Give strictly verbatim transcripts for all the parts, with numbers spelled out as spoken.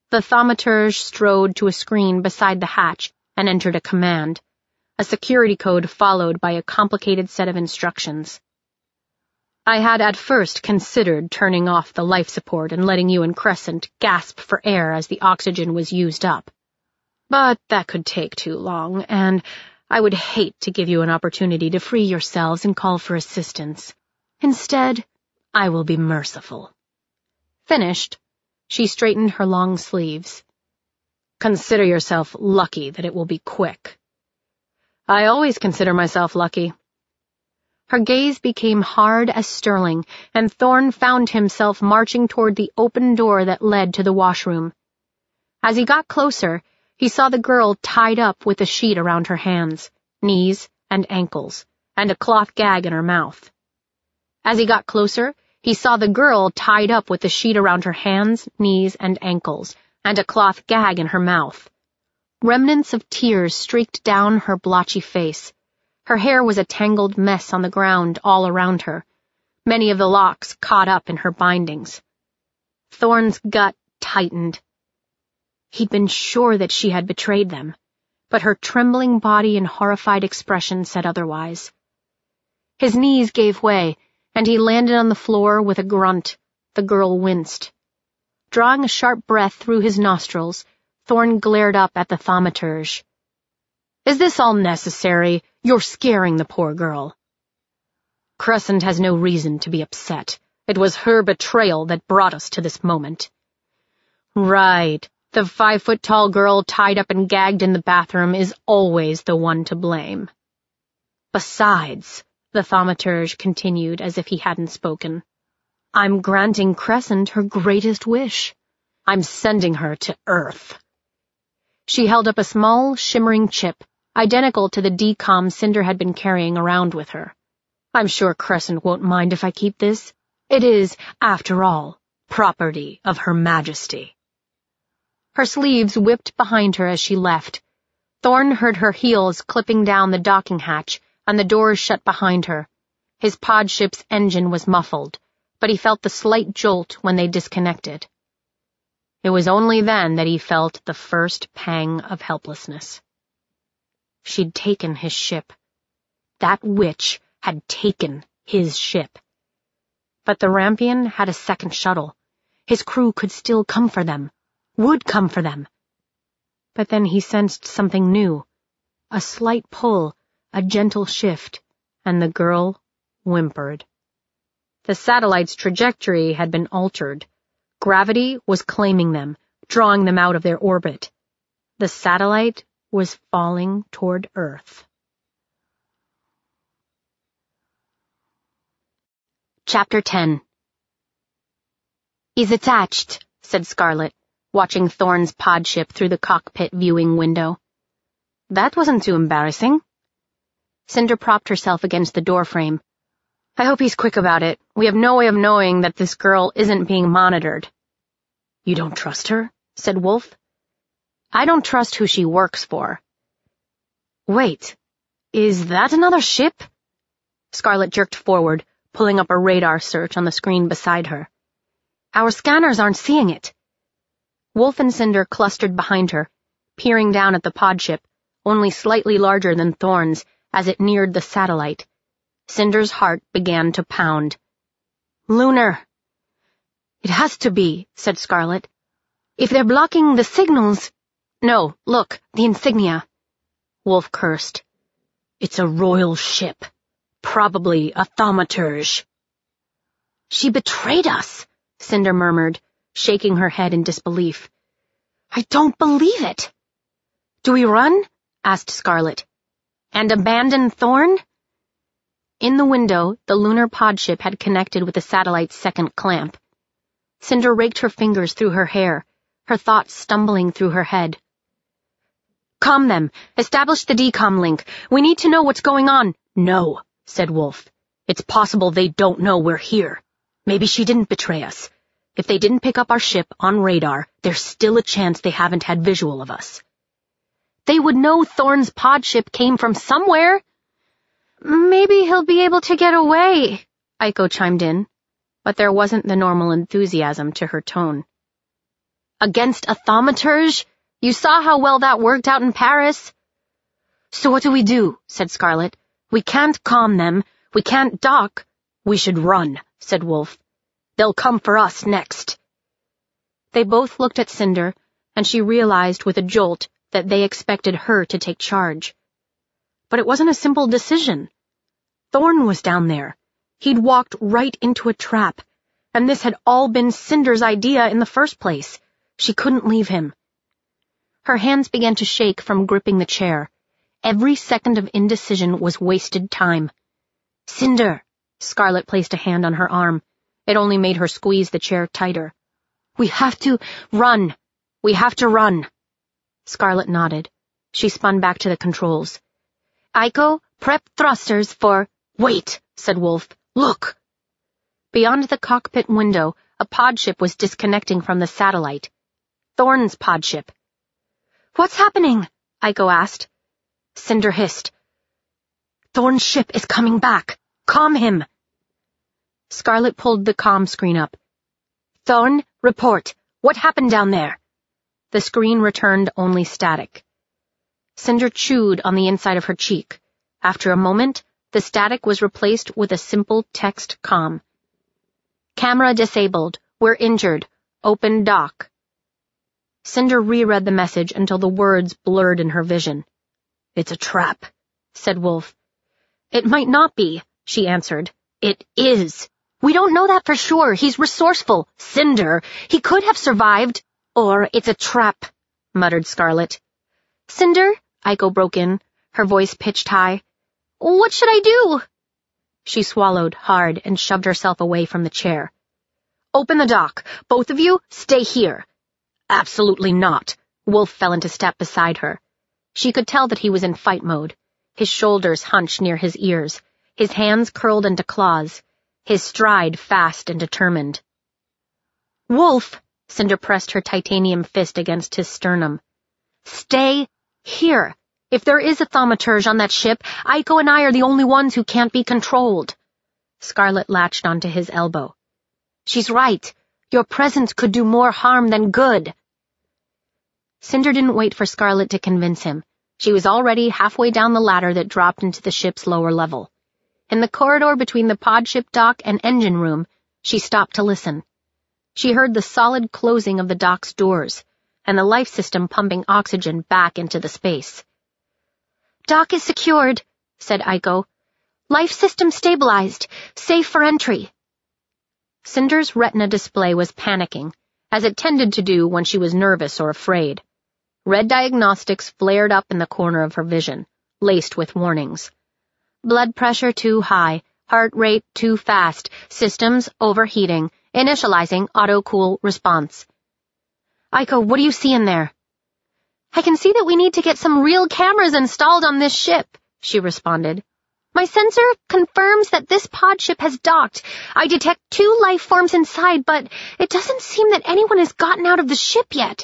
The thaumaturge strode to a screen beside the hatch and entered a command, a security code followed by a complicated set of instructions. I had at first considered turning off the life support and letting you and Crescent gasp for air as the oxygen was used up. But that could take too long, and I would hate to give you an opportunity to free yourselves and call for assistance. Instead, I will be merciful. Finished, she straightened her long sleeves. Consider yourself lucky that it will be quick. I always consider myself lucky. Her gaze became hard as sterling, and Thorne found himself marching toward the open door that led to the washroom. As he got closer, he saw the girl tied up with a sheet around her hands, knees, and ankles, and a cloth gag in her mouth. As he got closer, he saw the girl tied up with a sheet around her hands, knees, and ankles, and a cloth gag in her mouth. Remnants of tears streaked down her blotchy face. Her hair was a tangled mess on the ground all around her, many of the locks caught up in her bindings. Thorne's gut tightened. He'd been sure that she had betrayed them, but her trembling body and horrified expression said otherwise. His knees gave way, and he landed on the floor with a grunt. The girl winced. Drawing a sharp breath through his nostrils, Thorne glared up at the thaumaturge. Is this all necessary? You're scaring the poor girl. Crescent has no reason to be upset. It was her betrayal that brought us to this moment. Right. The five-foot-tall girl tied up and gagged in the bathroom is always the one to blame. Besides, the thaumaturge continued as if he hadn't spoken, I'm granting Crescent her greatest wish. I'm sending her to Earth. She held up a small, shimmering chip, identical to the D COM Cinder had been carrying around with her. I'm sure Crescent won't mind if I keep this. It is, after all, property of Her Majesty. Her sleeves whipped behind her as she left. Thorne heard her heels clipping down the docking hatch, and the doors shut behind her. His pod ship's engine was muffled, but he felt the slight jolt when they disconnected. It was only then that he felt the first pang of helplessness. She'd taken his ship. That witch had taken his ship. But the Rampion had a second shuttle. His crew could still come for them, would come for them. But then he sensed something new, a slight pull, a gentle shift, and the girl whimpered. The satellite's trajectory had been altered. Gravity was claiming them, drawing them out of their orbit. The satellite was falling toward Earth. Chapter ten. He's attached, said Scarlet, watching Thorne's pod ship through the cockpit viewing window. That wasn't too embarrassing. Cinder propped herself against the doorframe. I hope he's quick about it. We have no way of knowing that this girl isn't being monitored. You don't trust her? Said Wolf. I don't trust who she works for. Wait, is that another ship? Scarlet jerked forward, pulling up a radar search on the screen beside her. Our scanners aren't seeing it. Wolf and Cinder clustered behind her, peering down at the pod ship, only slightly larger than Thorne's, as it neared the satellite. Cinder's heart began to pound. Lunar. It has to be, said Scarlet. If they're blocking the signals... No, look, the insignia. Wolf cursed. It's a royal ship. Probably a thaumaturge. She betrayed us, Cinder murmured, shaking her head in disbelief. I don't believe it. Do we run? Asked Scarlet. And abandon Thorne? In the window, the lunar pod ship had connected with the satellite's second clamp. Cinder raked her fingers through her hair, her thoughts stumbling through her head. Calm them. Establish the D COM link. We need to know what's going on. No, said Wolf. It's possible they don't know we're here. Maybe she didn't betray us. If they didn't pick up our ship on radar, there's still a chance they haven't had visual of us. They would know Thorne's pod ship came from somewhere. Maybe he'll be able to get away, Aiko chimed in, but there wasn't the normal enthusiasm to her tone. Against a thaumaturge? You saw how well that worked out in Paris. So what do we do? Said Scarlet. We can't calm them. We can't dock. We should run, said Wolf. They'll come for us next. They both looked at Cinder, and she realized with a jolt that they expected her to take charge. But it wasn't a simple decision. Thorn was down there. He'd walked right into a trap, and this had all been Cinder's idea in the first place. She couldn't leave him. Her hands began to shake from gripping the chair. Every second of indecision was wasted time. Cinder! Scarlet placed a hand on her arm. It only made her squeeze the chair tighter. We have to run. We have to run. Scarlet nodded. She spun back to the controls. Aiko, prep thrusters for— Wait, said Wolf. Look! Beyond the cockpit window, a podship was disconnecting from the satellite. Thorn's podship. What's happening? Aiko asked. Cinder hissed. Thorn's ship is coming back. Calm him. Scarlet pulled the comm screen up. Thorn, report. What happened down there? The screen returned only static. Cinder chewed on the inside of her cheek. After a moment, the static was replaced with a simple text comm. Camera disabled. We're injured. Open dock. Cinder reread the message until the words blurred in her vision. It's a trap, said Wolf. It might not be, she answered. It is. We don't know that for sure. He's resourceful. Cinder. He could have survived. Or it's a trap, muttered Scarlet. Cinder, Aiko broke in, her voice pitched high. What should I do? She swallowed hard and shoved herself away from the chair. Open the dock. Both of you, stay here. Absolutely not. Wolf fell into step beside her. She could tell that he was in fight mode. His shoulders hunched near his ears, his hands curled into claws, his stride fast and determined. Wolf, Cinder pressed her titanium fist against his sternum. Stay here. If there is a thaumaturge on that ship, Aiko and I are the only ones who can't be controlled. Scarlet latched onto his elbow. She's right. Your presence could do more harm than good. Cinder didn't wait for Scarlet to convince him. She was already halfway down the ladder that dropped into the ship's lower level. In the corridor between the podship dock and engine room, she stopped to listen. She heard the solid closing of the dock's doors, and the life system pumping oxygen back into the space. Dock is secured, said Aiko. Life system stabilized. Safe for entry. Cinder's retina display was panicking, as it tended to do when she was nervous or afraid. Red diagnostics flared up in the corner of her vision, laced with warnings. Blood pressure too high, heart rate too fast, systems overheating, initializing auto-cool response. Aiko, what do you see in there? I can see that we need to get some real cameras installed on this ship, she responded. My sensor confirms that this pod ship has docked. I detect two life forms inside, but it doesn't seem that anyone has gotten out of the ship yet.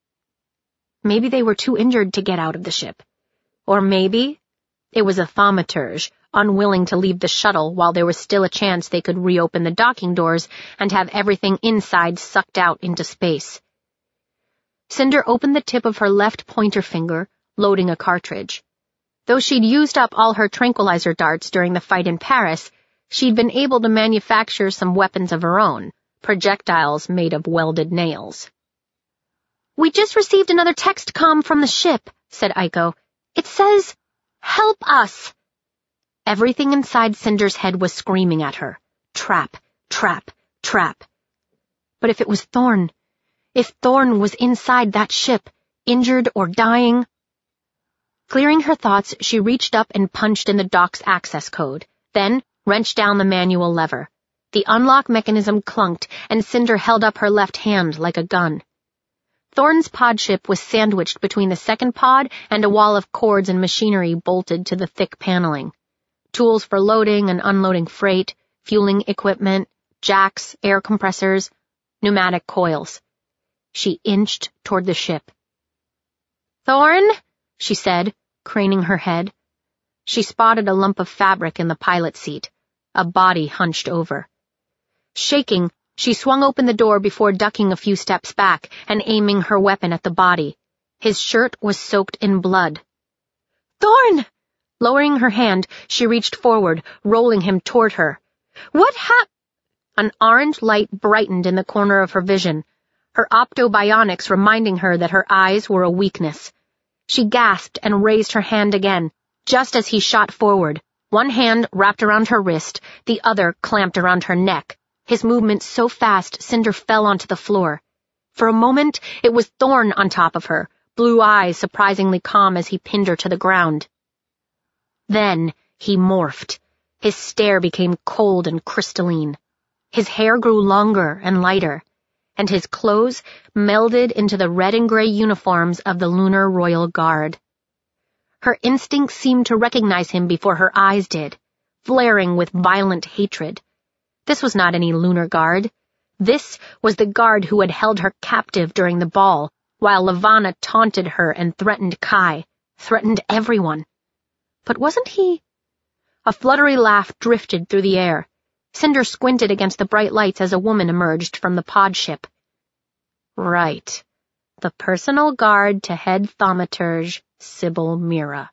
Maybe they were too injured to get out of the ship. Or maybe it was a thaumaturge, unwilling to leave the shuttle while there was still a chance they could reopen the docking doors and have everything inside sucked out into space. Cinder opened the tip of her left pointer finger, loading a cartridge. Though she'd used up all her tranquilizer darts during the fight in Paris, she'd been able to manufacture some weapons of her own, projectiles made of welded nails. We just received another text comm from the ship, said Aiko. It says, help us. Everything inside Cinder's head was screaming at her. Trap, trap, trap. But if it was Thorn, if Thorn was inside that ship, injured or dying... Clearing her thoughts, she reached up and punched in the dock's access code, then wrenched down the manual lever. The unlock mechanism clunked, and Cinder held up her left hand like a gun. Thorn's pod ship was sandwiched between the second pod and a wall of cords and machinery bolted to the thick paneling. Tools for loading and unloading freight, fueling equipment, jacks, air compressors, pneumatic coils. She inched toward the ship. Thorn, she said, craning her head. She spotted a lump of fabric in the pilot seat, a body hunched over. Shaking, She swung open the door before ducking a few steps back and aiming her weapon at the body. His shirt was soaked in blood. "Thorn!" Lowering her hand, she reached forward, rolling him toward her. "What hap—" An orange light brightened in the corner of her vision, her optobionics reminding her that her eyes were a weakness. She gasped and raised her hand again, just as he shot forward, one hand wrapped around her wrist, the other clamped around her neck, his movement so fast Cinder fell onto the floor. For a moment, it was Thorn on top of her, blue eyes surprisingly calm as he pinned her to the ground. Then he morphed. His stare became cold and crystalline. His hair grew longer and lighter, and his clothes melded into the red and gray uniforms of the Lunar Royal Guard. Her instincts seemed to recognize him before her eyes did, flaring with violent hatred. This was not any Lunar Guard. This was the guard who had held her captive during the ball, while Lavanna taunted her and threatened Kai, threatened everyone. But wasn't he? A fluttery laugh drifted through the air. Cinder squinted against the bright lights as a woman emerged from the pod ship. Right. The personal guard to head thaumaturge, Sybil Mira.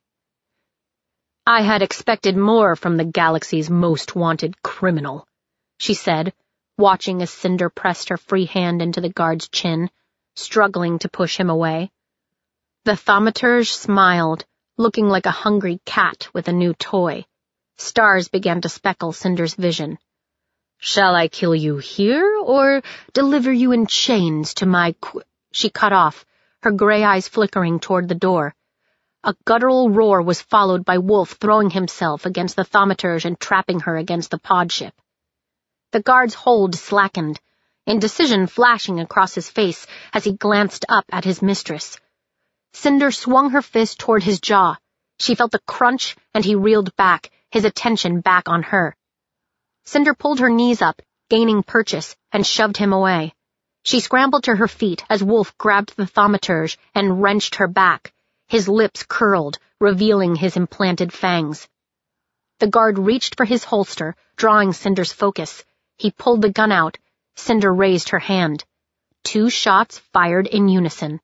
I had expected more from the galaxy's most wanted criminal, she said, watching as Cinder pressed her free hand into the guard's chin, struggling to push him away. The thaumaturge smiled, looking like a hungry cat with a new toy. Stars began to speckle Cinder's vision. Shall I kill you here, or deliver you in chains to my qu— She cut off, her gray eyes flickering toward the door. A guttural roar was followed by Wolf throwing himself against the thaumaturge and trapping her against the pod ship. The guard's hold slackened, indecision flashing across his face as he glanced up at his mistress. Cinder swung her fist toward his jaw. She felt the crunch, and he reeled back, his attention back on her. Cinder pulled her knees up, gaining purchase, and shoved him away. She scrambled to her feet as Wolf grabbed the thaumaturge and wrenched her back, his lips curled, revealing his implanted fangs. The guard reached for his holster, drawing Cinder's focus. He pulled the gun out. Cinder raised her hand. Two shots fired in unison.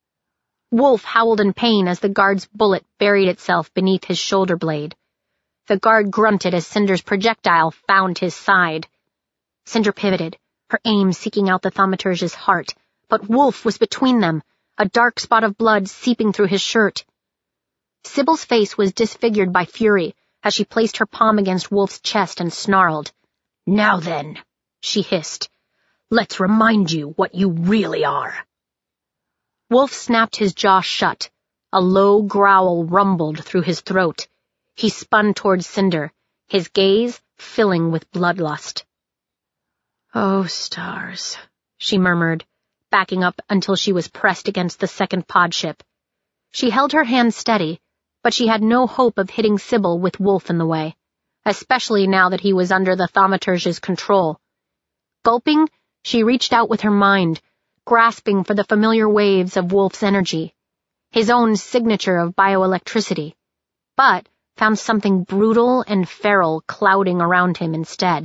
Wolf howled in pain as the guard's bullet buried itself beneath his shoulder blade. The guard grunted as Cinder's projectile found his side. Cinder pivoted, her aim seeking out the thaumaturge's heart, but Wolf was between them, a dark spot of blood seeping through his shirt. Sybil's face was disfigured by fury as she placed her palm against Wolf's chest and snarled. "Now then," she hissed, "let's remind you what you really are." Wolf snapped his jaw shut. A low growl rumbled through his throat. He spun toward Cinder, his gaze filling with bloodlust. "Oh, stars," she murmured, backing up until she was pressed against the second pod ship. She held her hand steady, but she had no hope of hitting Sybil with Wolf in the way, especially now that he was under the thaumaturge's control. Gulping, she reached out with her mind, grasping for the familiar waves of Wolf's energy, his own signature of bioelectricity, but found something brutal and feral clouding around him instead.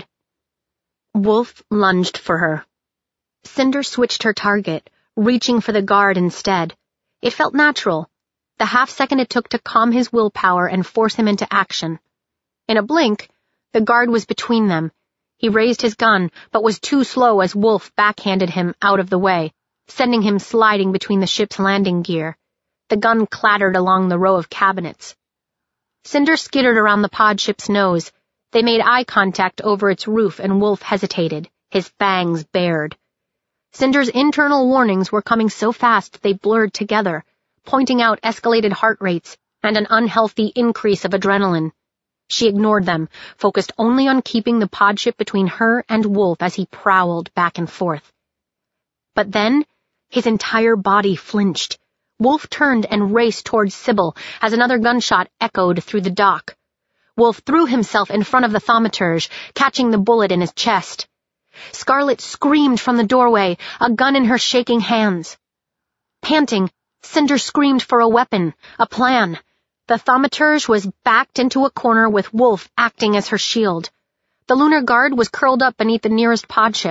Wolf lunged for her. Cinder switched her target, reaching for the guard instead. It felt natural, the half second it took to calm his willpower and force him into action. In a blink, the guard was between them. He raised his gun, but was too slow as Wolf backhanded him out of the way, sending him sliding between the ship's landing gear. The gun clattered along the row of cabinets. Cinder skittered around the pod ship's nose. They made eye contact over its roof and Wolf hesitated, his fangs bared. Cinder's internal warnings were coming so fast they blurred together, pointing out escalated heart rates and an unhealthy increase of adrenaline. She ignored them, focused only on keeping the pod ship between her and Wolf as he prowled back and forth. But then, his entire body flinched. Wolf turned and raced towards Sybil as another gunshot echoed through the dock. Wolf threw himself in front of the thaumaturge, catching the bullet in his chest. Scarlet screamed from the doorway, a gun in her shaking hands. Panting, Cinder screamed for a weapon, a plan. The thaumaturge was backed into a corner with Wolf acting as her shield. The Lunar Guard was curled up beneath the nearest pod ship,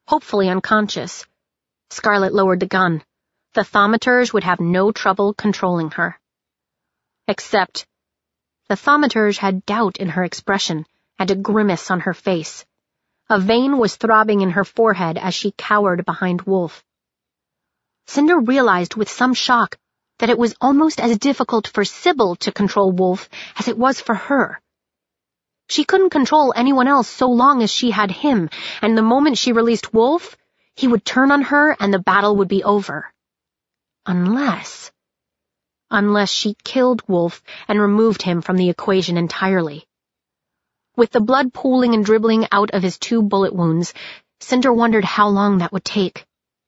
hopefully unconscious. Scarlet lowered the gun. The thaumaturge would have no trouble controlling her. Except, the thaumaturge had doubt in her expression and a grimace on her face. A vein was throbbing in her forehead as she cowered behind Wolf. Cinder realized with some shock that it was almost as difficult for Sybil to control Wolf as it was for her. She couldn't control anyone else so long as she had him, and the moment she released Wolf, he would turn on her and the battle would be over. Unless... Unless she killed Wolf and removed him from the equation entirely. With the blood pooling and dribbling out of his two bullet wounds, Cinder wondered how long that would take.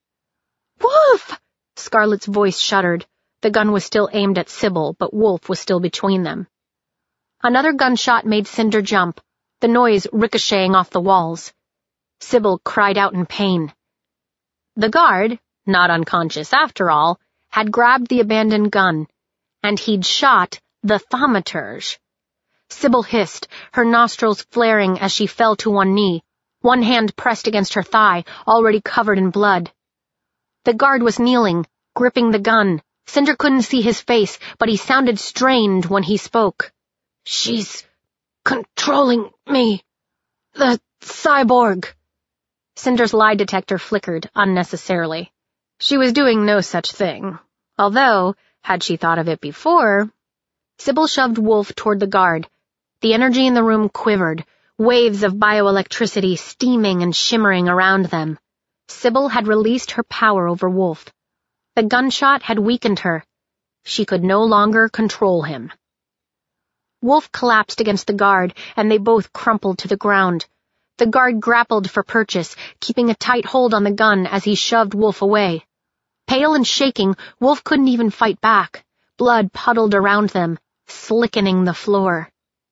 "Wolf!" Scarlet's voice shuddered. The gun was still aimed at Sybil, but Wolf was still between them. Another gunshot made Cinder jump, the noise ricocheting off the walls. Sybil cried out in pain. The guard, not unconscious after all, had grabbed the abandoned gun, and he'd shot the thaumaturge. Sybil hissed, her nostrils flaring as she fell to one knee, one hand pressed against her thigh, already covered in blood. The guard was kneeling, gripping the gun. Cinder couldn't see his face, but he sounded strained when he spoke. "She's controlling me. The cyborg." Cinder's lie detector flickered unnecessarily. She was doing no such thing. Although, had she thought of it before... Sybil shoved Wolf toward the guard. The energy in the room quivered, waves of bioelectricity steaming and shimmering around them. Sybil had released her power over Wolf. The gunshot had weakened her. She could no longer control him. Wolf collapsed against the guard, and they both crumpled to the ground. The guard grappled for purchase, keeping a tight hold on the gun as he shoved Wolf away. Pale and shaking, Wolf couldn't even fight back. Blood puddled around them, slickening the floor.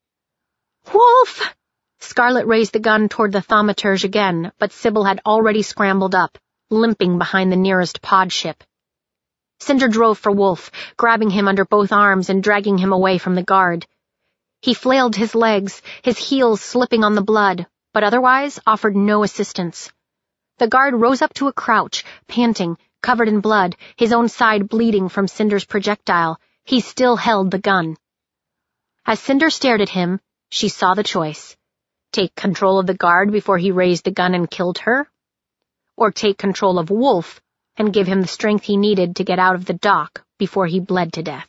"Wolf!" Scarlet raised the gun toward the thaumaturge again, but Sybil had already scrambled up, limping behind the nearest pod ship. Cinder drove for Wolf, grabbing him under both arms and dragging him away from the guard. He flailed his legs, his heels slipping on the blood, but otherwise offered no assistance. The guard rose up to a crouch, panting, covered in blood, his own side bleeding from Cinder's projectile. He still held the gun. As Cinder stared at him, she saw the choice. Take control of the guard before he raised the gun and killed her? Or take control of Wolf and give him the strength he needed to get out of the dock before he bled to death?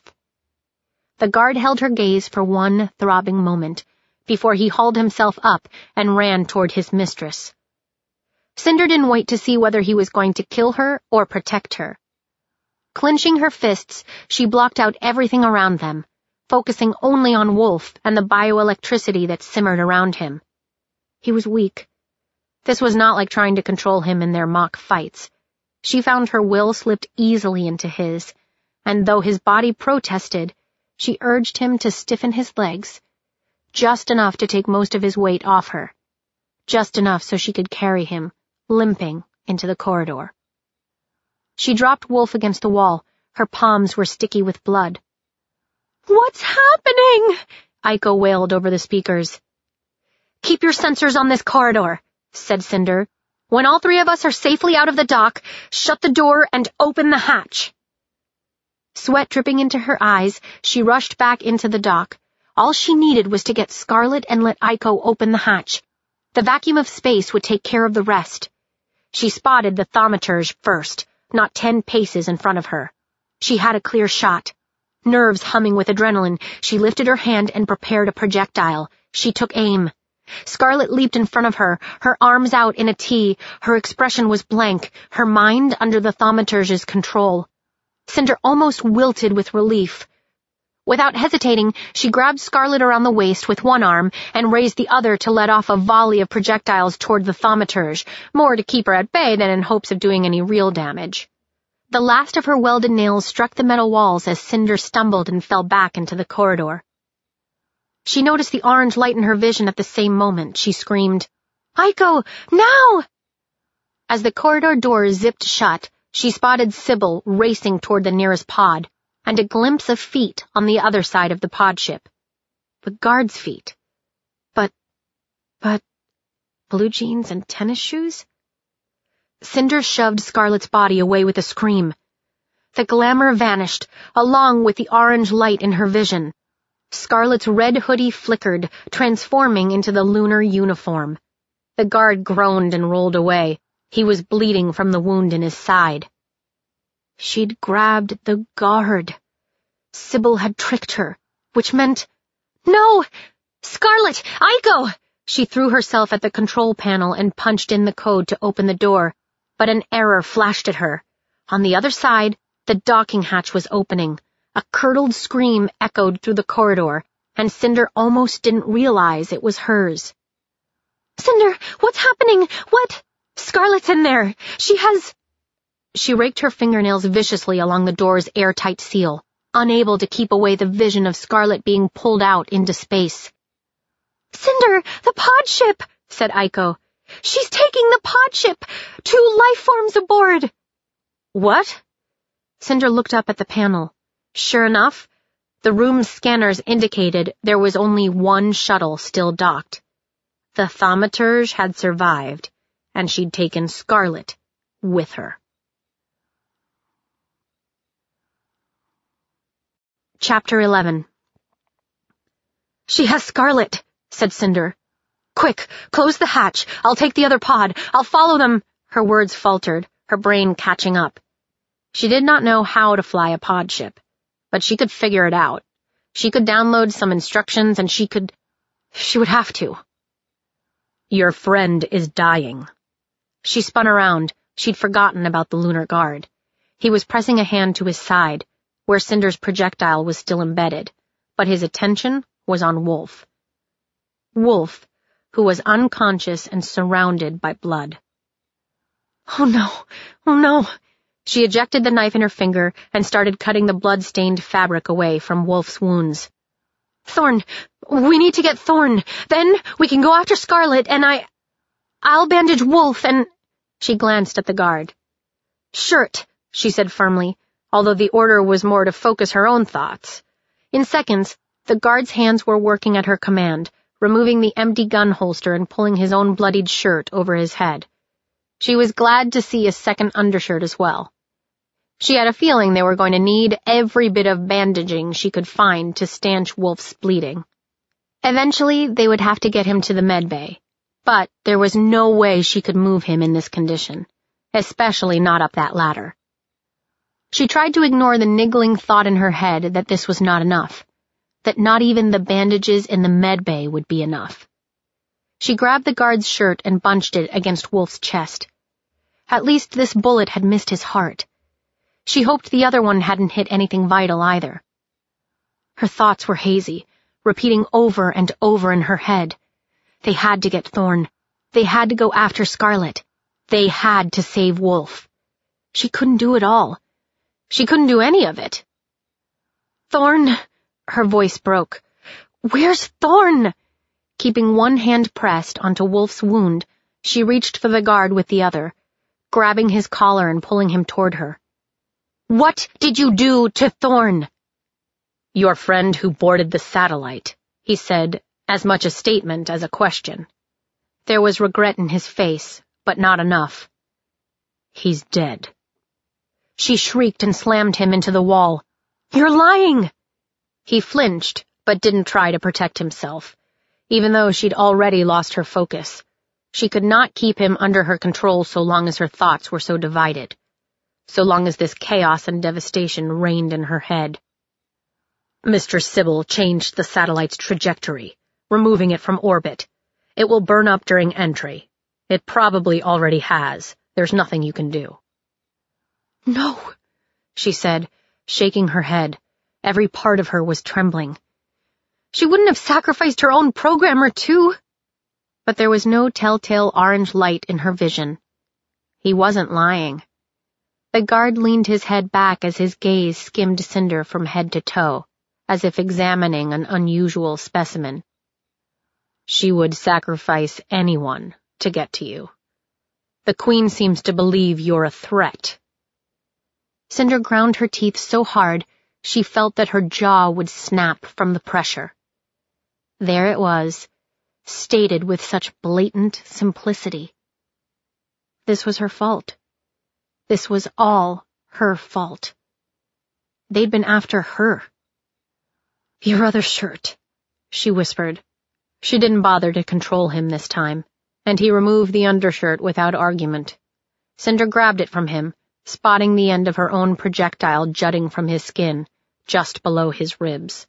The guard held her gaze for one throbbing moment, before he hauled himself up and ran toward his mistress. Cinder didn't wait to see whether he was going to kill her or protect her. Clenching her fists, she blocked out everything around them, focusing only on Wolf and the bioelectricity that simmered around him. He was weak. This was not like trying to control him in their mock fights. She found her will slipped easily into his, and though his body protested, she urged him to stiffen his legs, just enough to take most of his weight off her, just enough so she could carry him, limping, into the corridor. She dropped Wolf against the wall. Her palms were sticky with blood. "What's happening?" Aiko wailed over the speakers. "Keep your sensors on this corridor," said Cinder. "When all three of us are safely out of the dock, shut the door and open the hatch." Sweat dripping into her eyes, she rushed back into the dock. All she needed was to get Scarlet and let Aiko open the hatch. The vacuum of space would take care of the rest. She spotted the thaumaturge first, not ten paces in front of her. She had a clear shot. Nerves humming with adrenaline, she lifted her hand and prepared a projectile. She took aim. Scarlet leaped in front of her, her arms out in a T. Her expression was blank, her mind under the thaumaturge's control. Cinder almost wilted with relief. Without hesitating, she grabbed Scarlet around the waist with one arm and raised the other to let off a volley of projectiles toward the thaumaturge, more to keep her at bay than in hopes of doing any real damage. The last of her welded nails struck the metal walls as Cinder stumbled and fell back into the corridor. She noticed the orange light in her vision at the same moment. She screamed, "Aiko, now!" As the corridor door zipped shut, she spotted Sybil racing toward the nearest pod, and a glimpse of feet on the other side of the pod ship. The guard's feet. But, but, blue jeans and tennis shoes? Cinder shoved Scarlet's body away with a scream. The glamour vanished, along with the orange light in her vision. Scarlet's red hoodie flickered, transforming into the lunar uniform. The guard groaned and rolled away. He was bleeding from the wound in his side. She'd grabbed the guard. Sybil had tricked her, which meant, "No! Scarlet! Aiko!" She threw herself at the control panel and punched in the code to open the door, but an error flashed at her. On the other side, the docking hatch was opening. A curdled scream echoed through the corridor, and Cinder almost didn't realize it was hers. "Cinder, what's happening? What? Scarlet's in there. She has—" She raked her fingernails viciously along the door's airtight seal, unable to keep away the vision of Scarlet being pulled out into space. "Cinder, the pod ship," said Aiko. "She's taking the pod ship! Two life forms aboard!" "What?" Cinder looked up at the panel. Sure enough, the room's scanners indicated there was only one shuttle still docked. The Thaumaturge had survived, and she'd taken Scarlet with her. Chapter eleven. "She has Scarlet," said Cinder. "Quick, close the hatch. I'll take the other pod. I'll follow them." Her words faltered, her brain catching up. She did not know how to fly a pod ship, but she could figure it out. She could download some instructions, and she could... She would have to. "Your friend is dying." She spun around. She'd forgotten about the lunar guard. He was pressing a hand to his side, where Cinder's projectile was still embedded, but his attention was on Wolf. Wolf, who was unconscious and surrounded by blood. "Oh no, oh no." She ejected the knife in her finger and started cutting the blood-stained fabric away from Wolf's wounds. "Thorn, we need to get Thorn. Then we can go after Scarlet, and I... I'll bandage Wolf and..." She glanced at the guard. "Shirt," she said firmly, although the order was more to focus her own thoughts. In seconds, the guard's hands were working at her command, removing the empty gun holster and pulling his own bloodied shirt over his head. She was glad to see a second undershirt as well. She had a feeling they were going to need every bit of bandaging she could find to stanch Wolf's bleeding. Eventually, they would have to get him to the med bay, but there was no way she could move him in this condition, especially not up that ladder. She tried to ignore the niggling thought in her head that this was not enough, that not even the bandages in the med bay would be enough. She grabbed the guard's shirt and bunched it against Wolf's chest. At least this bullet had missed his heart. She hoped the other one hadn't hit anything vital either. Her thoughts were hazy, repeating over and over in her head. They had to get Thorn. They had to go after Scarlet. They had to save Wolf. She couldn't do it all. She couldn't do any of it. "Thorn," her voice broke. "Where's Thorn?" Keeping one hand pressed onto Wolf's wound, she reached for the guard with the other, grabbing his collar and pulling him toward her. "What did you do to Thorn?" "Your friend who boarded the satellite," he said, as much a statement as a question. There was regret in his face, but not enough. "He's dead." She shrieked and slammed him into the wall. "You're lying!" He flinched, but didn't try to protect himself, even though she'd already lost her focus. She could not keep him under her control so long as her thoughts were so divided, so long as this chaos and devastation reigned in her head. "Mister Sybil changed the satellite's trajectory, removing it from orbit. It will burn up during entry. It probably already has. There's nothing you can do." "No," she said, shaking her head. Every part of her was trembling. She wouldn't have sacrificed her own programmer, too. But there was no telltale orange light in her vision. He wasn't lying. The guard leaned his head back as his gaze skimmed Cinder from head to toe, as if examining an unusual specimen. "She would sacrifice anyone to get to you. The Queen seems to believe you're a threat." Cinder ground her teeth so hard she felt that her jaw would snap from the pressure. There it was, stated with such blatant simplicity. This was her fault. This was all her fault. They'd been after her. "Your other shirt," she whispered. She didn't bother to control him this time, and he removed the undershirt without argument. Cinder grabbed it from him, spotting the end of her own projectile jutting from his skin, just below his ribs.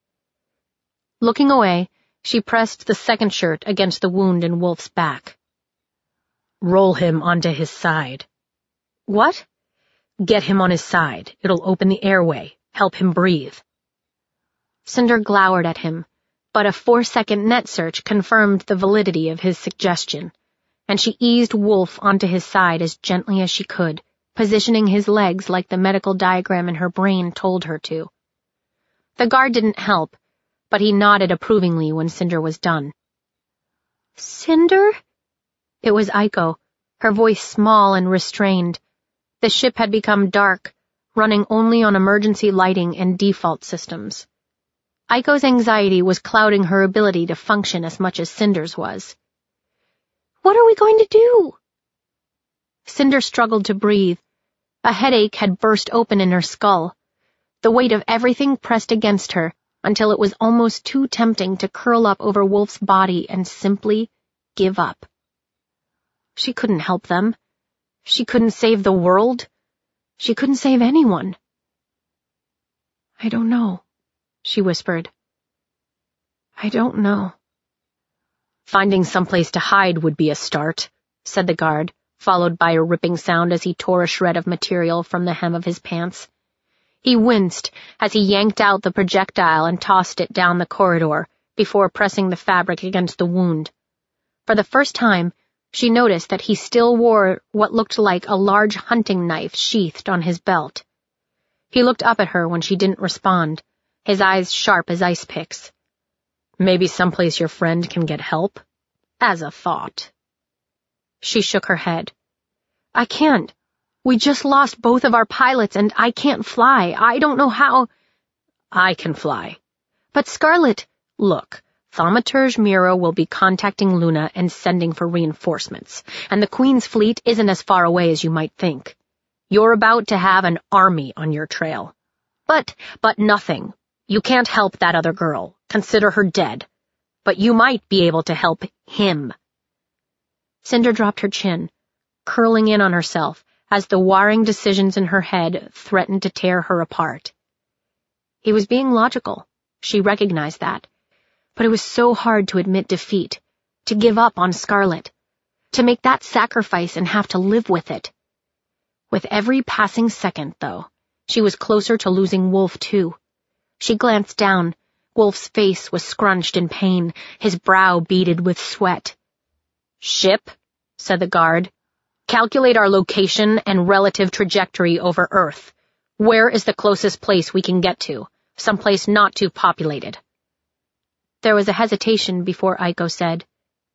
Looking away, she pressed the second shirt against the wound in Wolf's back. "Roll him onto his side." "What?" "Get him on his side. It'll open the airway, help him breathe." Cinder glowered at him, but a four-second net search confirmed the validity of his suggestion, and she eased Wolf onto his side as gently as she could, positioning his legs like the medical diagram in her brain told her to. The guard didn't help, but he nodded approvingly when Cinder was done. "Cinder?" It was Aiko, her voice small and restrained. The ship had become dark, running only on emergency lighting and default systems. Aiko's anxiety was clouding her ability to function as much as Cinder's was. "What are we going to do?" Cinder struggled to breathe. A headache had burst open in her skull. The weight of everything pressed against her until it was almost too tempting to curl up over Wolf's body and simply give up. She couldn't help them. She couldn't save the world. She couldn't save anyone. "I don't know," she whispered. "I don't know." "Finding someplace to hide would be a start," said the guard, followed by a ripping sound as he tore a shred of material from the hem of his pants. He winced as he yanked out the projectile and tossed it down the corridor before pressing the fabric against the wound. For the first time, she noticed that he still wore what looked like a large hunting knife sheathed on his belt. He looked up at her when she didn't respond, his eyes sharp as ice picks. "Maybe someplace your friend can get help? As a thought." She shook her head. "I can't. We just lost both of our pilots and I can't fly. I don't know how—" "I can fly." "But Scarlet—" "Look, Thaumaturge Mira will be contacting Luna and sending for reinforcements, and the Queen's fleet isn't as far away as you might think. You're about to have an army on your trail. But, but nothing. You can't help that other girl. Consider her dead. But you might be able to help him." Cinder dropped her chin, curling in on herself as the warring decisions in her head threatened to tear her apart. He was being logical. She recognized that. But it was so hard to admit defeat, to give up on Scarlet, to make that sacrifice and have to live with it. With every passing second, though, she was closer to losing Wolf, too. She glanced down. Wolf's face was scrunched in pain, his brow beaded with sweat. "Ship," said the guard. "Calculate our location and relative trajectory over Earth. Where is the closest place we can get to? Someplace not too populated." There was a hesitation before Aiko said,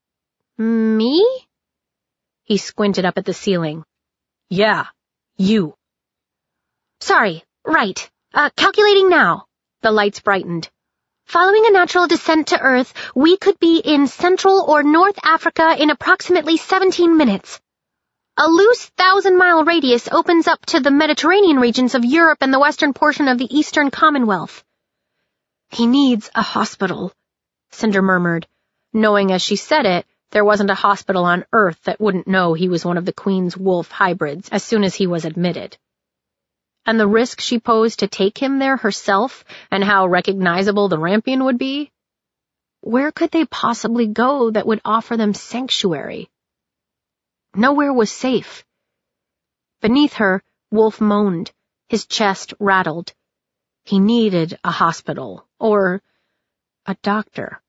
"Me?" He squinted up at the ceiling. "Yeah, you." "Sorry, right. Uh, calculating now." The lights brightened. "Following a natural descent to Earth, we could be in Central or North Africa in approximately seventeen minutes. A loose thousand-mile radius opens up to the Mediterranean regions of Europe and the western portion of the Eastern Commonwealth." "He needs a hospital," Cinder murmured, knowing as she said it there wasn't a hospital on Earth that wouldn't know he was one of the Queen's wolf hybrids as soon as he was admitted. And the risk she posed to take him there herself, and how recognizable the Rampion would be? Where could they possibly go that would offer them sanctuary? Nowhere was safe. Beneath her, Wolf moaned, his chest rattled. He needed a hospital, or a doctor.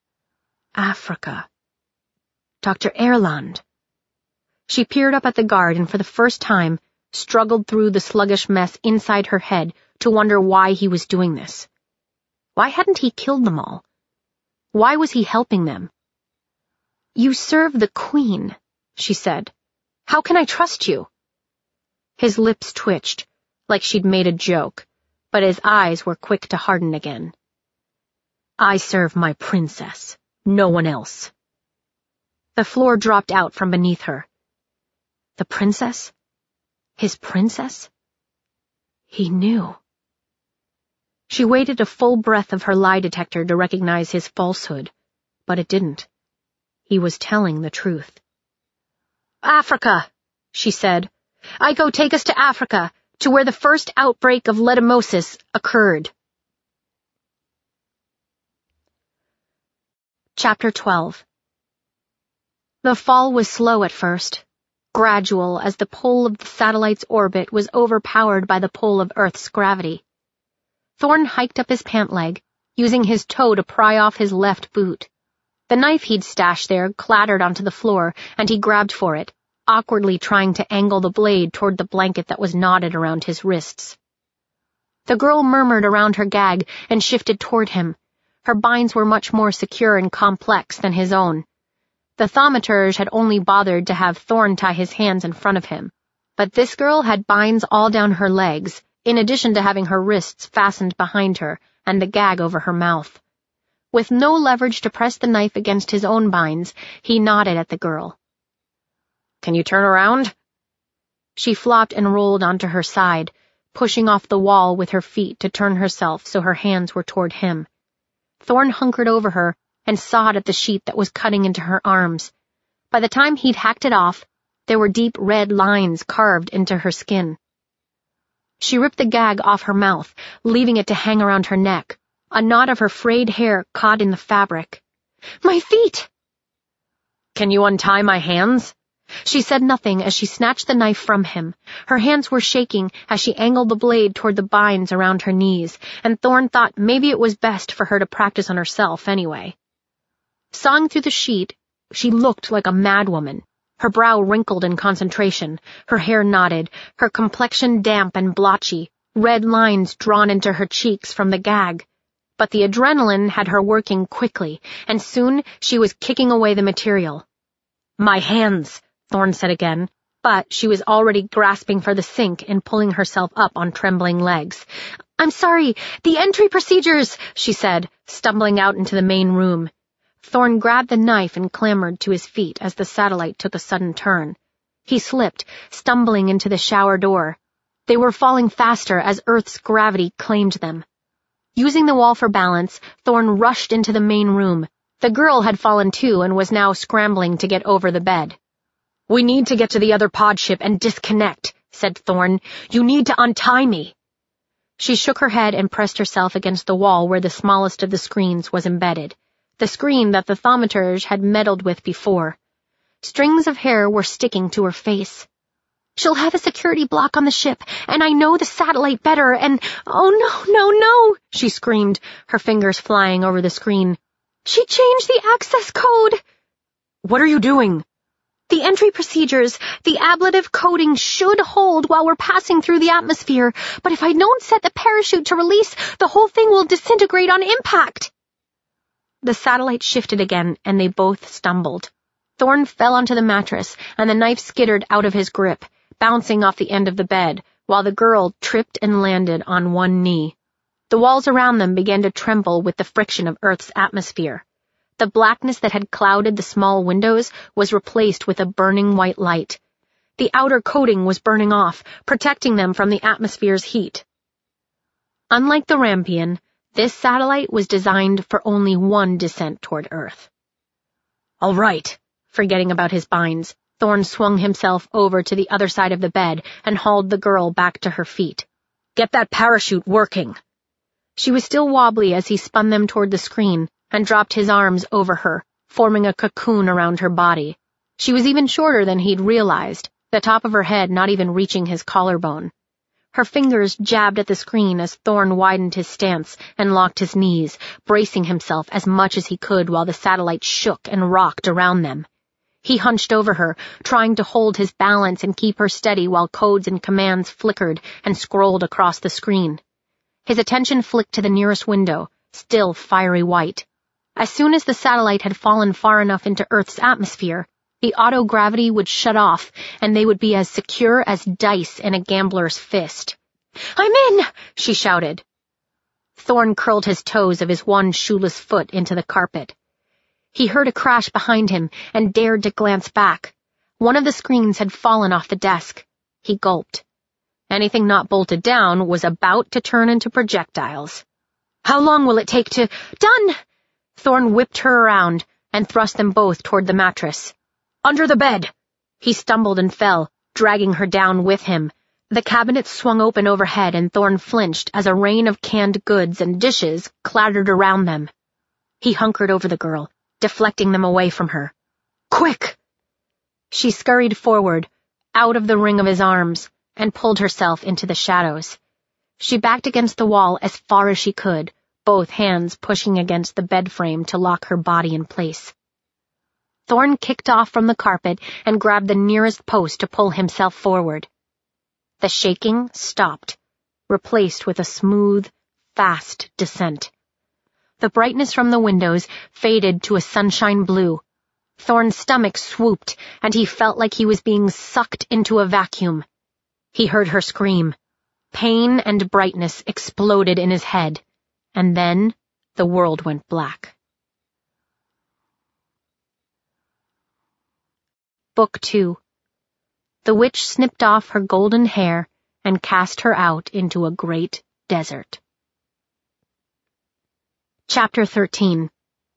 Africa. Doctor Erland. She peered up at the guard and for the first time struggled through the sluggish mess inside her head to wonder why he was doing this. Why hadn't he killed them all? Why was he helping them? "You serve the Queen," she said. "How can I trust you?" His lips twitched, like she'd made a joke, but his eyes were quick to harden again. "I serve my princess, no one else." The floor dropped out from beneath her. The princess? His princess? He knew. She waited a full breath of her lie detector to recognize his falsehood, but it didn't. He was telling the truth. Africa, she said. I go take us to Africa, to where the first outbreak of leishmaniasis occurred. Chapter twelve. The fall was slow at first, gradual as the pull of the satellite's orbit was overpowered by the pull of Earth's gravity. Thorne hiked up his pant leg, using his toe to pry off his left boot. The knife he'd stashed there clattered onto the floor, and he grabbed for it, awkwardly trying to angle the blade toward the blanket that was knotted around his wrists. The girl murmured around her gag and shifted toward him. Her binds were much more secure and complex than his own. The thaumaturge had only bothered to have Thorne tie his hands in front of him, but this girl had binds all down her legs, in addition to having her wrists fastened behind her and the gag over her mouth. With no leverage to press the knife against his own binds, he nodded at the girl. Can you turn around? She flopped and rolled onto her side, pushing off the wall with her feet to turn herself so her hands were toward him. Thorne hunkered over her and sawed at the sheet that was cutting into her arms. By the time he'd hacked it off, there were deep red lines carved into her skin. She ripped the gag off her mouth, leaving it to hang around her neck. A knot of her frayed hair caught in the fabric. My feet! Can you untie my hands? She said nothing as she snatched the knife from him. Her hands were shaking as she angled the blade toward the binds around her knees, and Thorne thought maybe it was best for her to practice on herself anyway. Sawing through the sheet, she looked like a madwoman. Her brow wrinkled in concentration, her hair knotted, her complexion damp and blotchy, red lines drawn into her cheeks from the gag. But the adrenaline had her working quickly, and soon she was kicking away the material. My hands, Thorne said again, but she was already grasping for the sink and pulling herself up on trembling legs. I'm sorry, the entry procedures, she said, stumbling out into the main room. Thorne grabbed the knife and clambered to his feet as the satellite took a sudden turn. He slipped, stumbling into the shower door. They were falling faster as Earth's gravity claimed them. Using the wall for balance, Thorne rushed into the main room. The girl had fallen too and was now scrambling to get over the bed. We need to get to the other pod ship and disconnect, said Thorne. You need to untie me. She shook her head and pressed herself against the wall where the smallest of the screens was embedded, the screen that the thaumaturge had meddled with before. Strings of hair were sticking to her face. She'll have a security block on the ship, and I know the satellite better, and— oh, no, no, no, she screamed, her fingers flying over the screen. She changed the access code. What are you doing? The entry procedures, the ablative coding should hold while we're passing through the atmosphere, but if I don't set the parachute to release, the whole thing will disintegrate on impact. The satellite shifted again, and they both stumbled. Thorne fell onto the mattress, and the knife skittered out of his grip, bouncing off the end of the bed, while the girl tripped and landed on one knee. The walls around them began to tremble with the friction of Earth's atmosphere. The blackness that had clouded the small windows was replaced with a burning white light. The outer coating was burning off, protecting them from the atmosphere's heat. Unlike the Rampion, this satellite was designed for only one descent toward Earth. All right, forgetting about his binds, Thorne swung himself over to the other side of the bed and hauled the girl back to her feet. Get that parachute working. She was still wobbly as he spun them toward the screen and dropped his arms over her, forming a cocoon around her body. She was even shorter than he'd realized, the top of her head not even reaching his collarbone. Her fingers jabbed at the screen as Thorne widened his stance and locked his knees, bracing himself as much as he could while the satellite shook and rocked around them. He hunched over her, trying to hold his balance and keep her steady while codes and commands flickered and scrolled across the screen. His attention flicked to the nearest window, still fiery white. As soon as the satellite had fallen far enough into Earth's atmosphere, the auto-gravity would shut off, and they would be as secure as dice in a gambler's fist. I'm in, she shouted. Thorne curled his toes of his one shoeless foot into the carpet. He heard a crash behind him and dared to glance back. One of the screens had fallen off the desk. He gulped. Anything not bolted down was about to turn into projectiles. How long will it take to— Done! Thorn whipped her around and thrust them both toward the mattress. Under the bed! He stumbled and fell, dragging her down with him. The cabinet swung open overhead and Thorn flinched as a rain of canned goods and dishes clattered around them. He hunkered over the girl, deflecting them away from her. Quick! She scurried forward, out of the ring of his arms, and pulled herself into the shadows. She backed against the wall as far as she could, both hands pushing against the bed frame to lock her body in place. Thorn kicked off from the carpet and grabbed the nearest post to pull himself forward. The shaking stopped, replaced with a smooth, fast descent. The brightness from the windows faded to a sunshine blue. Thorn's stomach swooped, and he felt like he was being sucked into a vacuum. He heard her scream. Pain and brightness exploded in his head, and then the world went black. Book two. The witch snipped off her golden hair and cast her out into a great desert. Chapter thirteen.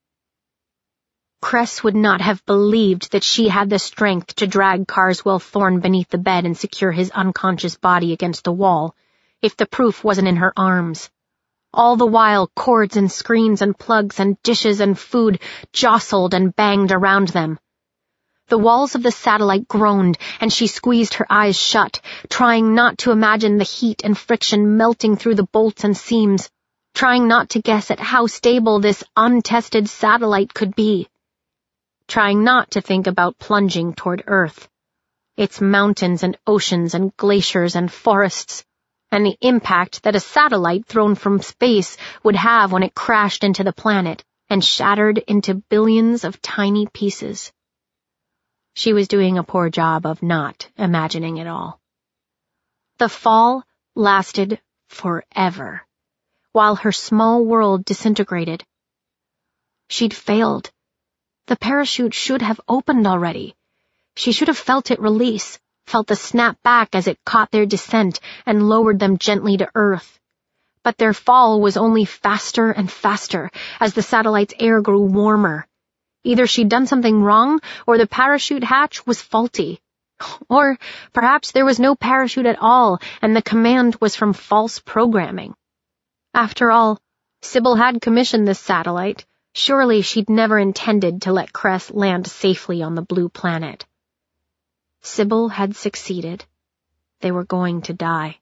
Cress would not have believed that she had the strength to drag Carswell Thorn beneath the bed and secure his unconscious body against the wall, if the proof wasn't in her arms. All the while, cords and screens and plugs and dishes and food jostled and banged around them. The walls of the satellite groaned, and she squeezed her eyes shut, trying not to imagine the heat and friction melting through the bolts and seams, trying not to guess at how stable this untested satellite could be, trying not to think about plunging toward Earth, its mountains and oceans and glaciers and forests, and the impact that a satellite thrown from space would have when it crashed into the planet and shattered into billions of tiny pieces. She was doing a poor job of not imagining it all. The fall lasted forever, while her small world disintegrated. She'd failed. The parachute should have opened already. She should have felt it release, felt the snap back as it caught their descent and lowered them gently to Earth. But their fall was only faster and faster as the satellite's air grew warmer. Either she'd done something wrong, or the parachute hatch was faulty. Or perhaps there was no parachute at all, and the command was from false programming. After all, Sybil had commissioned this satellite. Surely she'd never intended to let Cress land safely on the blue planet. Sybil had succeeded. They were going to die.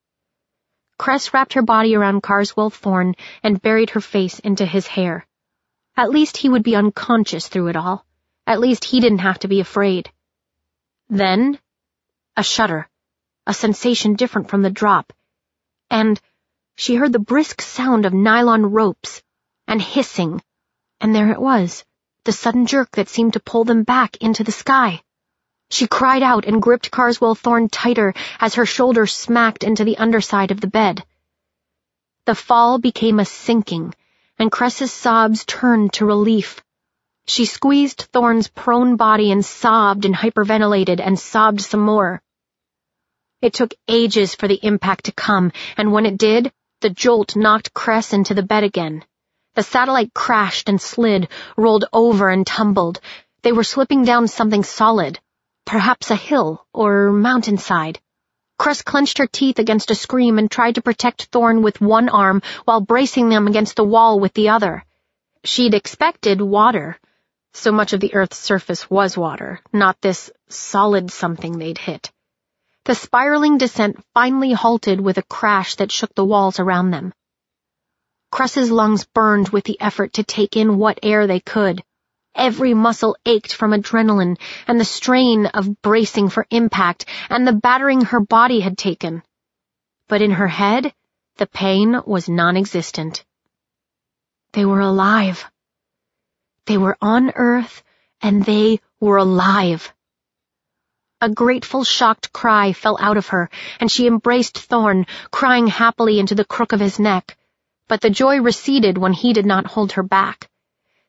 Cress wrapped her body around Carswell Thorn and buried her face into his hair. At least he would be unconscious through it all. At least he didn't have to be afraid. Then, a shudder, a sensation different from the drop, and she heard the brisk sound of nylon ropes, and hissing, and there it was, the sudden jerk that seemed to pull them back into the sky. She cried out and gripped Carswell Thorn tighter as her shoulder smacked into the underside of the bed. The fall became a sinking, and Cress's sobs turned to relief. She squeezed Thorn's prone body and sobbed and hyperventilated and sobbed some more. It took ages for the impact to come, and when it did, the jolt knocked Cress into the bed again. The satellite crashed and slid, rolled over and tumbled. They were slipping down something solid, perhaps a hill or mountainside. Cress clenched her teeth against a scream and tried to protect Thorn with one arm while bracing them against the wall with the other. She'd expected water. So much of the Earth's surface was water, not this solid something they'd hit. The spiraling descent finally halted with a crash that shook the walls around them. Cress's lungs burned with the effort to take in what air they could. Every muscle ached from adrenaline and the strain of bracing for impact and the battering her body had taken. But in her head, the pain was non-existent. They were alive. They were on Earth, and they were alive. A grateful, shocked cry fell out of her, and she embraced Thorn, crying happily into the crook of his neck. But the joy receded when he did not hold her back.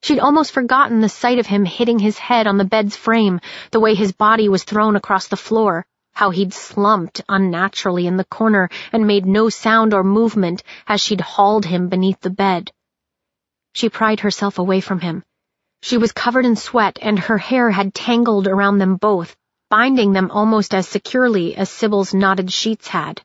She'd almost forgotten the sight of him hitting his head on the bed's frame, the way his body was thrown across the floor, how he'd slumped unnaturally in the corner and made no sound or movement as she'd hauled him beneath the bed. She pried herself away from him. She was covered in sweat, and her hair had tangled around them both, binding them almost as securely as Sybil's knotted sheets had.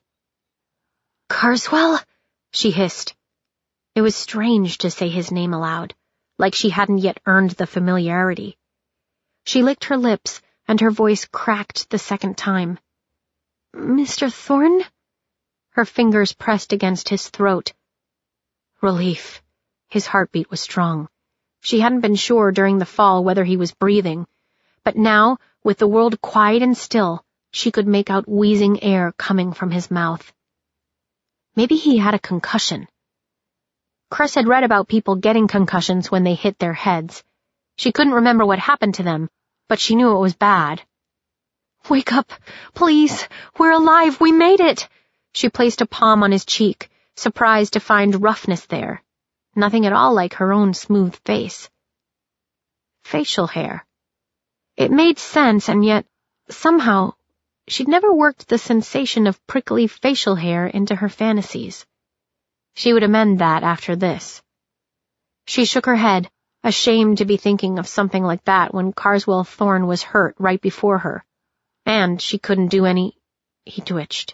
"Carswell?" she hissed. It was strange to say his name aloud, like she hadn't yet earned the familiarity. She licked her lips, and her voice cracked the second time. "Mister Thorne?" Her fingers pressed against his throat. Relief. His heartbeat was strong. She hadn't been sure during the fall whether he was breathing, but now, with the world quiet and still, she could make out wheezing air coming from his mouth. Maybe he had a concussion. Cress had read about people getting concussions when they hit their heads. She couldn't remember what happened to them, but she knew it was bad. "Wake up, please! We're alive! We made it!" She placed a palm on his cheek, surprised to find roughness there. Nothing at all like her own smooth face. Facial hair. It made sense, and yet, somehow, she'd never worked the sensation of prickly facial hair into her fantasies. She would amend that after this. She shook her head, ashamed to be thinking of something like that when Carswell Thorne was hurt right before her, and she couldn't do any— He twitched.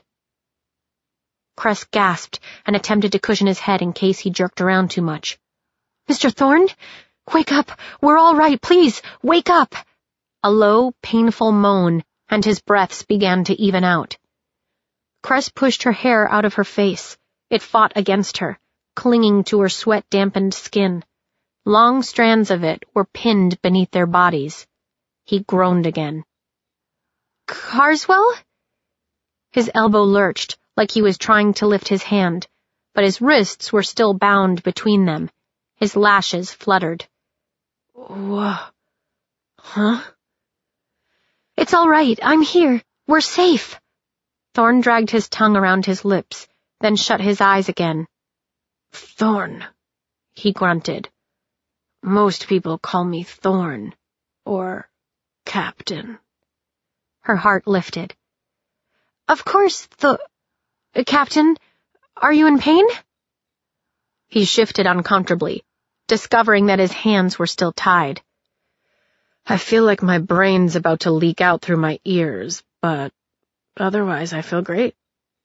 Cress gasped and attempted to cushion his head in case he jerked around too much. "Mister Thorne? Wake up! We're all right, please! Wake up!" A low, painful moan, and his breaths began to even out. Cress pushed her hair out of her face. It fought against her, clinging to her sweat-dampened skin. Long strands of it were pinned beneath their bodies. He groaned again. "Carswell?" His elbow lurched, like he was trying to lift his hand, but his wrists were still bound between them. His lashes fluttered. "Whoa. Huh?" "It's all right. I'm here. We're safe." Thorne dragged his tongue around his lips, then shut his eyes again. "Thorne," he grunted. "Most people call me Thorne, or Captain." Her heart lifted. "Of course, the... Captain, are you in pain?" He shifted uncomfortably, discovering that his hands were still tied. "I feel like my brain's about to leak out through my ears, but otherwise I feel great."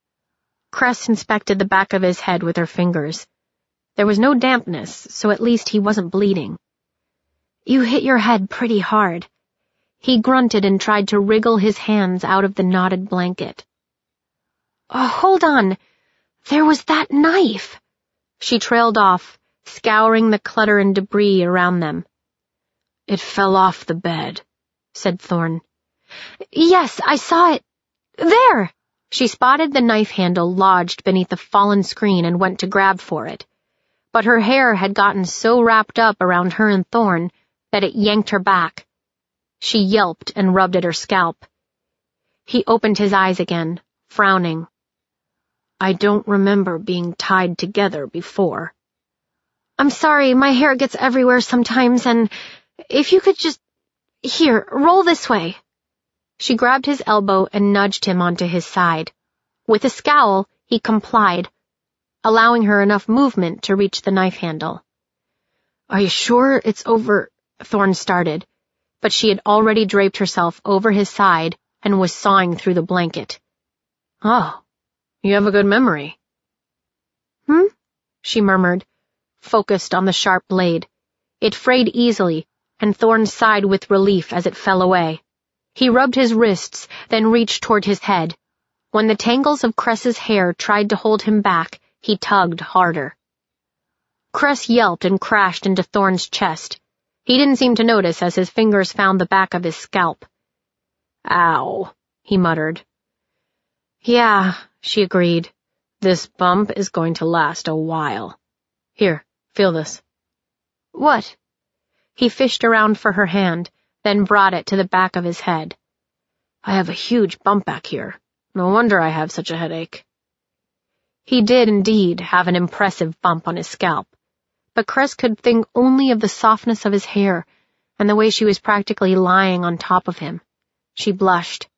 Cress inspected the back of his head with her fingers. There was no dampness, so at least he wasn't bleeding. "You hit your head pretty hard." He grunted and tried to wriggle his hands out of the knotted blanket. "Oh, hold on. There was that knife." She trailed off, scouring the clutter and debris around them. "It fell off the bed," said Thorne. "Yes, I saw it. There!" She spotted the knife handle lodged beneath the fallen screen and went to grab for it. But her hair had gotten so wrapped up around her and Thorne that it yanked her back. She yelped and rubbed at her scalp. He opened his eyes again, frowning. "I don't remember being tied together before." "I'm sorry, my hair gets everywhere sometimes, and if you could just... Here, roll this way." She grabbed his elbow and nudged him onto his side. With a scowl, he complied, allowing her enough movement to reach the knife handle. "Are you sure it's over?" Thorne started, but she had already draped herself over his side and was sawing through the blanket. "Oh, you have a good memory." "Hmm?" she murmured, focused on the sharp blade. It frayed easily, and Thorne sighed with relief as it fell away. He rubbed his wrists, then reached toward his head. When the tangles of Cress's hair tried to hold him back, he tugged harder. Cress yelped and crashed into Thorne's chest. He didn't seem to notice as his fingers found the back of his scalp. "Ow," he muttered. "Yeah," she agreed. "This bump is going to last a while. Here, feel this." "What?" He fished around for her hand, then brought it to the back of his head. "I have a huge bump back here. No wonder I have such a headache." He did indeed have an impressive bump on his scalp, but Cress could think only of the softness of his hair and the way she was practically lying on top of him. She blushed.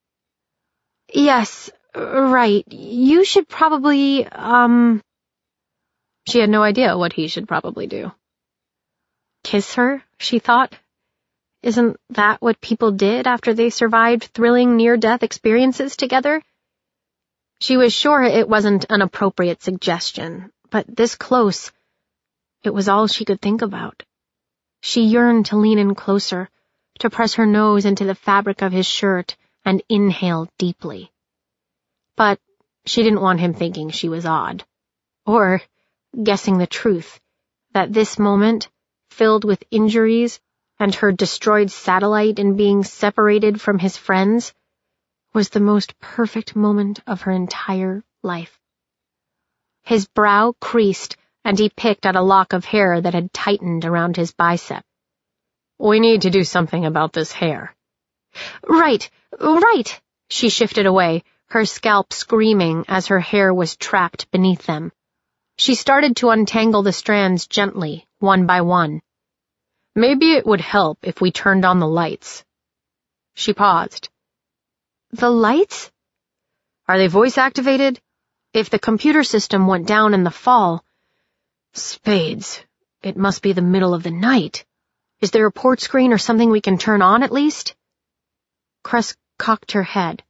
Yes, right. You should probably, um... She had no idea what he should probably do. Kiss her, she thought. Isn't that what people did after they survived thrilling near-death experiences together? She was sure it wasn't an appropriate suggestion, but this close, it was all she could think about. She yearned to lean in closer, to press her nose into the fabric of his shirt and inhale deeply. But she didn't want him thinking she was odd, or guessing the truth, that this moment, filled with injuries and her destroyed satellite and being separated from his friends, was the most perfect moment of her entire life. His brow creased, and he picked at a lock of hair that had tightened around his bicep. We need to do something about this hair. Right, right, she shifted away, her scalp screaming as her hair was trapped beneath them. She started to untangle the strands gently, one by one. Maybe it would help if we turned on the lights. She paused. The lights? Are they voice-activated? If the computer system went down in the fall... Spades. It must be the middle of the night. Is there a port screen or something we can turn on at least? Cress cocked her head.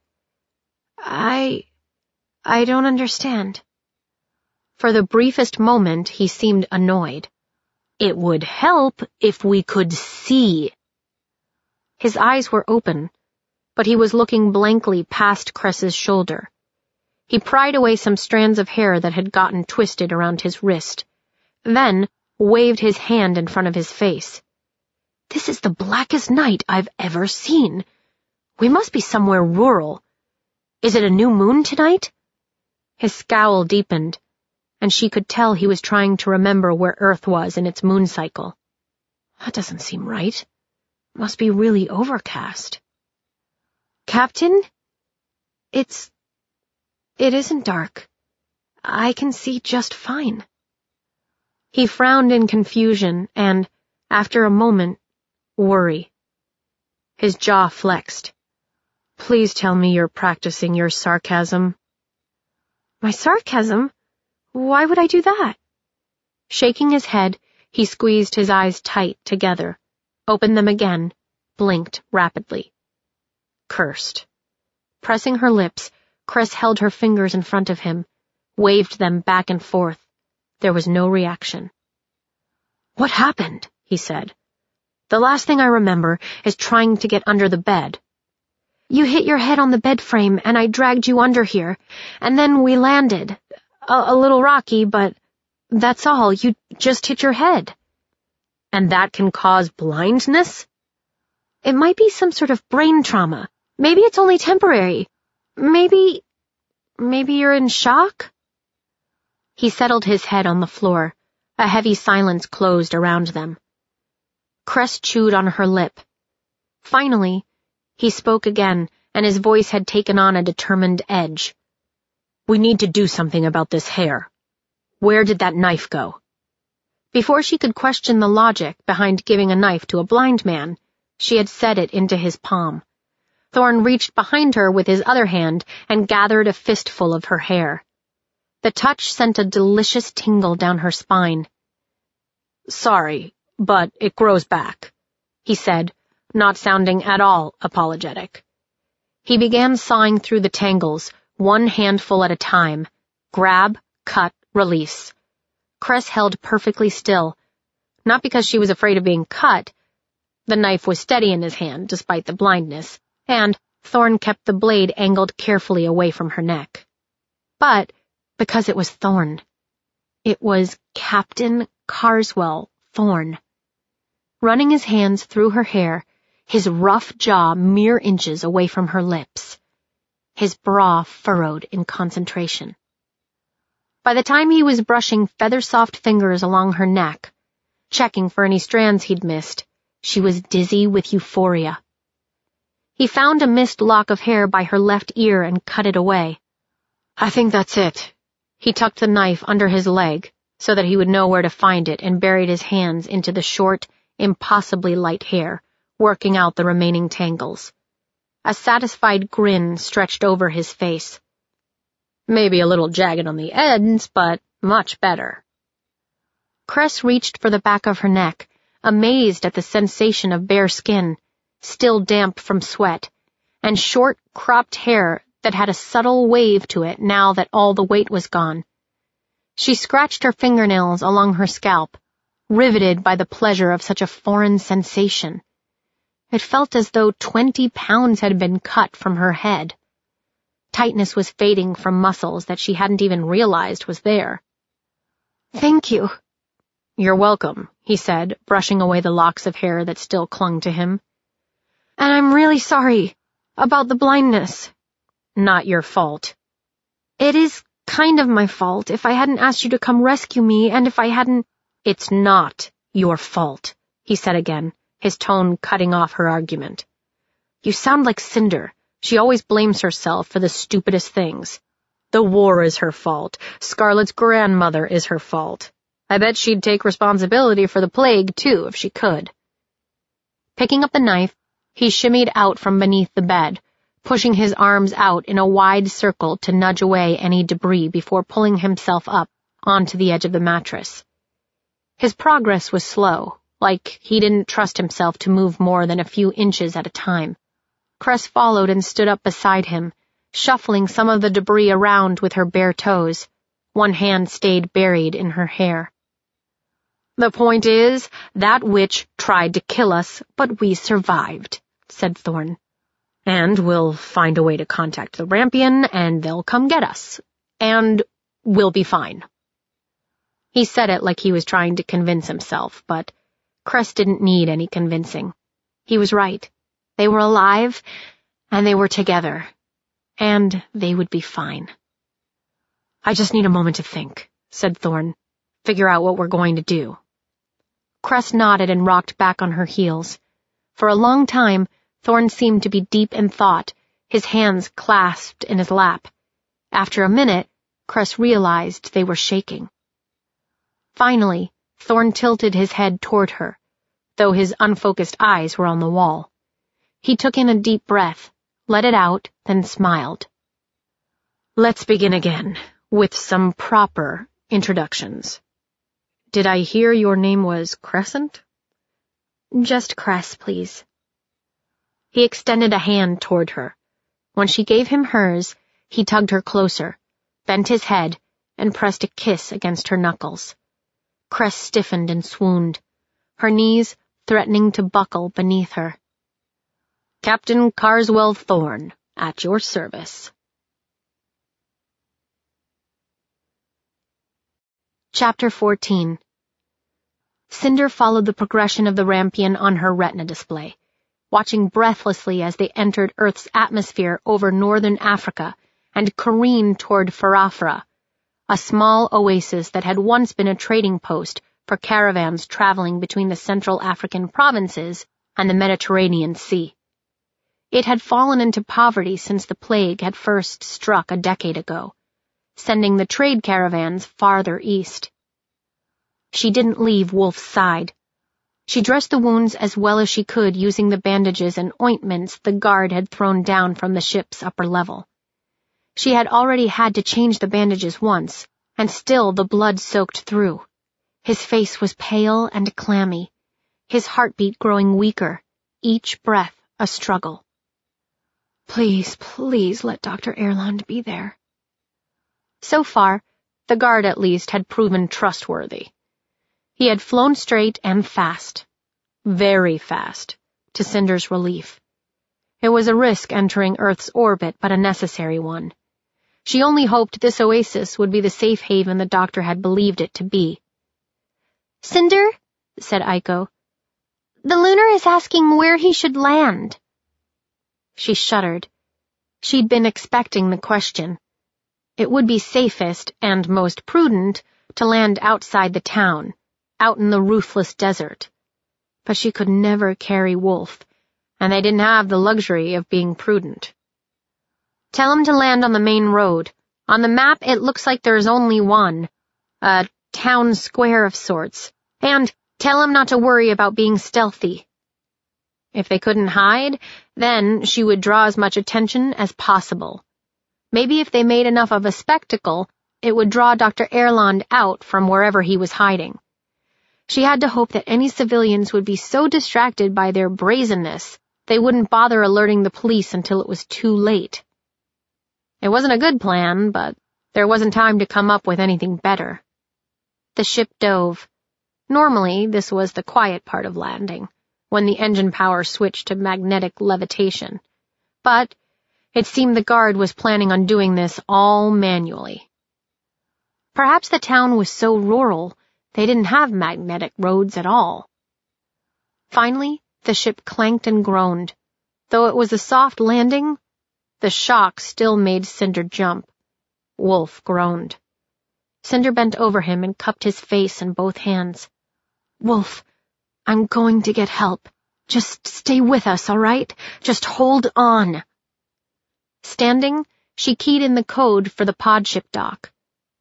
I... I don't understand. For the briefest moment, he seemed annoyed. It would help if we could see. His eyes were open, but he was looking blankly past Cress's shoulder. He pried away some strands of hair that had gotten twisted around his wrist, then waved his hand in front of his face. This is the blackest night I've ever seen. We must be somewhere rural. Is it a new moon tonight? His scowl deepened, and she could tell he was trying to remember where Earth was in its moon cycle. That doesn't seem right. It must be really overcast. Captain? It's... It isn't dark. I can see just fine. He frowned in confusion and, after a moment, worry. His jaw flexed. Please tell me you're practicing your sarcasm. My sarcasm? Why would I do that? Shaking his head, he squeezed his eyes tight together, opened them again, blinked rapidly. Cursed. Pressing her lips, Cress held her fingers in front of him, waved them back and forth. There was no reaction. What happened? He said. The last thing I remember is trying to get under the bed. You hit your head on the bed frame and I dragged you under here, and then we landed. A, a little rocky, but that's all. You just hit your head. And that can cause blindness? It might be some sort of brain trauma. Maybe it's only temporary. Maybe... maybe you're in shock? He settled his head on the floor. A heavy silence closed around them. Cress chewed on her lip. Finally, he spoke again, and his voice had taken on a determined edge. We need to do something about this hair. Where did that knife go? Before she could question the logic behind giving a knife to a blind man, she had set it into his palm. Thorne reached behind her with his other hand and gathered a fistful of her hair. The touch sent a delicious tingle down her spine. Sorry, but it grows back, he said, not sounding at all apologetic. He began sawing through the tangles, one handful at a time. Grab, cut, release. Cress held perfectly still, not because she was afraid of being cut. The knife was steady in his hand, despite the blindness, and Thorne kept the blade angled carefully away from her neck. But because it was Thorne. It was Captain Carswell Thorne. Running his hands through her hair, his rough jaw mere inches away from her lips. His brow furrowed in concentration. By the time he was brushing feather-soft fingers along her neck, checking for any strands he'd missed, she was dizzy with euphoria. He found a missed lock of hair by her left ear and cut it away. I think that's it. He tucked the knife under his leg, so that he would know where to find it, and buried his hands into the short, impossibly light hair, working out the remaining tangles. A satisfied grin stretched over his face. Maybe a little jagged on the ends, but much better. Cress reached for the back of her neck, amazed at the sensation of bare skin, still damp from sweat, and short, cropped hair that had a subtle wave to it now that all the weight was gone. She scratched her fingernails along her scalp, riveted by the pleasure of such a foreign sensation. It felt as though twenty pounds had been cut from her head. Tightness was fading from muscles that she hadn't even realized was there. "Thank you." "You're welcome," he said, brushing away the locks of hair that still clung to him. "And I'm really sorry about the blindness." "Not your fault." "It is kind of my fault if I hadn't asked you to come rescue me, and if I hadn't—" "It's not your fault," he said again, his tone cutting off her argument. "You sound like Cinder. She always blames herself for the stupidest things. The war is her fault. Scarlett's grandmother is her fault. I bet she'd take responsibility for the plague, too, if she could." Picking up the knife, he shimmied out from beneath the bed, pushing his arms out in a wide circle to nudge away any debris before pulling himself up onto the edge of the mattress. His progress was slow, like he didn't trust himself to move more than a few inches at a time. Cress followed and stood up beside him, shuffling some of the debris around with her bare toes. One hand stayed buried in her hair. "The point is, that witch tried to kill us, but we survived," said Thorne. "And we'll find a way to contact the Rampion, and they'll come get us. And we'll be fine." He said it like he was trying to convince himself, but Cress didn't need any convincing. He was right. They were alive, and they were together, and they would be fine. "I just need a moment to think," said Thorne. "Figure out what we're going to do." Cress nodded and rocked back on her heels. For a long time, Thorne seemed to be deep in thought, his hands clasped in his lap. After a minute, Cress realized they were shaking. Finally, Thorne tilted his head toward her, though his unfocused eyes were on the wall. He took in a deep breath, let it out, then smiled. "Let's begin again, with some proper introductions. Did I hear your name was Crescent?" "Just Cress, please." He extended a hand toward her. When she gave him hers, he tugged her closer, bent his head, and pressed a kiss against her knuckles. Cress stiffened and swooned, her knees threatening to buckle beneath her. "Captain Carswell Thorne, at your service." Chapter fourteen. Cinder followed the progression of the Rampion on her retina display, watching breathlessly as they entered Earth's atmosphere over northern Africa and careened toward Farafra, a small oasis that had once been a trading post for caravans traveling between the Central African provinces and the Mediterranean Sea. It had fallen into poverty since the plague had first struck a decade ago, sending the trade caravans farther east. She didn't leave Wolf's side. She dressed the wounds as well as she could using the bandages and ointments the guard had thrown down from the ship's upper level. She had already had to change the bandages once, and still the blood soaked through. His face was pale and clammy, his heartbeat growing weaker, each breath a struggle. "Please, please let Doctor Erland be there." So far, the guard at least had proven trustworthy. He had flown straight and fast, very fast, to Cinder's relief. It was a risk entering Earth's orbit, but a necessary one. She only hoped this oasis would be the safe haven the doctor had believed it to be. "Cinder," said Aiko, "the Lunar is asking where he should land." She shuddered. She'd been expecting the question. It would be safest and most prudent to land outside the town, out in the ruthless desert. But she could never carry Wolf, and they didn't have the luxury of being prudent. "Tell him to land on the main road. On the map, it looks like there's only one. A town square of sorts, and tell him not to worry about being stealthy. If they couldn't hide, then she would draw as much attention as possible. Maybe if they made enough of a spectacle, it would draw Doctor Erland out from wherever he was hiding. She had to hope that any civilians would be so distracted by their brazenness they wouldn't bother alerting the police until it was too late. It wasn't a good plan, but there wasn't time to come up with anything better. The ship dove. Normally, this was the quiet part of landing, when the engine power switched to magnetic levitation. But it seemed the guard was planning on doing this all manually. Perhaps the town was so rural they didn't have magnetic roads at all. Finally, the ship clanked and groaned. Though it was a soft landing, the shock still made Cinder jump. Wolf groaned. Cinder bent over him and cupped his face in both hands. "Wolf, I'm going to get help. Just stay with us, all right? Just hold on." Standing, she keyed in the code for the podship dock.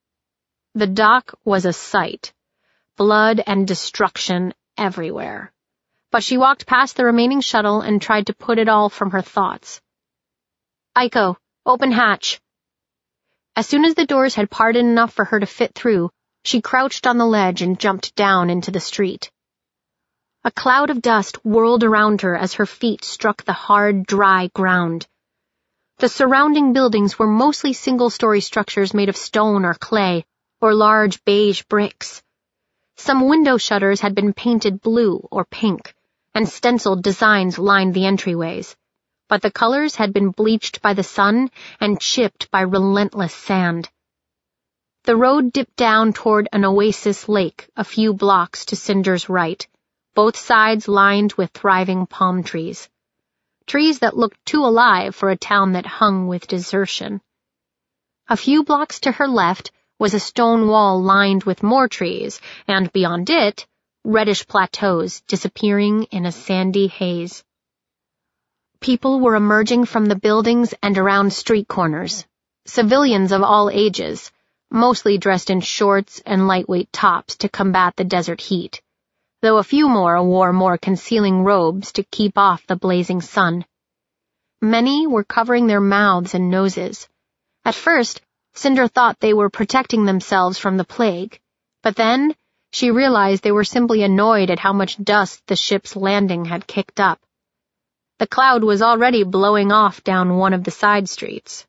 The dock was a sight. Blood and destruction everywhere. But she walked past the remaining shuttle and tried to put it all from her thoughts. "Aiko, open hatch." As soon as the doors had parted enough for her to fit through, she crouched on the ledge and jumped down into the street. A cloud of dust whirled around her as her feet struck the hard, dry ground. The surrounding buildings were mostly single-story structures made of stone or clay, or large beige bricks. Some window shutters had been painted blue or pink, and stenciled designs lined the entryways, but the colors had been bleached by the sun and chipped by relentless sand. The road dipped down toward an oasis lake a few blocks to Cinder's right, both sides lined with thriving palm trees. Trees that looked too alive for a town that hung with desertion. A few blocks to her left was a stone wall lined with more trees, and beyond it, reddish plateaus disappearing in a sandy haze. People were emerging from the buildings and around street corners, civilians of all ages, mostly dressed in shorts and lightweight tops to combat the desert heat, though a few more wore more concealing robes to keep off the blazing sun. Many were covering their mouths and noses. At first, Cinder thought they were protecting themselves from the plague, but then she realized they were simply annoyed at how much dust the ship's landing had kicked up. The cloud was already blowing off down one of the side streets.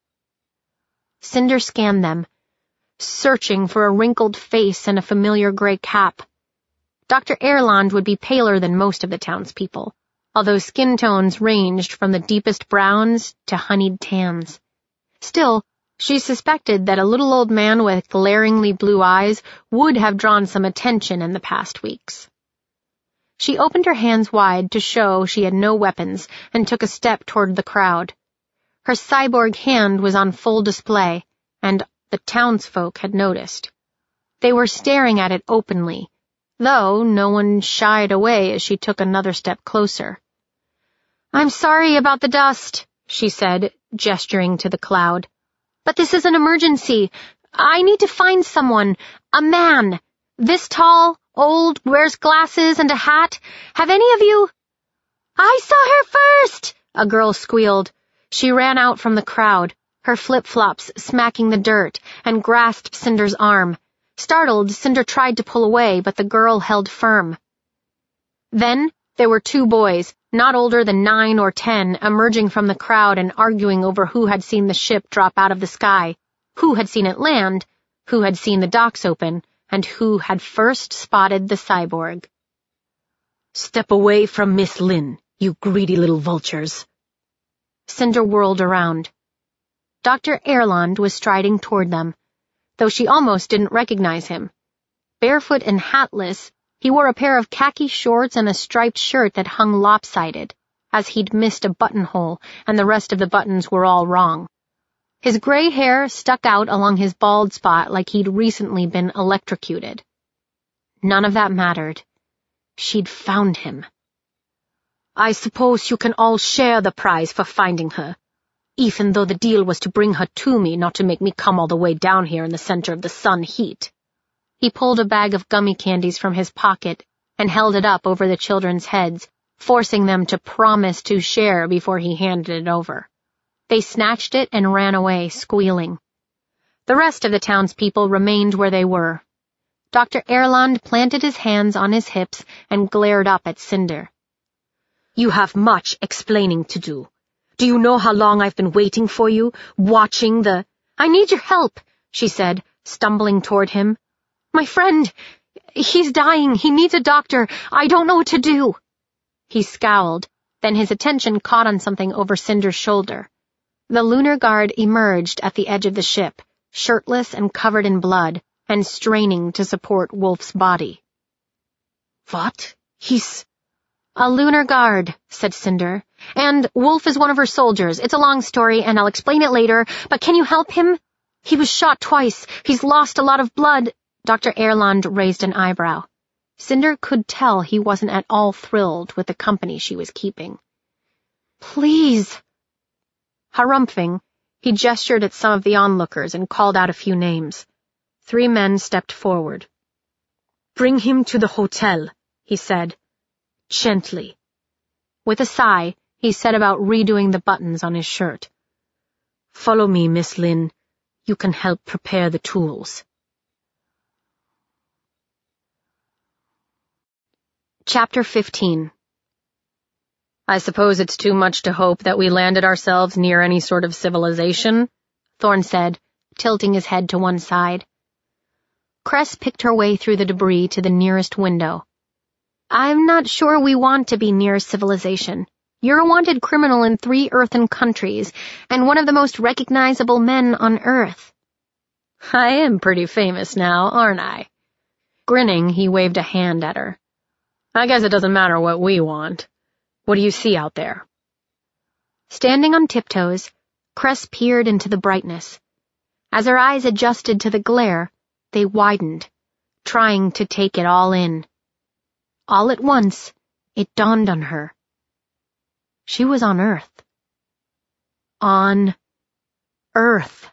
Cinder scanned them, searching for a wrinkled face and a familiar gray cap. Doctor Erland would be paler than most of the townspeople, although skin tones ranged from the deepest browns to honeyed tans. Still, she suspected that a little old man with glaringly blue eyes would have drawn some attention in the past weeks. She opened her hands wide to show she had no weapons and took a step toward the crowd. Her cyborg hand was on full display, and the townsfolk had noticed. They were staring at it openly, though no one shied away as she took another step closer. "I'm sorry about the dust," she said, gesturing to the cloud. "But this is an emergency. I need to find someone, a man. This tall, old, wears glasses and a hat. Have any of you—" "I saw her first!" a girl squealed. She ran out from the crowd, her flip-flops smacking the dirt, and grasped Cinder's arm. Startled, Cinder tried to pull away, but the girl held firm. Then there were two boys, not older than nine or ten, emerging from the crowd and arguing over who had seen the ship drop out of the sky, who had seen it land, who had seen the docks open, and who had first spotted the cyborg. "Step away from Miss Lynn, you greedy little vultures." Cinder whirled around. Doctor Erland was striding toward them, though she almost didn't recognize him. Barefoot and hatless, he wore a pair of khaki shorts and a striped shirt that hung lopsided, as he'd missed a buttonhole and the rest of the buttons were all wrong. His gray hair stuck out along his bald spot like he'd recently been electrocuted. None of that mattered. She'd found him. "I suppose you can all share the prize for finding her, even though the deal was to bring her to me, not to make me come all the way down here in the center of the sun heat." He pulled a bag of gummy candies from his pocket and held it up over the children's heads, forcing them to promise to share before he handed it over. They snatched it and ran away, squealing. The rest of the townspeople remained where they were. Doctor Erland planted his hands on his hips and glared up at Cinder. "You have much explaining to do. Do you know how long I've been waiting for you, watching the—" "I need your help," she said, stumbling toward him. "My friend, he's dying. He needs a doctor. I don't know what to do." He scowled, then his attention caught on something over Cinder's shoulder. The lunar guard emerged at the edge of the ship, shirtless and covered in blood, and straining to support Wolf's body. "What? He's—" "A lunar guard," said Cinder. "And Wolf is one of her soldiers. It's a long story, and I'll explain it later, but can you help him? He was shot twice. He's lost a lot of blood." Doctor Erland raised an eyebrow. Cinder could tell he wasn't at all thrilled with the company she was keeping. "Please." Harumphing, he gestured at some of the onlookers and called out a few names. Three men stepped forward. "Bring him to the hotel," he said. "Gently." With a sigh, he set about redoing the buttons on his shirt. "Follow me, Miss Lin. You can help prepare the tools." Chapter fifteen. "I suppose it's too much to hope that we landed ourselves near any sort of civilization," Thorne said, tilting his head to one side. Cress picked her way through the debris to the nearest window. "I'm not sure we want to be near civilization. You're a wanted criminal in three earthen countries, and one of the most recognizable men on Earth." "I am pretty famous now, aren't I?" Grinning, he waved a hand at her. "I guess it doesn't matter what we want. What do you see out there?" Standing on tiptoes, Cress peered into the brightness. As her eyes adjusted to the glare, they widened, trying to take it all in. All at once, it dawned on her. She was on Earth. On Earth.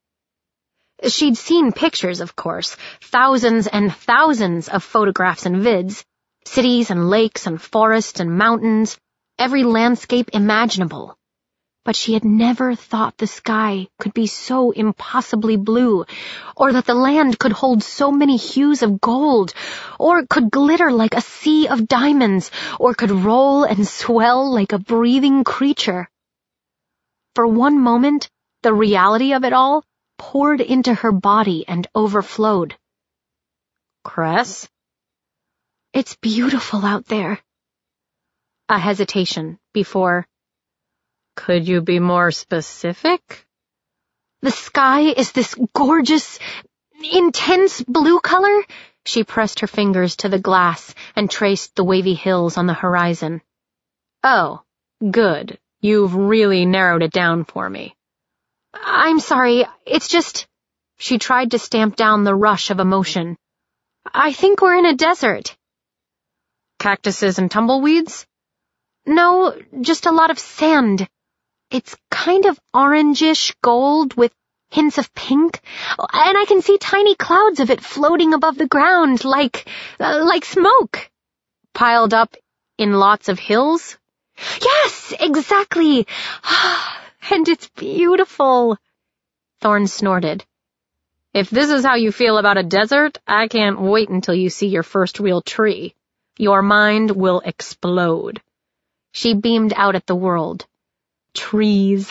She'd seen pictures, of course, thousands and thousands of photographs and vids, cities and lakes and forests and mountains, every landscape imaginable. But she had never thought the sky could be so impossibly blue, or that the land could hold so many hues of gold, or could glitter like a sea of diamonds, or could roll and swell like a breathing creature. For one moment, the reality of it all poured into her body and overflowed. "Cress?" "It's beautiful out there." A hesitation before, "Could you be more specific?" "The sky is this gorgeous, intense blue color." She pressed her fingers to the glass and traced the wavy hills on the horizon. "Oh, good. You've really narrowed it down for me." "I'm sorry, it's just—" She tried to stamp down the rush of emotion. "I think we're in a desert." "Cactuses and tumbleweeds?" "No, just a lot of sand. It's kind of orangish gold with hints of pink, and I can see tiny clouds of it floating above the ground like, uh, like smoke." "Piled up in lots of hills?" "Yes, exactly. And it's beautiful." Thorne snorted. "If this is how you feel about a desert, I can't wait until you see your first real tree. Your mind will explode." She beamed out at the world. "Trees."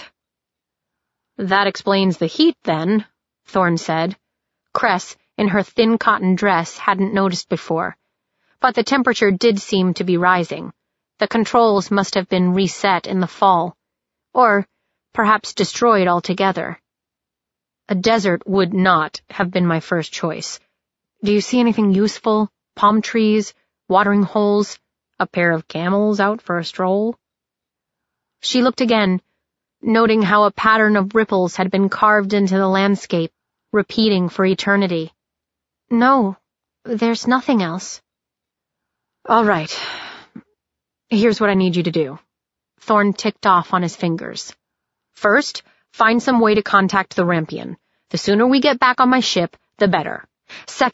"That explains the heat, then," Thorne said. Cress, in her thin cotton dress, hadn't noticed before. But the temperature did seem to be rising. The controls must have been reset in the fall. Or perhaps destroyed altogether. A desert would not have been my first choice. Do you see anything useful? Palm trees? Watering holes? A pair of camels out for a stroll?" She looked again, noting how a pattern of ripples had been carved into the landscape, repeating for eternity. "No, there's nothing else." "All right. Here's what I need you to do." Thorne ticked off on his fingers. "First, find some way to contact the Rampion. The sooner we get back on my ship, the better. Second,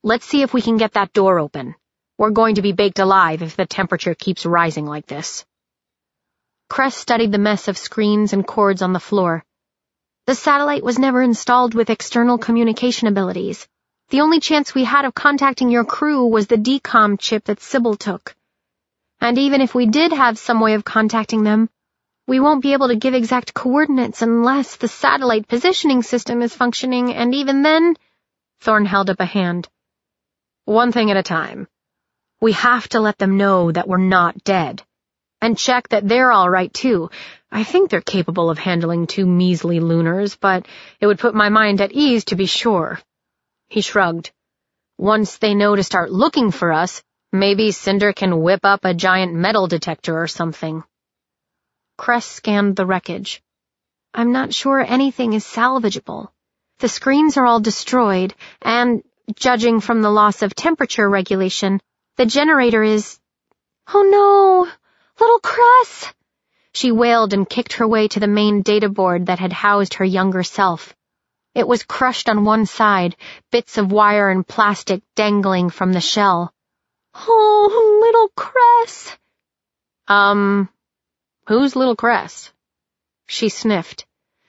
Let's see if we can get that door open. We're going to be baked alive if the temperature keeps rising like this. Cress studied the mess of screens and cords on the floor. The satellite was never installed with external communication abilities. The only chance we had of contacting your crew was the D COM chip that Sybil took. And even if we did have some way of contacting them, we won't be able to give exact coordinates unless the satellite positioning system is functioning, and even then— Thorn held up a hand. One thing at a time. We have to let them know that we're not dead. And check that they're all right, too. I think they're capable of handling two measly lunars, but it would put my mind at ease to be sure. He shrugged. Once they know to start looking for us, maybe Cinder can whip up a giant metal detector or something. Cress scanned the wreckage. I'm not sure anything is salvageable. The screens are all destroyed, and, judging from the loss of temperature regulation, the generator is— Oh no! Little Cress! She wailed and kicked her way to the main data board that had housed her younger self. It was crushed on one side, bits of wire and plastic dangling from the shell. Oh, little Cress! Um, who's little Cress? She sniffed.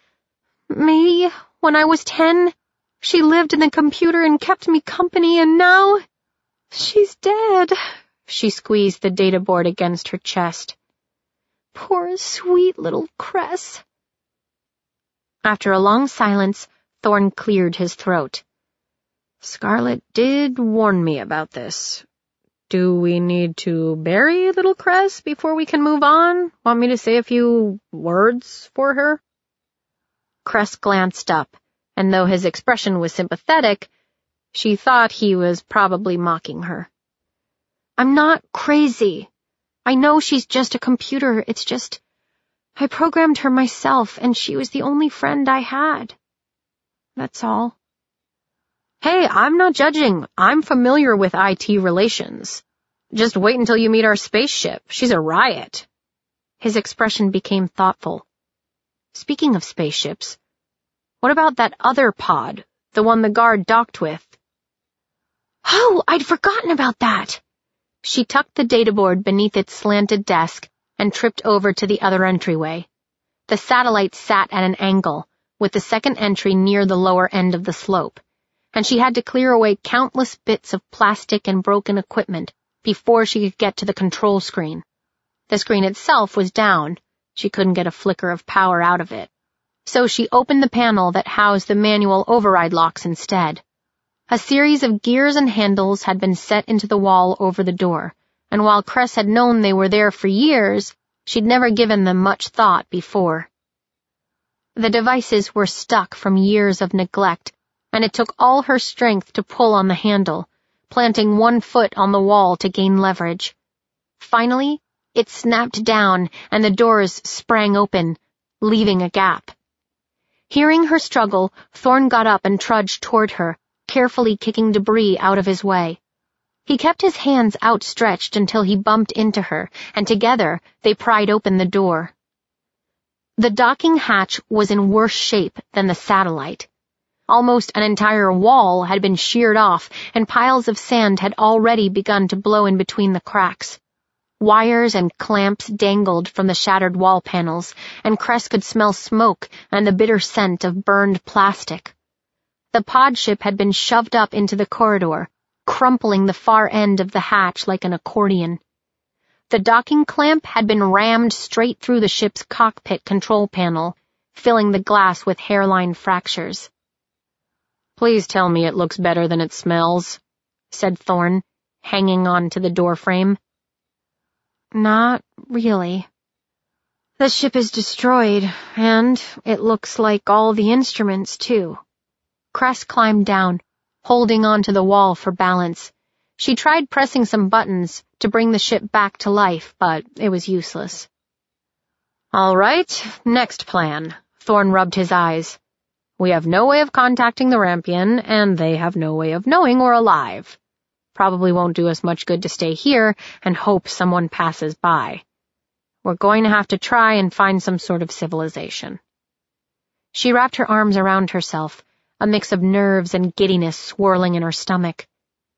Me, when I was ten, she lived in the computer and kept me company, and now she's dead. She squeezed the data board against her chest. Poor, sweet little Cress. After a long silence, Thorn cleared his throat. Scarlet did warn me about this. Do we need to bury little Cress before we can move on? Want me to say a few words for her? Cress glanced up, and though his expression was sympathetic, she thought he was probably mocking her. I'm not crazy. I know she's just a computer. It's just, I programmed her myself, and she was the only friend I had. That's all. Hey, I'm not judging. I'm familiar with I T relations. Just wait until you meet our spaceship. She's a riot. His expression became thoughtful. Speaking of spaceships, what about that other pod, the one the guard docked with? Oh, I'd forgotten about that. She tucked the databoard beneath its slanted desk and tripped over to the other entryway. The satellite sat at an angle, with the second entry near the lower end of the slope, and she had to clear away countless bits of plastic and broken equipment before she could get to the control screen. The screen itself was down. She couldn't get a flicker of power out of it. So she opened the panel that housed the manual override locks instead. A series of gears and handles had been set into the wall over the door, and while Cress had known they were there for years, she'd never given them much thought before. The devices were stuck from years of neglect, and it took all her strength to pull on the handle, planting one foot on the wall to gain leverage. Finally, it snapped down, and the doors sprang open, leaving a gap. Hearing her struggle, Thorn got up and trudged toward her, carefully kicking debris out of his way. He kept his hands outstretched until he bumped into her, and together they pried open the door. The docking hatch was in worse shape than the satellite. Almost an entire wall had been sheared off, and piles of sand had already begun to blow in between the cracks. Wires and clamps dangled from the shattered wall panels, and Cress could smell smoke and the bitter scent of burned plastic. The pod ship had been shoved up into the corridor, crumpling the far end of the hatch like an accordion. The docking clamp had been rammed straight through the ship's cockpit control panel, filling the glass with hairline fractures. Please tell me it looks better than it smells, said Thorn, hanging on to the doorframe. Not really. The ship is destroyed, and it looks like all the instruments, too. Cress climbed down, holding onto the wall for balance. She tried pressing some buttons to bring the ship back to life, but it was useless. All right, next plan. Thorn rubbed his eyes. We have no way of contacting the Rampion, and they have no way of knowing we're alive. Probably won't do us much good to stay here and hope someone passes by. We're going to have to try and find some sort of civilization. She wrapped her arms around herself, a mix of nerves and giddiness swirling in her stomach.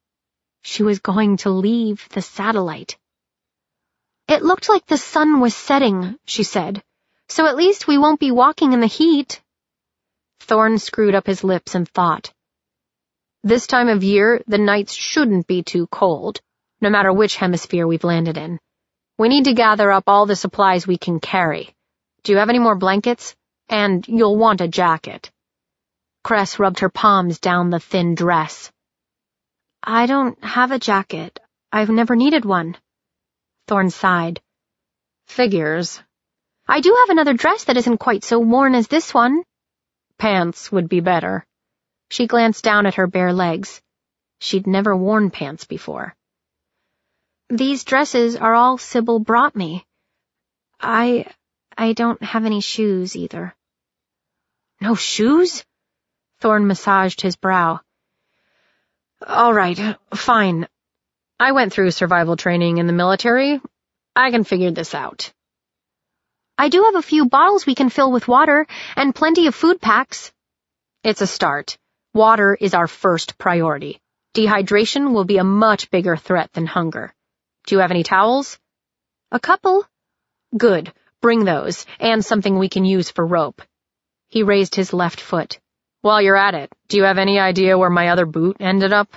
she was going to leave the satellite. "It looked like the sun was setting," she said, "so at least we won't be walking in the heat." Thorne screwed up his lips and thought. This time of year, the nights shouldn't be too cold, no matter which hemisphere we've landed in. We need to gather up all the supplies we can carry. Do you have any more blankets? And you'll want a jacket. Cress rubbed her palms down the thin dress. "I don't have a jacket. I've never needed one." Thorne sighed. "Figures. I do have another dress that isn't quite so worn as this one." "Pants would be better." She glanced down at her bare legs. She'd never worn pants before. "These dresses are all Sybil brought me. I... I don't have any shoes either." "No shoes?" Thorne massaged his brow. "All right, fine. I went through survival training in the military. I can figure this out." "I do have a few bottles we can fill with water, and plenty of food packs." "It's a start. Water is our first priority. Dehydration will be a much bigger threat than hunger. Do you have any towels?" "A couple." "Good. Bring those, and something we can use for rope." He raised his left foot. "While you're at it, do you have any idea where my other boot ended up?"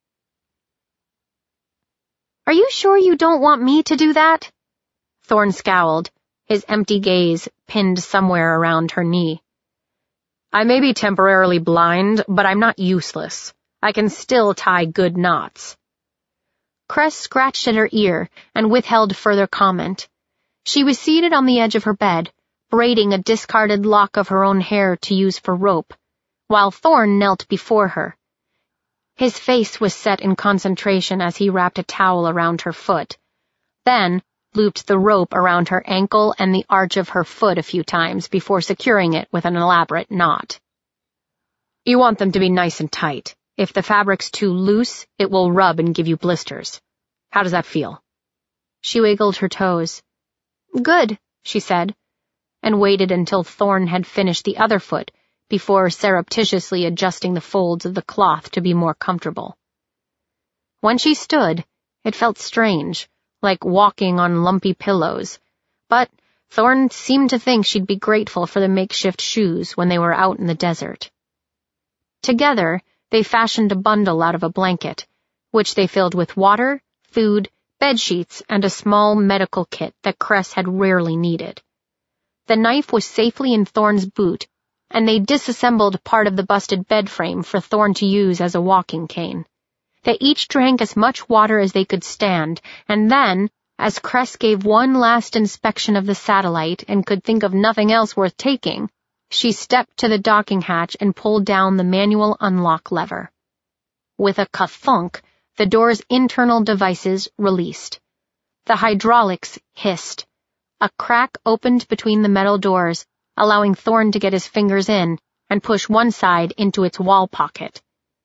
"Are you sure you don't want me to do that?" Thorne scowled, his empty gaze pinned somewhere around her knee. "I may be temporarily blind, but I'm not useless. I can still tie good knots." Cress scratched at her ear and withheld further comment. She was seated on the edge of her bed, braiding a discarded lock of her own hair to use for rope, while Thorne knelt before her. His face was set in concentration as he wrapped a towel around her foot, then looped the rope around her ankle and the arch of her foot a few times before securing it with an elaborate knot. "You want them to be nice and tight. If the fabric's too loose, it will rub and give you blisters. How does that feel?" She wiggled her toes. "Good," she said, and waited until Thorne had finished the other foot before surreptitiously adjusting the folds of the cloth to be more comfortable. When she stood, it felt strange, like walking on lumpy pillows, but Thorne seemed to think she'd be grateful for the makeshift shoes when they were out in the desert. Together, they fashioned a bundle out of a blanket, which they filled with water, food, bedsheets, and a small medical kit that Cress had rarely needed. The knife was safely in Thorne's boot, and they disassembled part of the busted bed frame for Thorne to use as a walking cane. They each drank as much water as they could stand, and then, as Cress gave one last inspection of the satellite and could think of nothing else worth taking, she stepped to the docking hatch and pulled down the manual unlock lever. With a ka-thunk, the door's internal devices released. The hydraulics hissed. A crack opened between the metal doors, allowing Thorne to get his fingers in and push one side into its wall pocket.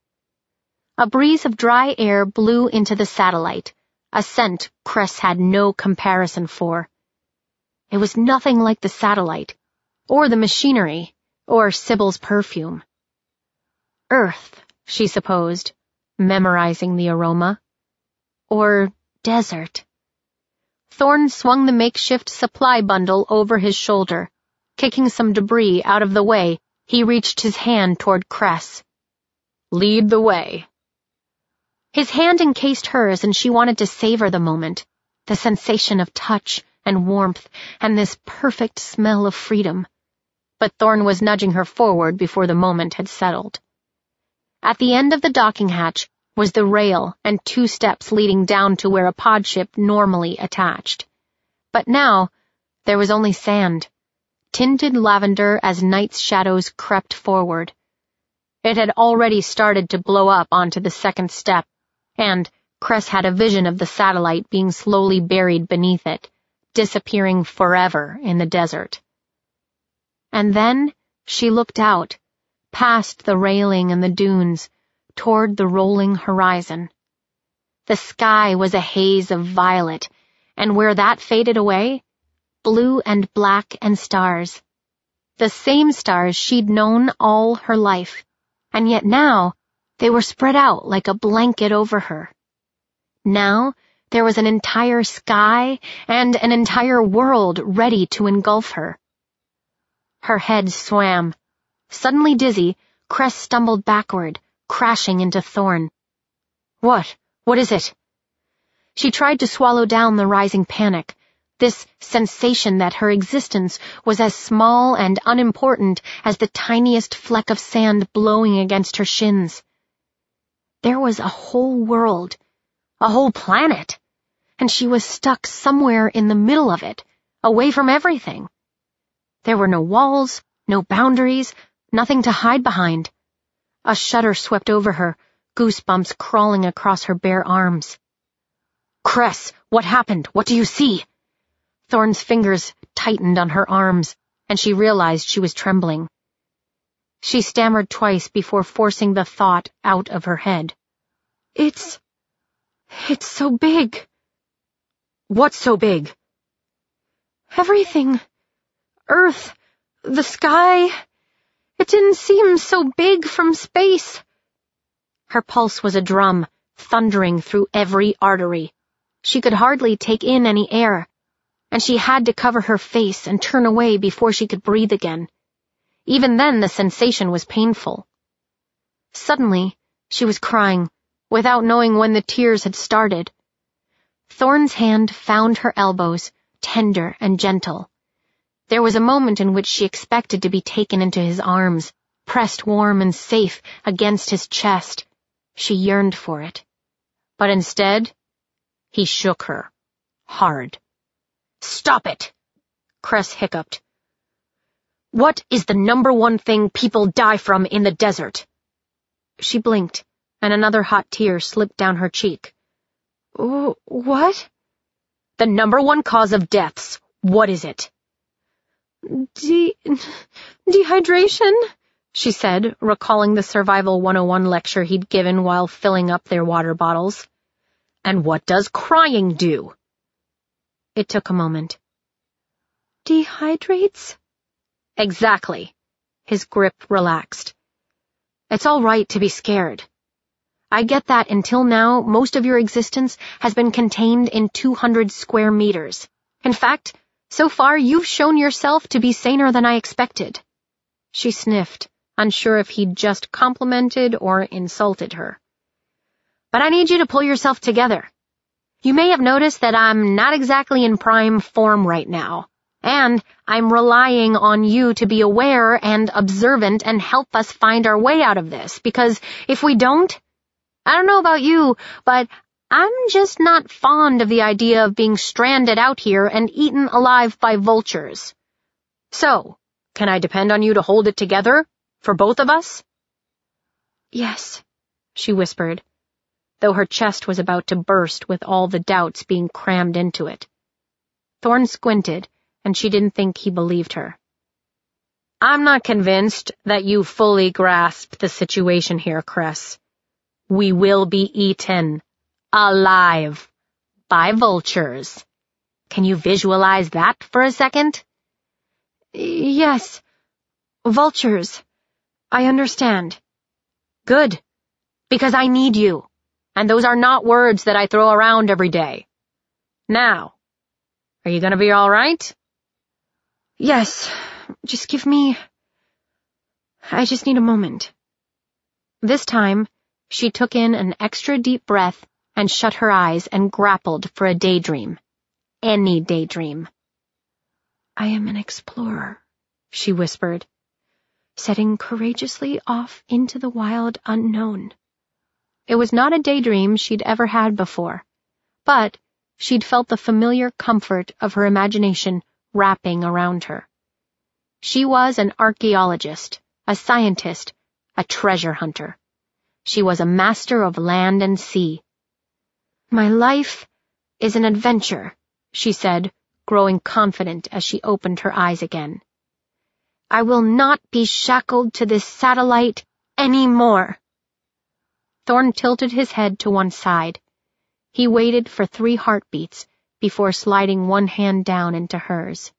A breeze of dry air blew into the satellite, a scent Cress had no comparison for. It was nothing like the satellite, or the machinery, or Sybil's perfume. Earth, she supposed, memorizing the aroma. Or desert. Thorne swung the makeshift supply bundle over his shoulder. Kicking some debris out of the way, he reached his hand toward Cress. "Lead the way." His hand encased hers, and she wanted to savor the moment, the sensation of touch and warmth and this perfect smell of freedom. But Thorne was nudging her forward before the moment had settled. At the end of the docking hatch was the rail and two steps leading down to where a pod ship normally attached. But now, there was only sand, tinted lavender as night's shadows crept forward. It had already started to blow up onto the second step, and Cress had a vision of the satellite being slowly buried beneath it, disappearing forever in the desert. And then she looked out, past the railing and the dunes, toward the rolling horizon. The sky was a haze of violet, and where that faded away, blue and black and stars. The same stars she'd known all her life, and yet now they were spread out like a blanket over her. Now there was an entire sky and an entire world ready to engulf her. Her head swam. Suddenly dizzy, Cress stumbled backward, crashing into Thorn. What? What is it? She tried to swallow down the rising panic, this sensation that her existence was as small and unimportant as the tiniest fleck of sand blowing against her shins. There was a whole world, a whole planet, and she was stuck somewhere in the middle of it, away from everything. There were no walls, no boundaries, nothing to hide behind. A shudder swept over her, goosebumps crawling across her bare arms. Cress, what happened? What do you see? Thorn's fingers tightened on her arms, and she realized she was trembling. She stammered twice before forcing the thought out of her head. It's... it's so big. What's so big? Everything. Earth, the sky. It didn't seem so big from space. Her pulse was a drum, thundering through every artery. She could hardly take in any air, and she had to cover her face and turn away before she could breathe again. Even then the sensation was painful. Suddenly, she was crying, without knowing when the tears had started. Thorn's hand found her elbows, tender and gentle. There was a moment in which she expected to be taken into his arms, pressed warm and safe against his chest. She yearned for it. But instead, he shook her. Hard. Stop it! Cress hiccuped. What is the number one thing people die from in the desert? She blinked, and another hot tear slipped down her cheek. What? The number one cause of deaths. What is it? De- dehydration, she said, recalling the Survival one oh one lecture he'd given while filling up their water bottles. And what does crying do? It took a moment. Dehydrates? Exactly. His grip relaxed. It's all right to be scared. I get that until now, most of your existence has been contained in two hundred square meters. In fact, so far you've shown yourself to be saner than I expected. She sniffed, unsure if he'd just complimented or insulted her. But I need you to pull yourself together. You may have noticed that I'm not exactly in prime form right now, and I'm relying on you to be aware and observant and help us find our way out of this, because if we don't, I don't know about you, but I'm just not fond of the idea of being stranded out here and eaten alive by vultures. So, can I depend on you to hold it together, for both of us? Yes, she whispered, though her chest was about to burst with all the doubts being crammed into it. Thorn squinted, and she didn't think he believed her. I'm not convinced that you fully grasped the situation here, Cress. We will be eaten. Alive. By vultures. Can you visualize that for a second? Yes. Vultures. I understand. Good. Because I need you. And those are not words that I throw around every day. Now, are you gonna be all right? Yes. Just give me... I just need a moment. This time, she took in an extra deep breath and shut her eyes and grappled for a daydream. Any daydream. I am an explorer, she whispered, setting courageously off into the wild unknown. It was not a daydream she'd ever had before, but she'd felt the familiar comfort of her imagination wrapping around her. She was an archaeologist, a scientist, a treasure hunter. She was a master of land and sea. My life is an adventure, she said, growing confident as she opened her eyes again. I will not be shackled to this satellite any more. Thorn tilted his head to one side. He waited for three heartbeats before sliding one hand down into hers.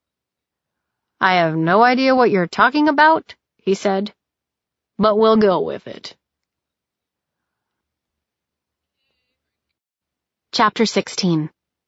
I have no idea what you're talking about, he said, but we'll go with it. Chapter sixteen.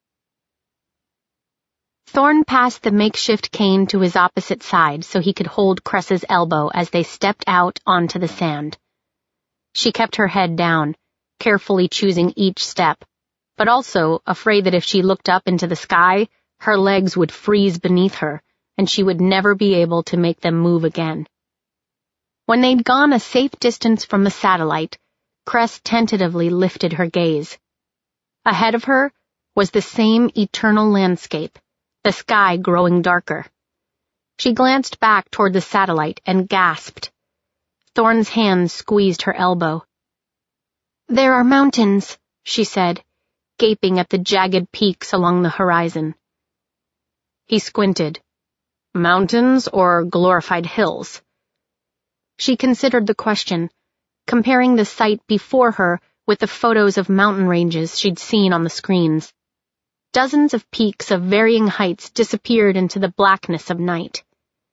Thorn passed the makeshift cane to his opposite side so he could hold Cress's elbow as they stepped out onto the sand. She kept her head down, carefully choosing each step, but also afraid that if she looked up into the sky, her legs would freeze beneath her, and she would never be able to make them move again. When they'd gone a safe distance from the satellite, Cress tentatively lifted her gaze. Ahead of her was the same eternal landscape, the sky growing darker. She glanced back toward the satellite and gasped. Thorn's hand squeezed her elbow. "There are mountains," she said, gaping at the jagged peaks along the horizon. He squinted. Mountains or glorified hills? She considered the question, comparing the sight before her with the photos of mountain ranges she'd seen on the screens. Dozens of peaks of varying heights disappeared into the blackness of night.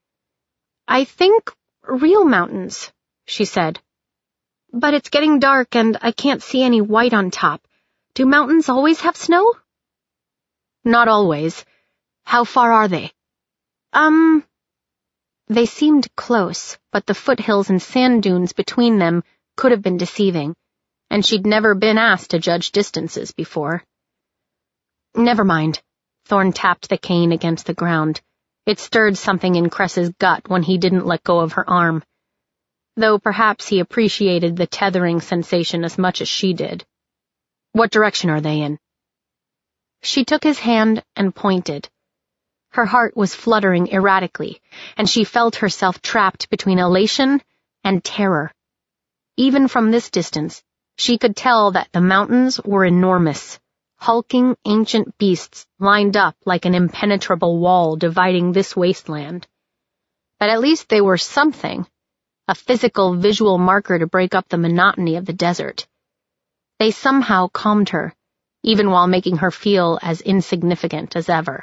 "I think real mountains," she said. "But it's getting dark and I can't see any white on top. Do mountains always have snow?" "Not always. How far are they?" Um... They seemed close, but the foothills and sand dunes between them could have been deceiving, and she'd never been asked to judge distances before. "Never mind." Thorn tapped the cane against the ground. It stirred something in Cress's gut when he didn't let go of her arm, though perhaps he appreciated the tethering sensation as much as she did. "What direction are they in?" She took his hand and pointed. Her heart was fluttering erratically, and she felt herself trapped between elation and terror. Even from this distance, she could tell that the mountains were enormous, hulking ancient beasts lined up like an impenetrable wall dividing this wasteland. But at least they were something, a physical visual marker to break up the monotony of the desert. They somehow calmed her, even while making her feel as insignificant as ever.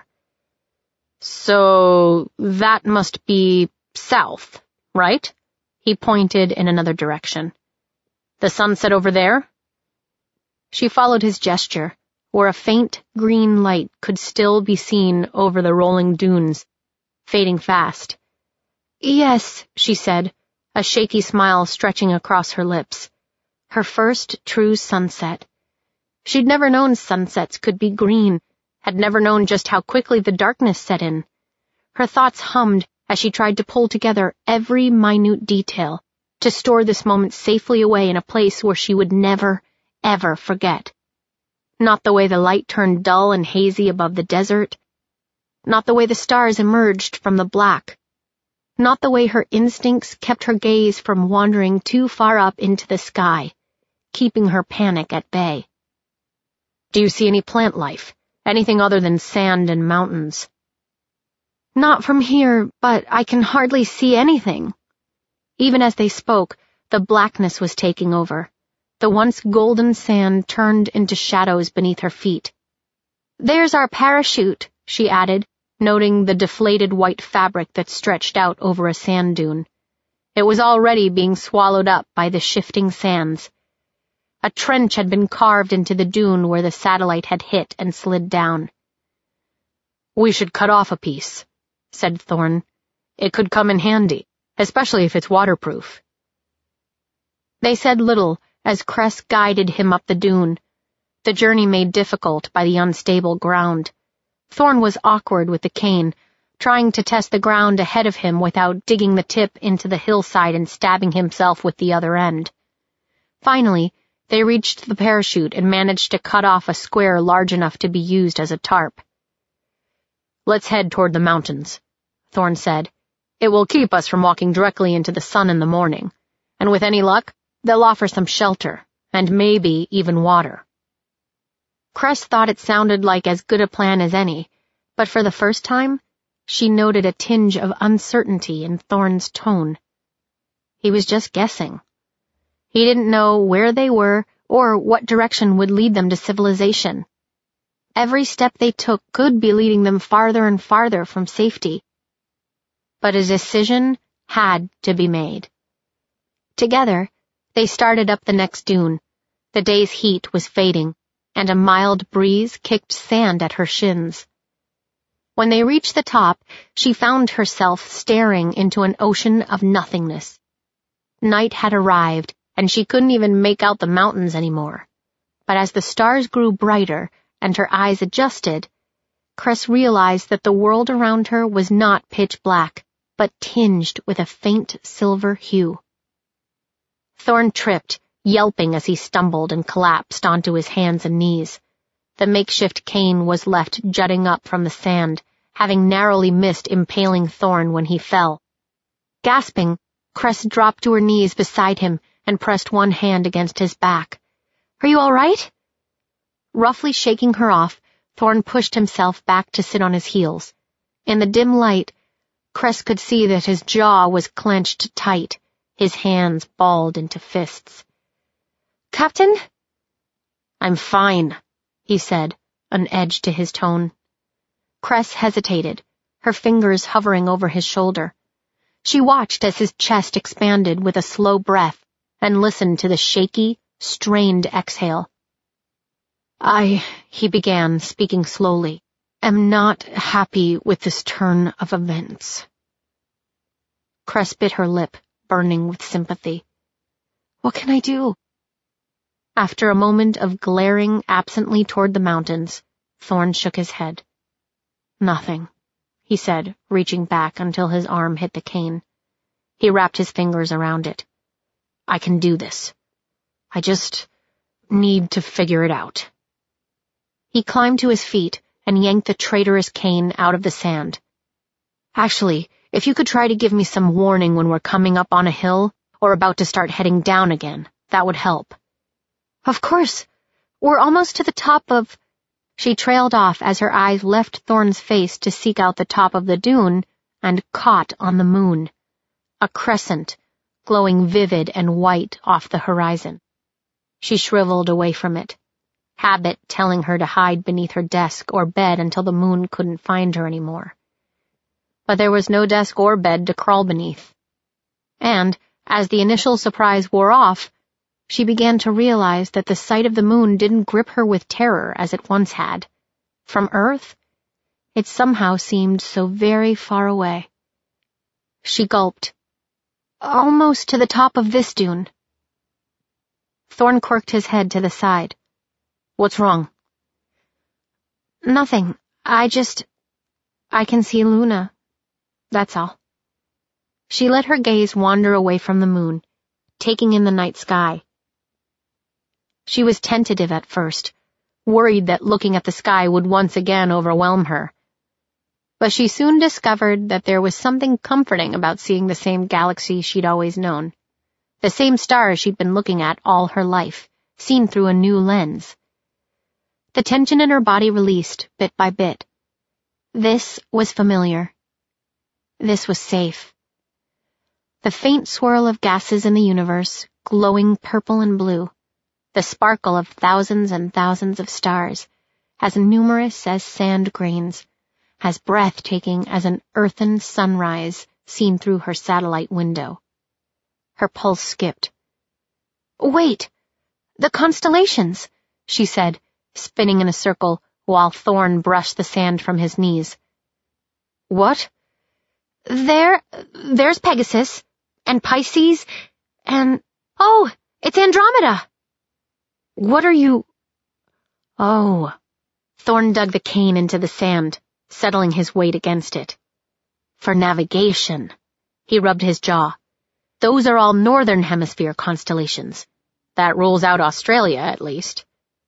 "So that must be south, right?" He pointed in another direction. "The sunset over there?" She followed his gesture, where a faint green light could still be seen over the rolling dunes, fading fast. "Yes," she said, a shaky smile stretching across her lips. Her first true sunset. She'd never known sunsets could be green, had never known just how quickly the darkness set in. Her thoughts hummed as she tried to pull together every minute detail, to store this moment safely away in a place where she would never, ever forget. Not the way the light turned dull and hazy above the desert. Not the way the stars emerged from the black. Not the way her instincts kept her gaze from wandering too far up into the sky, keeping her panic at bay. "Do you see any plant life? Anything other than sand and mountains?" "Not from here, but I can hardly see anything." Even as they spoke, the blackness was taking over. The once golden sand turned into shadows beneath her feet. "There's our parachute," she added, noting the deflated white fabric that stretched out over a sand dune. It was already being swallowed up by the shifting sands. A trench had been carved into the dune where the satellite had hit and slid down. "We should cut off a piece," said Thorn. "It could come in handy, especially if it's waterproof." They said little as Cress guided him up the dune, the journey made difficult by the unstable ground. Thorn was awkward with the cane, trying to test the ground ahead of him without digging the tip into the hillside and stabbing himself with the other end. Finally, they reached the parachute and managed to cut off a square large enough to be used as a tarp. "Let's head toward the mountains," Thorn said. "It will keep us from walking directly into the sun in the morning, and with any luck, they'll offer some shelter, and maybe even water." Cress thought it sounded like as good a plan as any, but for the first time, she noted a tinge of uncertainty in Thorn's tone. He was just guessing. He didn't know where they were or what direction would lead them to civilization. Every step they took could be leading them farther and farther from safety. But a decision had to be made. Together, they started up the next dune. The day's heat was fading, and a mild breeze kicked sand at her shins. When they reached the top, she found herself staring into an ocean of nothingness. Night had arrived, and she couldn't even make out the mountains anymore. But as the stars grew brighter and her eyes adjusted, Cress realized that the world around her was not pitch black, but tinged with a faint silver hue. Thorn tripped, yelping as he stumbled and collapsed onto his hands and knees. The makeshift cane was left jutting up from the sand, having narrowly missed impaling Thorn when he fell. Gasping, Cress dropped to her knees beside him and pressed one hand against his back. "Are you all right?" Roughly shaking her off, Thorn pushed himself back to sit on his heels. In the dim light, Cress could see that his jaw was clenched tight, his hands balled into fists. "Captain?" "I'm fine," he said, an edge to his tone. Cress hesitated, her fingers hovering over his shoulder. She watched as his chest expanded with a slow breath and listened to the shaky, strained exhale. I, he began, speaking slowly, am not happy with this turn of events. Cress bit her lip, burning with sympathy. What can I do? After a moment of glaring absently toward the mountains, Thorn shook his head. Nothing, he said, reaching back until his arm hit the cane. He wrapped his fingers around it. I can do this. I just need to figure it out. He climbed to his feet and yanked the traitorous cane out of the sand. Actually, if you could try to give me some warning when we're coming up on a hill or about to start heading down again, that would help. Of course. We're almost to the top of... She trailed off as her eyes left Thorn's face to seek out the top of the dune and caught on the moon. A crescent, glowing vivid and white off the horizon. She shriveled away from it, habit telling her to hide beneath her desk or bed until the moon couldn't find her anymore. But there was no desk or bed to crawl beneath. And, as the initial surprise wore off, she began to realize that the sight of the moon didn't grip her with terror as it once had. From Earth, it somehow seemed so very far away. She gulped. Almost to the top of this dune. Thorn quirked his head to the side. What's wrong? Nothing. I just... I can see Luna. That's all. She let her gaze wander away from the moon, taking in the night sky. She was tentative at first, worried that looking at the sky would once again overwhelm her. But she soon discovered that there was something comforting about seeing the same galaxy she'd always known, the same stars she'd been looking at all her life, seen through a new lens. The tension in her body released, bit by bit. This was familiar. This was safe. The faint swirl of gases in the universe, glowing purple and blue, the sparkle of thousands and thousands of stars, as numerous as sand grains, as breathtaking as an earthen sunrise seen through her satellite window. Her pulse skipped. Wait! The constellations, she said, spinning in a circle while Thorn brushed the sand from his knees. What? There, there's Pegasus, and Pisces, and... Oh, it's Andromeda! What are you... Oh. Thorn dug the cane into the sand, settling his weight against it. For navigation. He rubbed his jaw. Those are all northern hemisphere constellations. That rules out Australia, at least.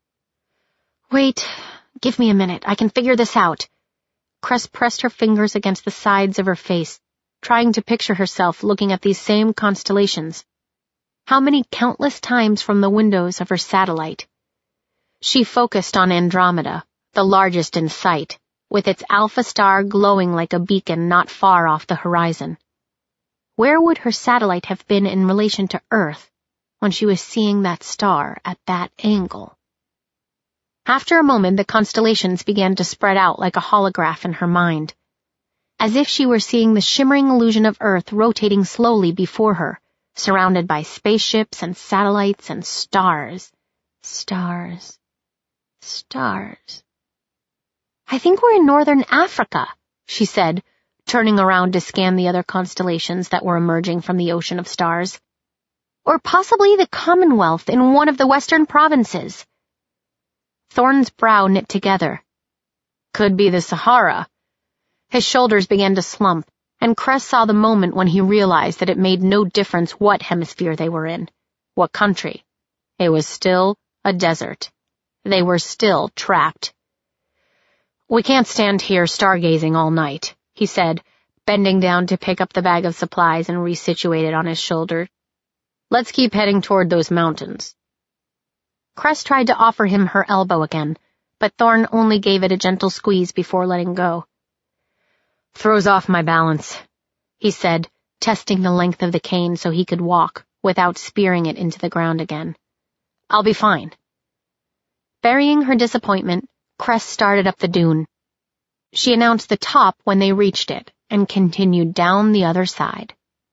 Wait, give me a minute. I can figure this out. Cress pressed her fingers against the sides of her face, trying to picture herself looking at these same constellations. How many countless times from the windows of her satellite. She focused on Andromeda, the largest in sight, with its alpha star glowing like a beacon not far off the horizon. Where would her satellite have been in relation to Earth when she was seeing that star at that angle? After a moment, the constellations began to spread out like a holograph in her mind, as if she were seeing the shimmering illusion of Earth rotating slowly before her, surrounded by spaceships and satellites and stars. Stars. Stars. I think we're in northern Africa, she said, turning around to scan the other constellations that were emerging from the ocean of stars. Or possibly the Commonwealth in one of the western provinces. Thorne's brow knit together. Could be the Sahara. His shoulders began to slump, and Cress saw the moment when he realized that it made no difference what hemisphere they were in, what country. It was still a desert. They were still trapped. We can't stand here stargazing all night, he said, bending down to pick up the bag of supplies and resituate it on his shoulder. Let's keep heading toward those mountains. Cress tried to offer him her elbow again, but Thorne only gave it a gentle squeeze before letting go. Throws off my balance, he said, testing the length of the cane so he could walk without spearing it into the ground again. I'll be fine. Burying her disappointment, Cress started up the dune. She announced the top when they reached it and continued down the other side.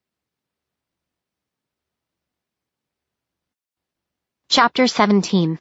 Chapter seventeen.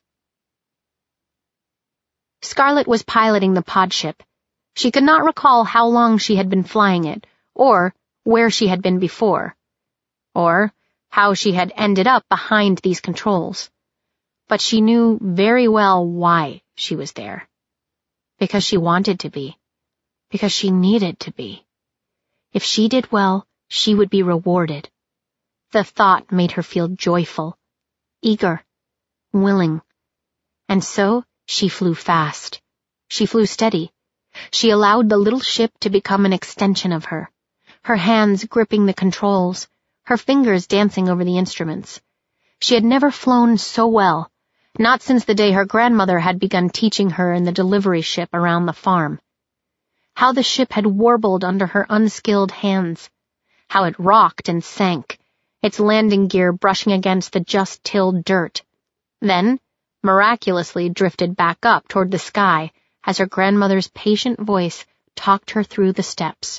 Scarlet was piloting the pod ship. She could not recall how long she had been flying it, or where she had been before, or how she had ended up behind these controls. But she knew very well why she was there. Because she wanted to be. Because she needed to be. If she did well, she would be rewarded. The thought made her feel joyful, eager, willing. And so she flew fast. She flew steady. She allowed the little ship to become an extension of her, her hands gripping the controls, her fingers dancing over the instruments. She had never flown so well, not since the day her grandmother had begun teaching her in the delivery ship around the farm. How the ship had warbled under her unskilled hands, how it rocked and sank, its landing gear brushing against the just-tilled dirt, then miraculously drifted back up toward the sky as her grandmother's patient voice talked her through the steps.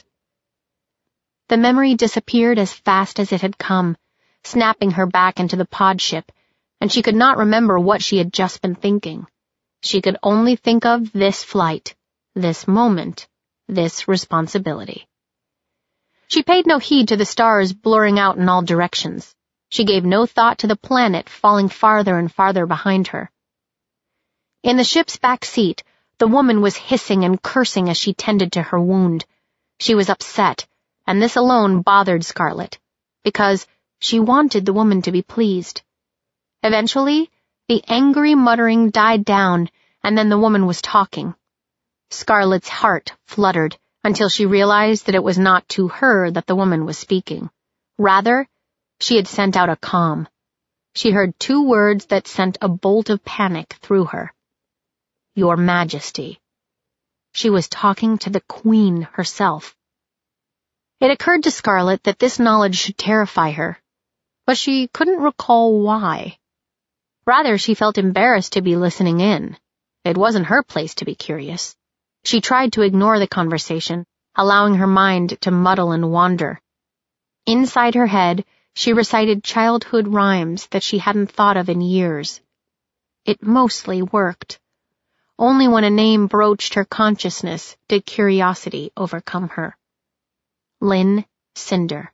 The memory disappeared as fast as it had come, snapping her back into the pod ship, and she could not remember what she had just been thinking. She could only think of this flight, this moment, this responsibility. She paid no heed to the stars blurring out in all directions. She gave no thought to the planet falling farther and farther behind her. In the ship's back seat, the woman was hissing and cursing as she tended to her wound. She was upset, and this alone bothered Scarlet, because she wanted the woman to be pleased. Eventually, the angry muttering died down, and then the woman was talking. Scarlet's heart fluttered until she realized that it was not to her that the woman was speaking. Rather, she had sent out a comm. She heard two words that sent a bolt of panic through her. Your Majesty. She was talking to the Queen herself. It occurred to Scarlet that this knowledge should terrify her, but she couldn't recall why. Rather, she felt embarrassed to be listening in. It wasn't her place to be curious. She tried to ignore the conversation, allowing her mind to muddle and wander. Inside her head, she recited childhood rhymes that she hadn't thought of in years. It mostly worked. Only when a name broached her consciousness did curiosity overcome her. Lynn Cinder.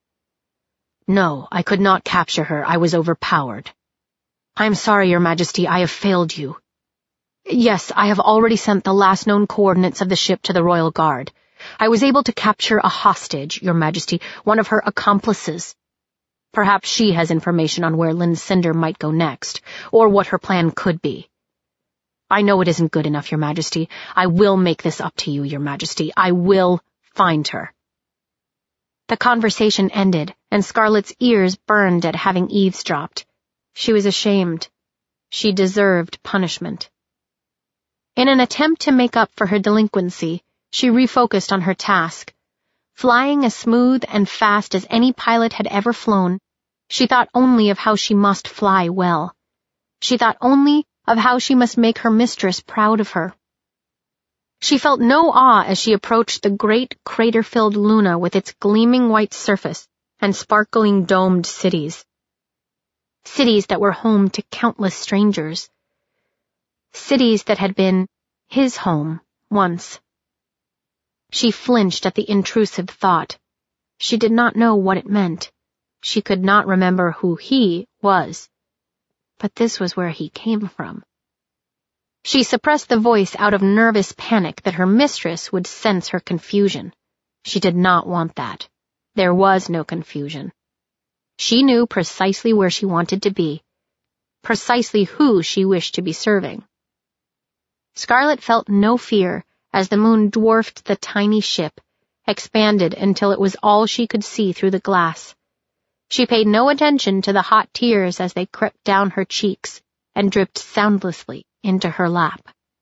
No, I could not capture her. I was overpowered. I am sorry, Your Majesty, I have failed you. Yes, I have already sent the last known coordinates of the ship to the Royal Guard. I was able to capture a hostage, Your Majesty, one of her accomplices. Perhaps she has information on where Lynn Cinder might go next, or what her plan could be. I know it isn't good enough, Your Majesty. I will make this up to you, Your Majesty. I will find her. The conversation ended, and Scarlet's ears burned at having eavesdropped. She was ashamed. She deserved punishment. In an attempt to make up for her delinquency, she refocused on her task. Flying as smooth and fast as any pilot had ever flown, she thought only of how she must fly well. She thought only of how she must make her mistress proud of her. She felt no awe as she approached the great crater-filled Luna with its gleaming white surface and sparkling domed cities. Cities that were home to countless strangers. cities that had been his home once. She flinched at the intrusive thought. She did not know what it meant. She could not remember who he was. But this was where he came from. She suppressed the voice out of nervous panic that her mistress would sense her confusion. She did not want that. There was no confusion. She knew precisely where she wanted to be, precisely who she wished to be serving. Scarlet felt no fear as the moon dwarfed the tiny ship, expanded until it was all she could see through the glass. She paid no attention to the hot tears as they crept down her cheeks and dripped soundlessly into her lap.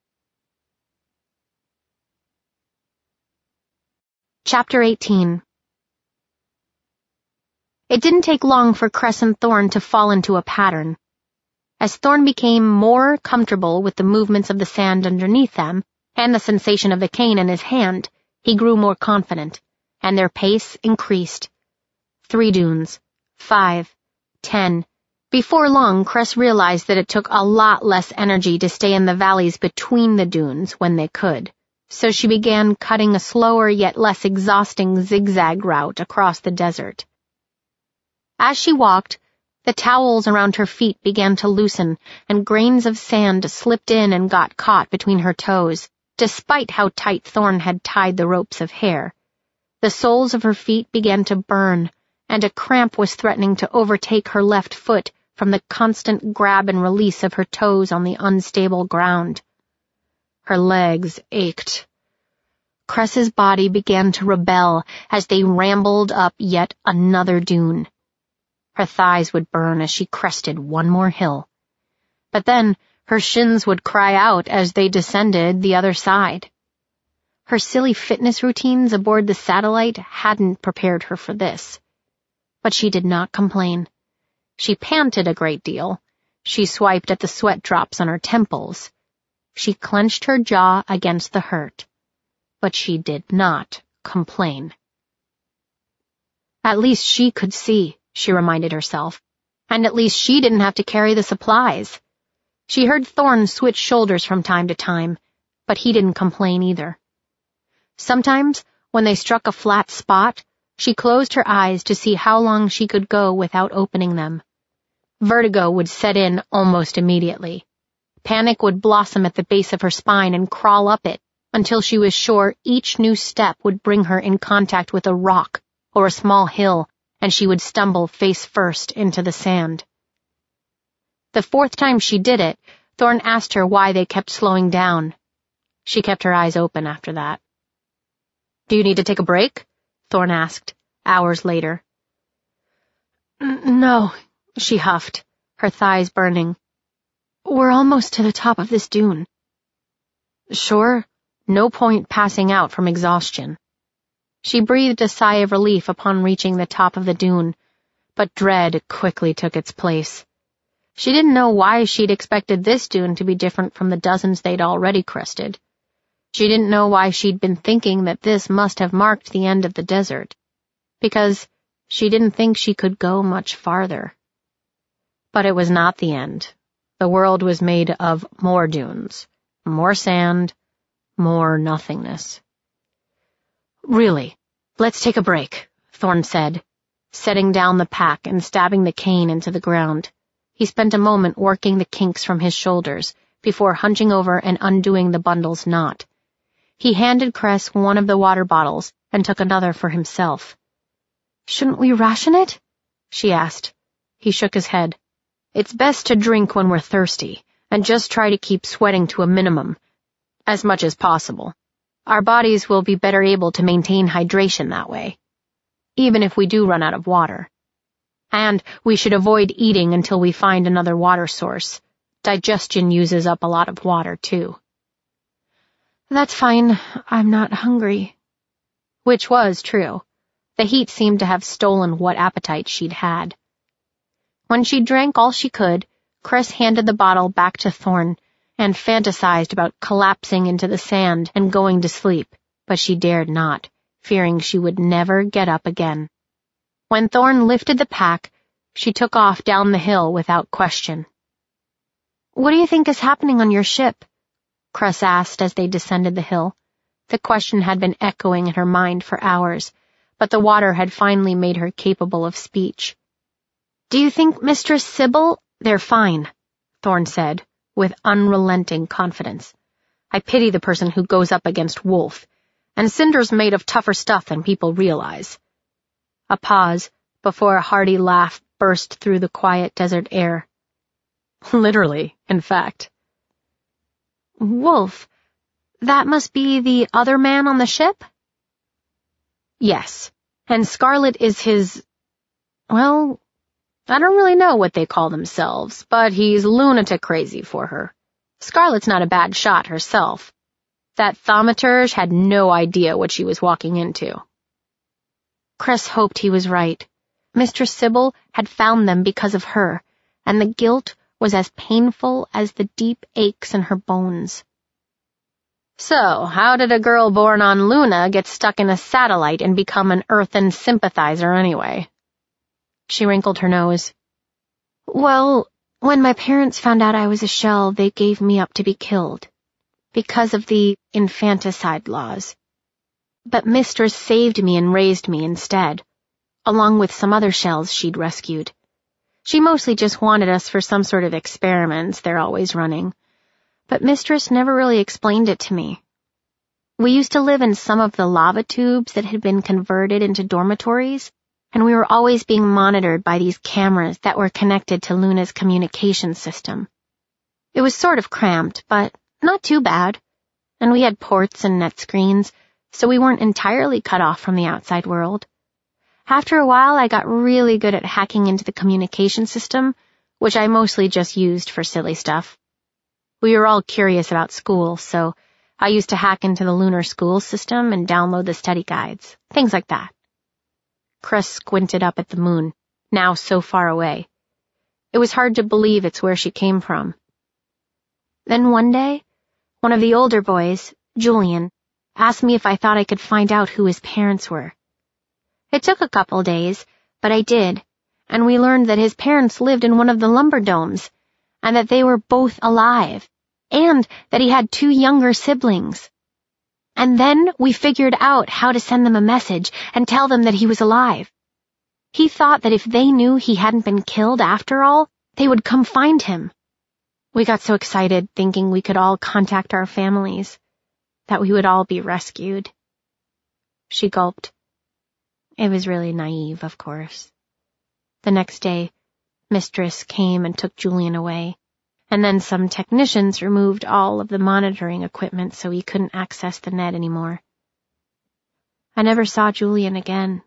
Chapter eighteen. It didn't take long for Cress and Thorn to fall into a pattern. As Thorn became more comfortable with the movements of the sand underneath them and the sensation of the cane in his hand, he grew more confident, and their pace increased. Three dunes, five, ten. Before long, Cress realized that it took a lot less energy to stay in the valleys between the dunes when they could, so she began cutting a slower yet less exhausting zigzag route across the desert. As she walked, the towels around her feet began to loosen, and grains of sand slipped in and got caught between her toes, despite how tight Thorn had tied the ropes of hair. The soles of her feet began to burn, and a cramp was threatening to overtake her left foot from the constant grab and release of her toes on the unstable ground. Her legs ached. Cress's body began to rebel as they rambled up yet another dune. Her thighs would burn as she crested one more hill. But then her shins would cry out as they descended the other side. Her silly fitness routines aboard the satellite hadn't prepared her for this. But she did not complain. She panted a great deal. She swiped at the sweat drops on her temples. She clenched her jaw against the hurt. But she did not complain. At least she could see, she reminded herself, and at least she didn't have to carry the supplies. She heard Thorn switch shoulders from time to time, but he didn't complain either. Sometimes, when they struck a flat spot, she closed her eyes to see how long she could go without opening them. Vertigo would set in almost immediately. Panic would blossom at the base of her spine and crawl up it until she was sure each new step would bring her in contact with a rock or a small hill, and she would stumble face first into the sand. The fourth time she did it, Thorn asked her why they kept slowing down. She kept her eyes open after that. "Do you need to take a break?" Thorn asked, hours later. "No," she huffed, her thighs burning. "We're almost to the top of this dune." Sure, no point passing out from exhaustion. She breathed a sigh of relief upon reaching the top of the dune, but dread quickly took its place. She didn't know why she'd expected this dune to be different from the dozens they'd already crested. She didn't know why she'd been thinking that this must have marked the end of the desert, because she didn't think she could go much farther. But it was not the end. The world was made of more dunes, more sand, more nothingness. "Really, let's take a break," Thorn said, setting down the pack and stabbing the cane into the ground. He spent a moment working the kinks from his shoulders before hunching over and undoing the bundle's knot. He handed Cress one of the water bottles and took another for himself. "Shouldn't we ration it?" she asked. He shook his head. "It's best to drink when we're thirsty, and just try to keep sweating to a minimum, as much as possible. Our bodies will be better able to maintain hydration that way, even if we do run out of water. And we should avoid eating until we find another water source. Digestion uses up a lot of water, too." "That's fine. I'm not hungry." Which was true. The heat seemed to have stolen what appetite she'd had. When she drank all she could, Cress handed the bottle back to Thorn and fantasized about collapsing into the sand and going to sleep, but she dared not, fearing she would never get up again. When Thorn lifted the pack, she took off down the hill without question. "What do you think is happening on your ship?" Cress asked as they descended the hill. The question had been echoing in her mind for hours, but the water had finally made her capable of speech. "Do you think Mistress Sybil—" "They're fine," Thorne said, with unrelenting confidence. "I pity the person who goes up against Wolf, and Cinder's made of tougher stuff than people realize." A pause, before a hearty laugh burst through the quiet desert air. "Literally, in fact." "Wolf, that must be the other man on the ship?" "Yes, and Scarlet is his... well, I don't really know what they call themselves, but he's lunatic crazy for her. Scarlet's not a bad shot herself. That thaumaturge had no idea what she was walking into." Cress hoped he was right. Mistress Sybil had found them because of her, and the guilt was as painful as the deep aches in her bones. "So, how did a girl born on Luna get stuck in a satellite and become an earthen sympathizer anyway?" She wrinkled her nose. "Well, when my parents found out I was a shell, they gave me up to be killed, because of the infanticide laws. But Mistress saved me and raised me instead, along with some other shells she'd rescued. She mostly just wanted us for some sort of experiments they're always running, but Mistress never really explained it to me. We used to live in some of the lava tubes that had been converted into dormitories, and we were always being monitored by these cameras that were connected to Luna's communication system. It was sort of cramped, but not too bad, and we had ports and net screens, so we weren't entirely cut off from the outside world. After a while, I got really good at hacking into the communication system, which I mostly just used for silly stuff. We were all curious about school, so I used to hack into the lunar school system and download the study guides, things like that." Cress squinted up at the moon, now so far away. It was hard to believe it's where she came from. "Then one day, one of the older boys, Julian, asked me if I thought I could find out who his parents were. It took a couple days, but I did, and we learned that his parents lived in one of the lumber domes, and that they were both alive, and that he had two younger siblings. And then we figured out how to send them a message and tell them that he was alive. He thought that if they knew he hadn't been killed after all, they would come find him. We got so excited thinking we could all contact our families, that we would all be rescued." She gulped. It was really naive, of course. The next day, Mistress came and took Julian away, and then some technicians removed all of the monitoring equipment so he couldn't access the net anymore. I never saw Julian again.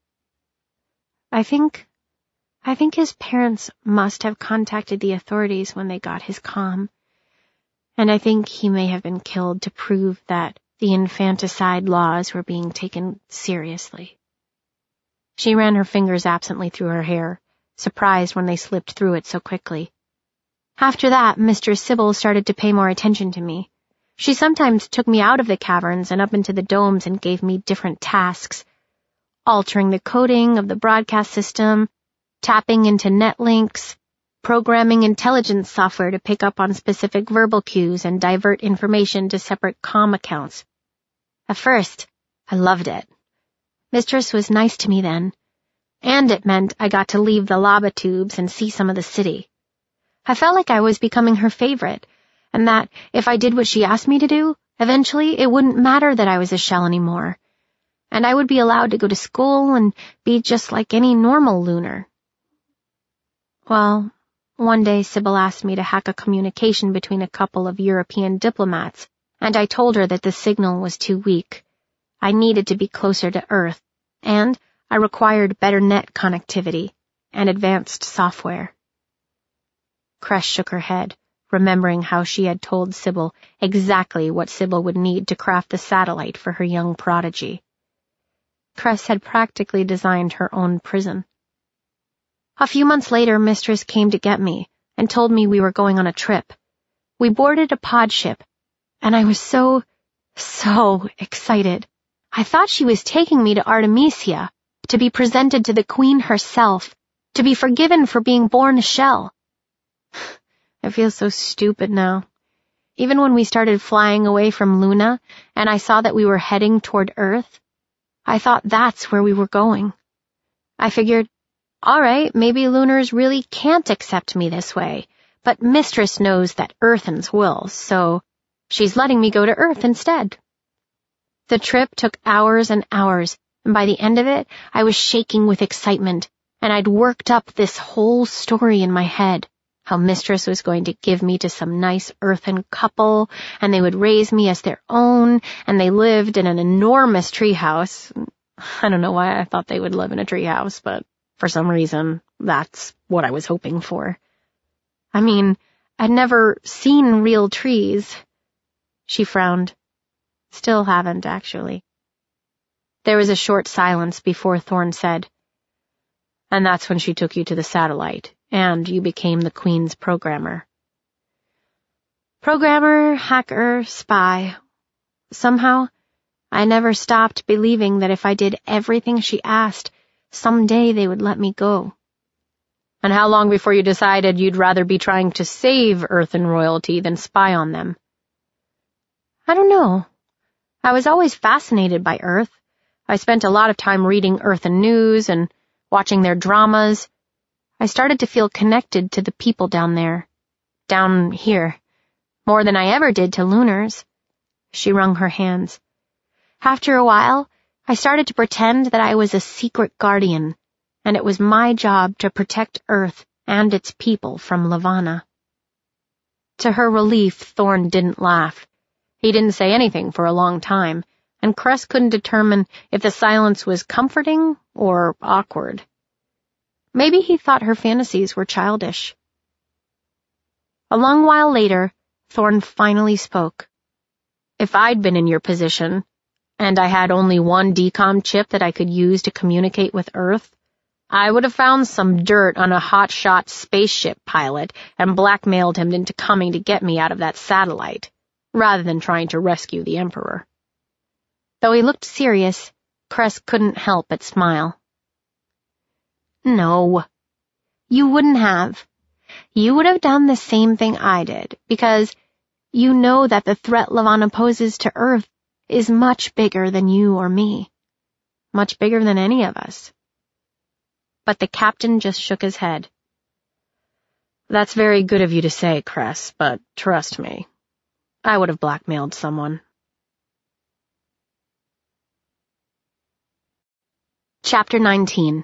I think, I think his parents must have contacted the authorities when they got his comm, and I think he may have been killed to prove that the infanticide laws were being taken seriously. She ran her fingers absently through her hair, surprised when they slipped through it so quickly. After that, Mistress Sybil started to pay more attention to me. She sometimes took me out of the caverns and up into the domes and gave me different tasks, altering the coding of the broadcast system, tapping into net links, programming intelligence software to pick up on specific verbal cues and divert information to separate comm accounts. At first, I loved it. Mistress was nice to me then, and it meant I got to leave the lava tubes and see some of the city. I felt like I was becoming her favorite, and that if I did what she asked me to do, eventually it wouldn't matter that I was a shell anymore, and I would be allowed to go to school and be just like any normal lunar. Well, one day Sybil asked me to hack a communication between a couple of European diplomats, and I told her that the signal was too weak. I needed to be closer to Earth, and I required better net connectivity and advanced software. Cress shook her head, remembering how she had told Sybil exactly what Sybil would need to craft the satellite for her young prodigy. Cress had practically designed her own prison. A few months later, Mistress came to get me and told me we were going on a trip. We boarded a pod ship, and I was so, so excited. I thought she was taking me to Artemisia, to be presented to the Queen herself, to be forgiven for being born a shell. I feel so stupid now. Even when we started flying away from Luna, and I saw that we were heading toward Earth, I thought that's where we were going. I figured, all right, maybe Lunars really can't accept me this way, but Mistress knows that Earthens will, so she's letting me go to Earth instead. The trip took hours and hours, and by the end of it, I was shaking with excitement, and I'd worked up this whole story in my head, how Mistress was going to give me to some nice Earthen couple, and they would raise me as their own, and they lived in an enormous treehouse. I don't know why I thought they would live in a treehouse, but for some reason, that's what I was hoping for. I mean, I'd never seen real trees. She frowned. Still haven't, actually. There was a short silence before Thorn said, "And that's when she took you to the satellite, and you became the Queen's programmer." Programmer, hacker, spy. Somehow, I never stopped believing that if I did everything she asked, someday they would let me go. And how long before you decided you'd rather be trying to save Earthen royalty than spy on them? I don't know. I was always fascinated by Earth. I spent a lot of time reading Earthen news and watching their dramas. I started to feel connected to the people down there. Down here. More than I ever did to Lunars. She wrung her hands. After a while, I started to pretend that I was a secret guardian, and it was my job to protect Earth and its people from Levana. To her relief, Thorn didn't laugh. He didn't say anything for a long time, and Cress couldn't determine if the silence was comforting or awkward. Maybe he thought her fantasies were childish. A long while later, Thorn finally spoke. If I'd been in your position, and I had only one D COM chip that I could use to communicate with Earth, I would have found some dirt on a hotshot spaceship pilot and blackmailed him into coming to get me out of that satellite, rather than trying to rescue the Emperor. Though he looked serious, Cress couldn't help but smile. No, you wouldn't have. You would have done the same thing I did, because you know that the threat Levana poses to Earth is much bigger than you or me. Much bigger than any of us. But the captain just shook his head. That's very good of you to say, Cress, but trust me, I would have blackmailed someone. Chapter nineteen.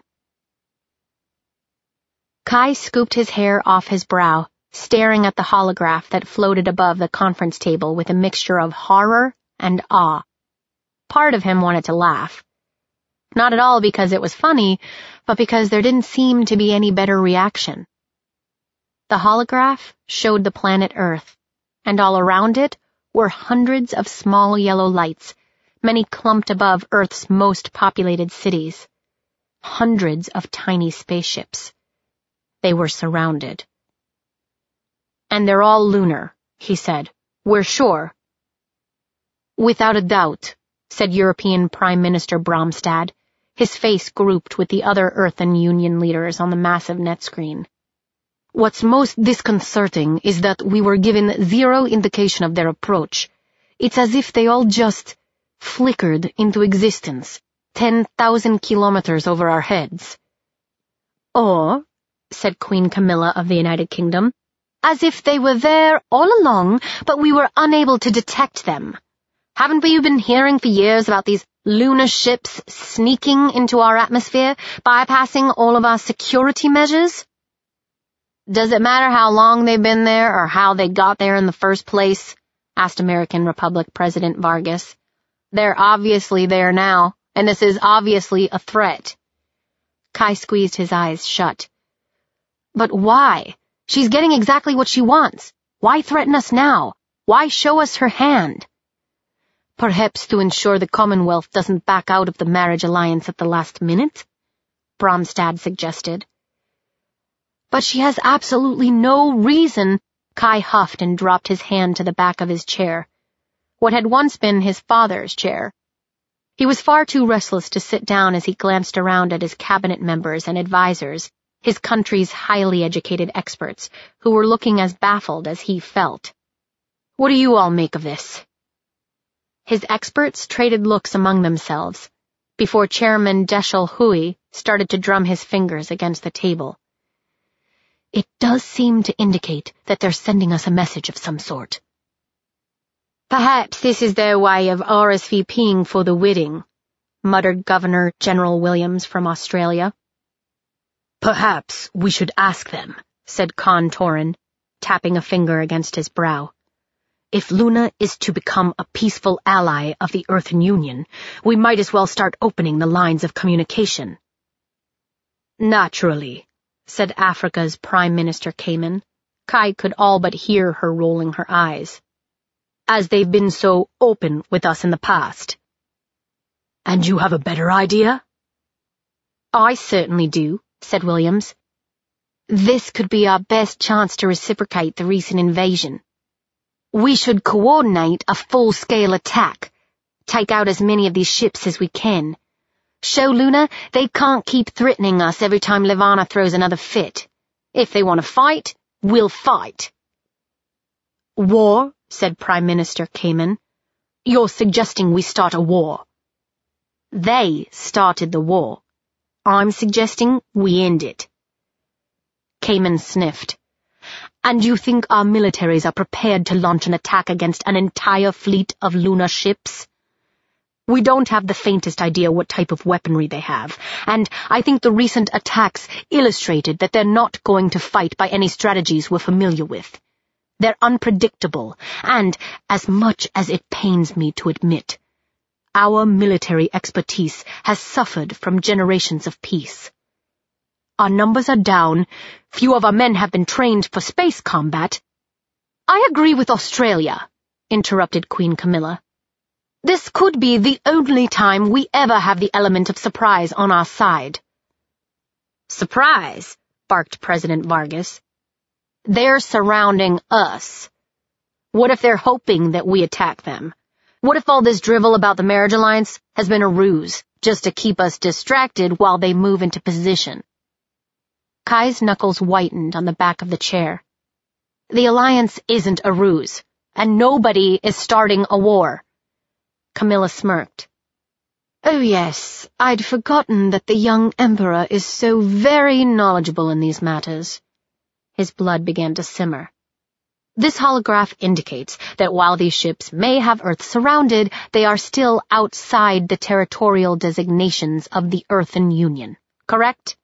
Kai scooped his hair off his brow, staring at the holograph that floated above the conference table with a mixture of horror and awe. Part of him wanted to laugh. Not at all because it was funny, but because there didn't seem to be any better reaction. The holograph showed the planet Earth, and all around it were hundreds of small yellow lights, many clumped above Earth's most populated cities. Hundreds of tiny spaceships. They were surrounded. And they're all lunar, he said. We're sure. Without a doubt, said European Prime Minister Bromstad, his face grouped with the other Earthen Union leaders on the massive net screen. What's most disconcerting is that we were given zero indication of their approach. It's as if they all just flickered into existence, ten thousand kilometers over our heads. Or, said Queen Camilla of the United Kingdom, as if they were there all along, but we were unable to detect them. Haven't we been hearing for years about these lunar ships sneaking into our atmosphere, bypassing all of our security measures? Does it matter how long they've been there or how they got there in the first place? Asked American Republic President Vargas. They're obviously there now, and this is obviously a threat. Kai squeezed his eyes shut. But why? She's getting exactly what she wants. Why threaten us now? Why show us her hand? Perhaps to ensure the Commonwealth doesn't back out of the marriage alliance at the last minute? Bromstad suggested. But she has absolutely no reason. Kai huffed and dropped his hand to the back of his chair. What had once been his father's chair. He was far too restless to sit down as he glanced around at his cabinet members and advisors, his country's highly educated experts, who were looking as baffled as he felt. "What do you all make of this?" His experts traded looks among themselves, before Chairman Deschel Hui started to drum his fingers against the table. "It does seem to indicate that they're sending us a message of some sort." "Perhaps this is their way of R S V P ing for the wedding," muttered Governor General Williams from Australia. "Perhaps we should ask them," said Khan Torin, tapping a finger against his brow. "If Luna is to become a peaceful ally of the Earthen Union, we might as well start opening the lines of communication." "Naturally," said Africa's Prime Minister Cayman. Kai could all but hear her rolling her eyes. "As they've been so open with us in the past." "And you have a better idea?" "I certainly do," said Williams. "This could be our best chance to reciprocate the recent invasion. We should coordinate a full-scale attack, take out as many of these ships as we can. Show Luna they can't keep threatening us every time Levana throws another fit. If they want to fight, we'll fight." "War?" said Prime Minister Cayman. "You're suggesting we start a war." "They started the war. I'm suggesting we end it." Cayman sniffed. "And you think our militaries are prepared to launch an attack against an entire fleet of lunar ships?" "We don't have the faintest idea what type of weaponry they have, and I think the recent attacks illustrated that they're not going to fight by any strategies we're familiar with. They're unpredictable, and, as much as it pains me to admit, our military expertise has suffered from generations of peace. Our numbers are down, few of our men have been trained for space combat." "I agree with Australia," interrupted Queen Camilla. "This could be the only time we ever have the element of surprise on our side." "Surprise?" barked President Vargas. "They're surrounding us. What if they're hoping that we attack them? What if all this drivel about the marriage alliance has been a ruse, just to keep us distracted while they move into position?" Kai's knuckles whitened on the back of the chair. "The alliance isn't a ruse, and nobody is starting a war." Camilla smirked. "Oh yes, I'd forgotten that the young emperor is so very knowledgeable in these matters." His blood began to simmer. "This holograph indicates that while these ships may have Earth surrounded, they are still outside the territorial designations of the Earthen Union, correct?"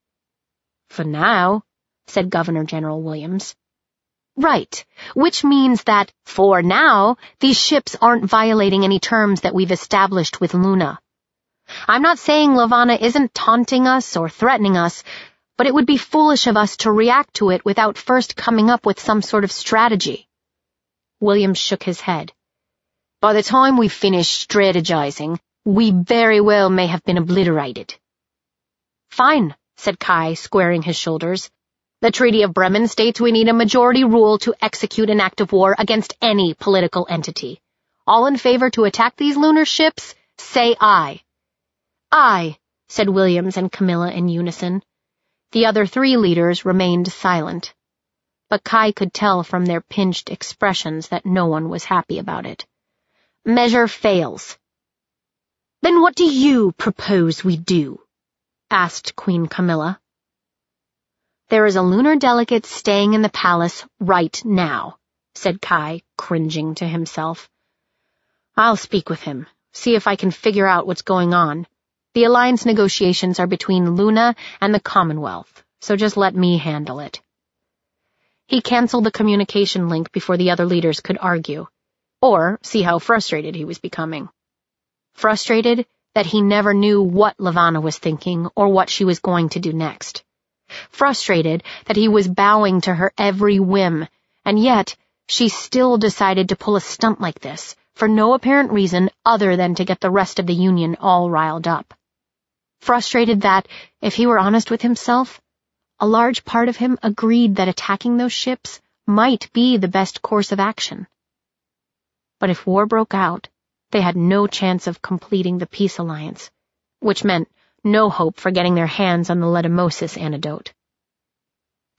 "For now," said Governor General Williams. "Right, which means that, for now, these ships aren't violating any terms that we've established with Luna. I'm not saying Levana isn't taunting us or threatening us, but it would be foolish of us to react to it without first coming up with some sort of strategy." Williams shook his head. "By the time we finish strategizing, we very well may have been obliterated." "Fine," said Kai, squaring his shoulders. "The Treaty of Bremen states we need a majority rule to execute an act of war against any political entity. All in favor to attack these lunar ships, say aye." "Aye," said Williams and Camilla in unison. The other three leaders remained silent, but Kai could tell from their pinched expressions that no one was happy about it. "Measure fails." "Then what do you propose we do?" asked Queen Camilla. "There is a lunar delegate staying in the palace right now," said Kai, cringing to himself. "I'll speak with him, see if I can figure out what's going on. The alliance negotiations are between Luna and the Commonwealth, so just let me handle it." He canceled the communication link before the other leaders could argue, or see how frustrated he was becoming. Frustrated that he never knew what Levana was thinking or what she was going to do next. Frustrated that he was bowing to her every whim, and yet she still decided to pull a stunt like this, for no apparent reason other than to get the rest of the Union all riled up. Frustrated that, if he were honest with himself, a large part of him agreed that attacking those ships might be the best course of action. But if war broke out, they had no chance of completing the peace alliance, which meant no hope for getting their hands on the Ledamosis antidote.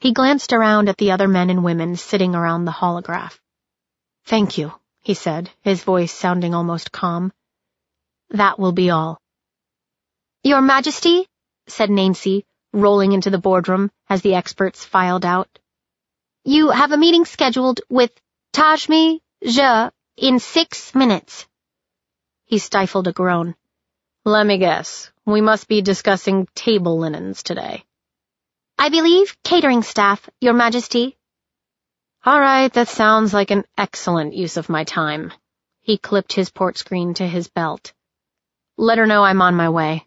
He glanced around at the other men and women sitting around the holograph. "Thank you," he said, his voice sounding almost calm. "That will be all." "Your Majesty," said Nancy, rolling into the boardroom as the experts filed out. "You have a meeting scheduled with Tajmi Jha in six minutes. He stifled a groan. "Let me guess. We must be discussing table linens today." "I believe catering staff, Your Majesty." "All right, that sounds like an excellent use of my time." He clipped his port screen to his belt. "Let her know I'm on my way."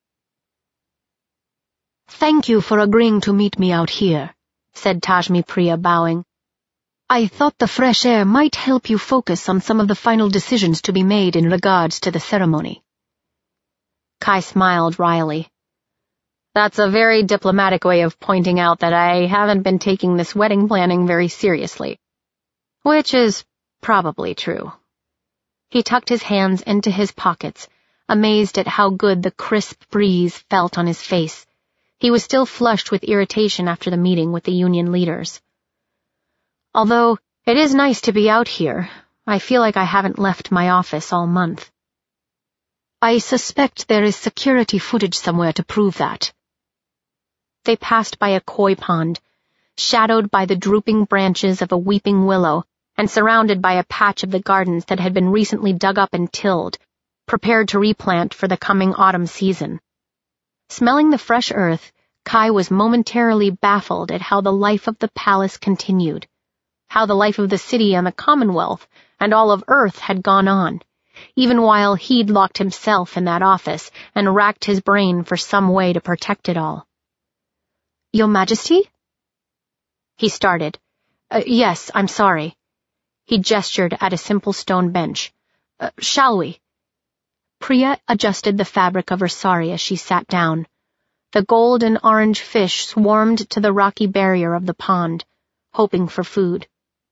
"Thank you for agreeing to meet me out here," said Tajmi Priya, bowing. "I thought the fresh air might help you focus on some of the final decisions to be made in regards to the ceremony." Kai smiled wryly. "That's a very diplomatic way of pointing out that I haven't been taking this wedding planning very seriously. Which is probably true." He tucked his hands into his pockets, amazed at how good the crisp breeze felt on his face. He was still flushed with irritation after the meeting with the union leaders. "Although it is nice to be out here, I feel like I haven't left my office all month." "I suspect there is security footage somewhere to prove that." They passed by a koi pond, shadowed by the drooping branches of a weeping willow and surrounded by a patch of the gardens that had been recently dug up and tilled, prepared to replant for the coming autumn season. Smelling the fresh earth, Kai was momentarily baffled at how the life of the palace continued, how the life of the city and the Commonwealth and all of Earth had gone on, even while he'd locked himself in that office and racked his brain for some way to protect it all. "Your Majesty?" He started. Uh, yes, I'm sorry." He gestured at a simple stone bench. Uh, shall we? Priya adjusted the fabric of her sari as she sat down. The gold and orange fish swarmed to the rocky barrier of the pond, hoping for food.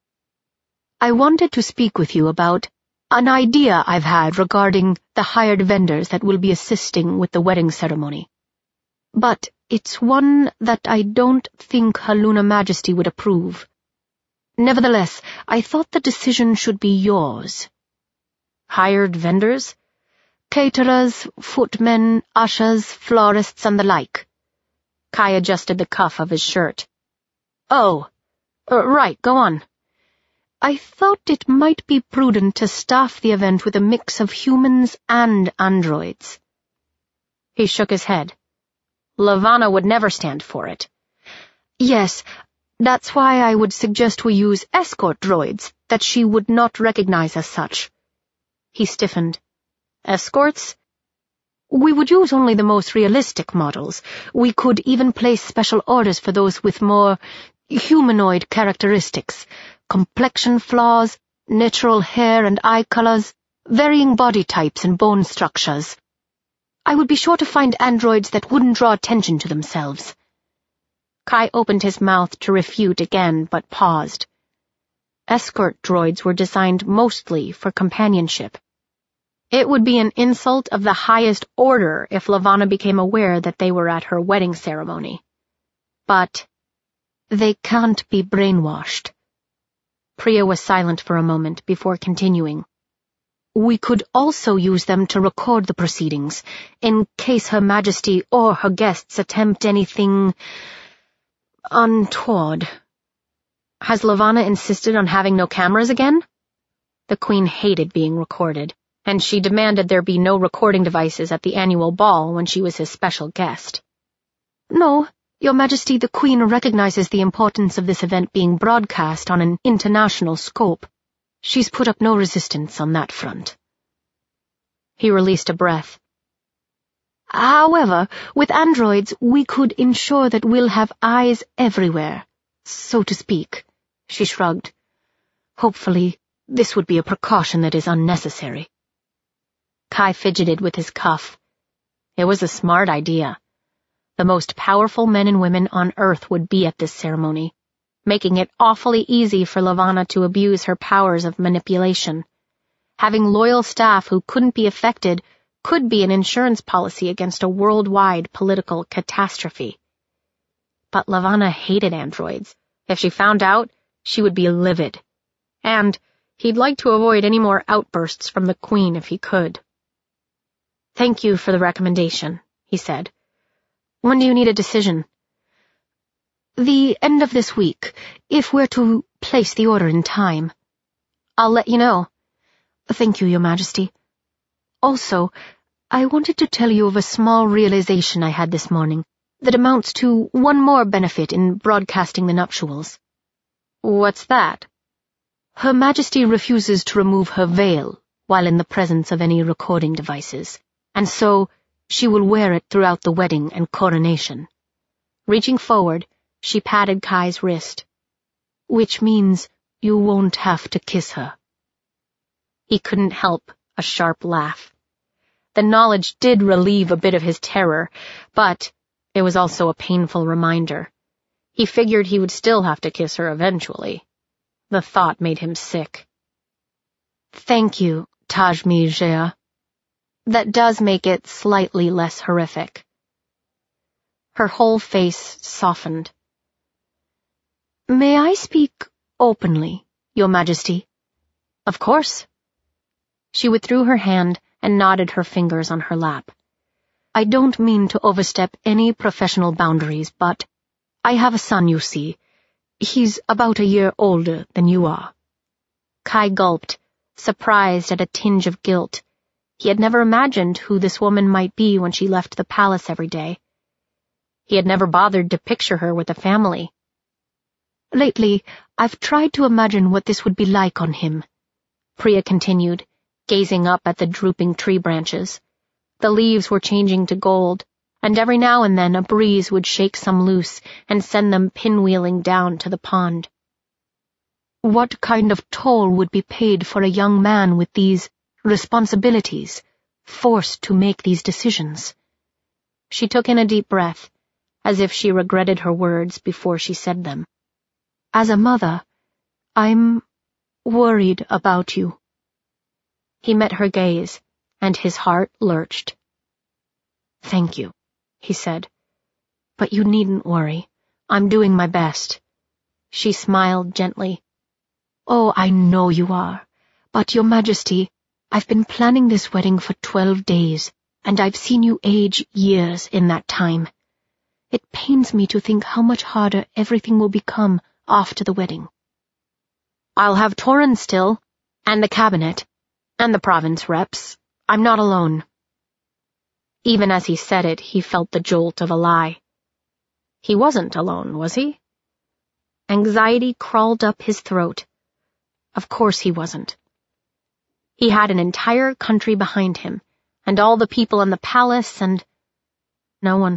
"I wanted to speak with you about an idea I've had regarding the hired vendors that will be assisting with the wedding ceremony. But it's one that I don't think Her Lunar Majesty would approve. Nevertheless, I thought the decision should be yours." "Hired vendors?" "Caterers, footmen, ushers, florists, and the like." Kai adjusted the cuff of his shirt. "Oh, uh, right, go on." "I thought it might be prudent to staff the event with a mix of humans and androids." He shook his head. "Levana would never stand for it." "Yes, that's why I would suggest we use escort droids that she would not recognize as such." He stiffened. "Escorts?" "We would use only the most realistic models. We could even place special orders for those with more humanoid characteristics, complexion flaws, natural hair and eye colors, varying body types and bone structures. I would be sure to find androids that wouldn't draw attention to themselves." Kai opened his mouth to refute again, but paused. Escort droids were designed mostly for companionship. It would be an insult of the highest order if Levana became aware that they were at her wedding ceremony. But they can't be brainwashed. Priya was silent for a moment before continuing. "We could also use them to record the proceedings, in case Her Majesty or her guests attempt anything untoward." "Has Levana insisted on having no cameras again?" The Queen hated being recorded, and she demanded there be no recording devices at the annual ball when she was his special guest. "No, Your Majesty, the Queen recognizes the importance of this event being broadcast on an international scope. She's put up no resistance on that front." He released a breath. "However, with androids, we could ensure that we'll have eyes everywhere, so to speak." She shrugged. "Hopefully, this would be a precaution that is unnecessary." Kai fidgeted with his cuff. It was a smart idea. The most powerful men and women on Earth would be at this ceremony, making it awfully easy for Levana to abuse her powers of manipulation. Having loyal staff who couldn't be affected could be an insurance policy against a worldwide political catastrophe. But Lavanna hated androids. If she found out, she would be livid. And he'd like to avoid any more outbursts from the Queen if he could. "Thank you for the recommendation," he said. "When do you need a decision?" "The end of this week, if we're to place the order in time." "I'll let you know." "Thank you, Your Majesty. Also, I wanted to tell you of a small realization I had this morning that amounts to one more benefit in broadcasting the nuptials." "What's that?" "Her Majesty refuses to remove her veil while in the presence of any recording devices, and so she will wear it throughout the wedding and coronation." Reaching forward, she patted Kai's wrist. "Which means you won't have to kiss her." He couldn't help a sharp laugh. The knowledge did relieve a bit of his terror, but it was also a painful reminder. He figured he would still have to kiss her eventually. The thought made him sick. "Thank you, Taj-Mi-Jia. That does make it slightly less horrific." Her whole face softened. "May I speak openly, Your Majesty?" "Of course." She withdrew her hand and nodded her fingers on her lap. "I don't mean to overstep any professional boundaries, but I have a son, you see. He's about a year older than you are." Kai gulped, surprised at a tinge of guilt. He had never imagined who this woman might be when she left the palace every day. He had never bothered to picture her with a family. "Lately, I've tried to imagine what this would be like on him," Priya continued, gazing up at the drooping tree branches. The leaves were changing to gold, and every now and then a breeze would shake some loose and send them pinwheeling down to the pond. "What kind of toll would be paid for a young man with these responsibilities, forced to make these decisions?" She took in a deep breath, as if she regretted her words before she said them. "As a mother, I'm worried about you." He met her gaze, and his heart lurched. "Thank you," he said. "But you needn't worry. I'm doing my best." She smiled gently. "Oh, I know you are. But, Your Majesty, I've been planning this wedding for twelve days, and I've seen you age years in that time. It pains me to think how much harder everything will become after the wedding." "I'll have Torin still, and the cabinet, and the province reps. I'm not alone." Even as he said it, he felt the jolt of a lie. He wasn't alone, was he? Anxiety crawled up his throat. Of course he wasn't. He had an entire country behind him, and all the people in the palace, and no one.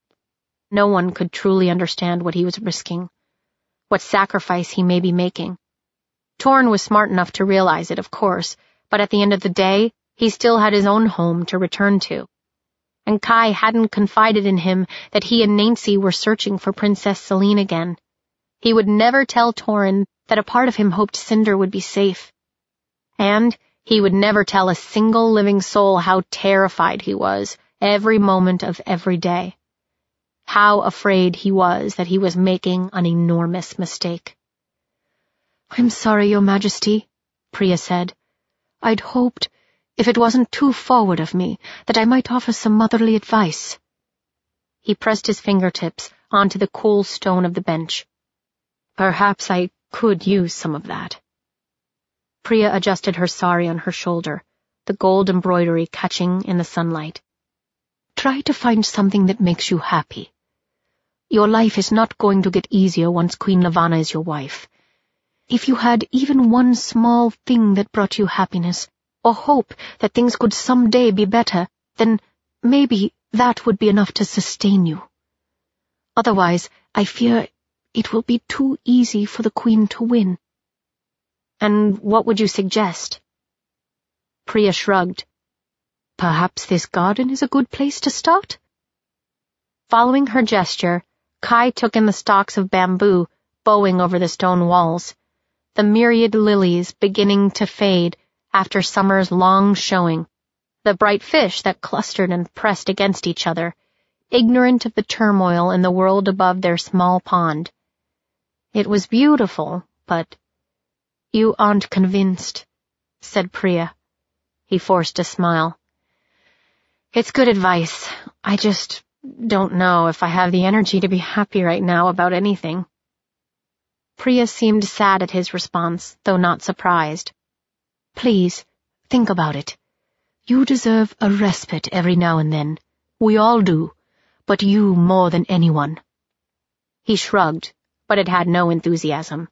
No one could truly understand what he was risking, what sacrifice he may be making. Torin was smart enough to realize it, of course, but at the end of the day, he still had his own home to return to. And Kai hadn't confided in him that he and Nancy were searching for Princess Celine again. He would never tell Torin that a part of him hoped Cinder would be safe. And he would never tell a single living soul how terrified he was every moment of every day. How afraid he was that he was making an enormous mistake. "I'm sorry, Your Majesty," Priya said. "I'd hoped, if it wasn't too forward of me, that I might offer some motherly advice." He pressed his fingertips onto the cool stone of the bench. "Perhaps I could use some of that." Priya adjusted her sari on her shoulder, the gold embroidery catching in the sunlight. "Try to find something that makes you happy. Your life is not going to get easier once Queen Lavanna is your wife. If you had even one small thing that brought you happiness, or hope that things could someday be better, then maybe that would be enough to sustain you. Otherwise, I fear it will be too easy for the Queen to win." "And what would you suggest?" Priya shrugged. "Perhaps this garden is a good place to start?" Following her gesture, Kai took in the stalks of bamboo bowing over the stone walls, the myriad lilies beginning to fade after summer's long showing, the bright fish that clustered and pressed against each other, ignorant of the turmoil in the world above their small pond. It was beautiful, but— "You aren't convinced," said Priya. He forced a smile. "It's good advice. I just don't know if I have the energy to be happy right now about anything." Priya seemed sad at his response, though not surprised. "Please, think about it. You deserve a respite every now and then. We all do, but you more than anyone." He shrugged, but it had no enthusiasm.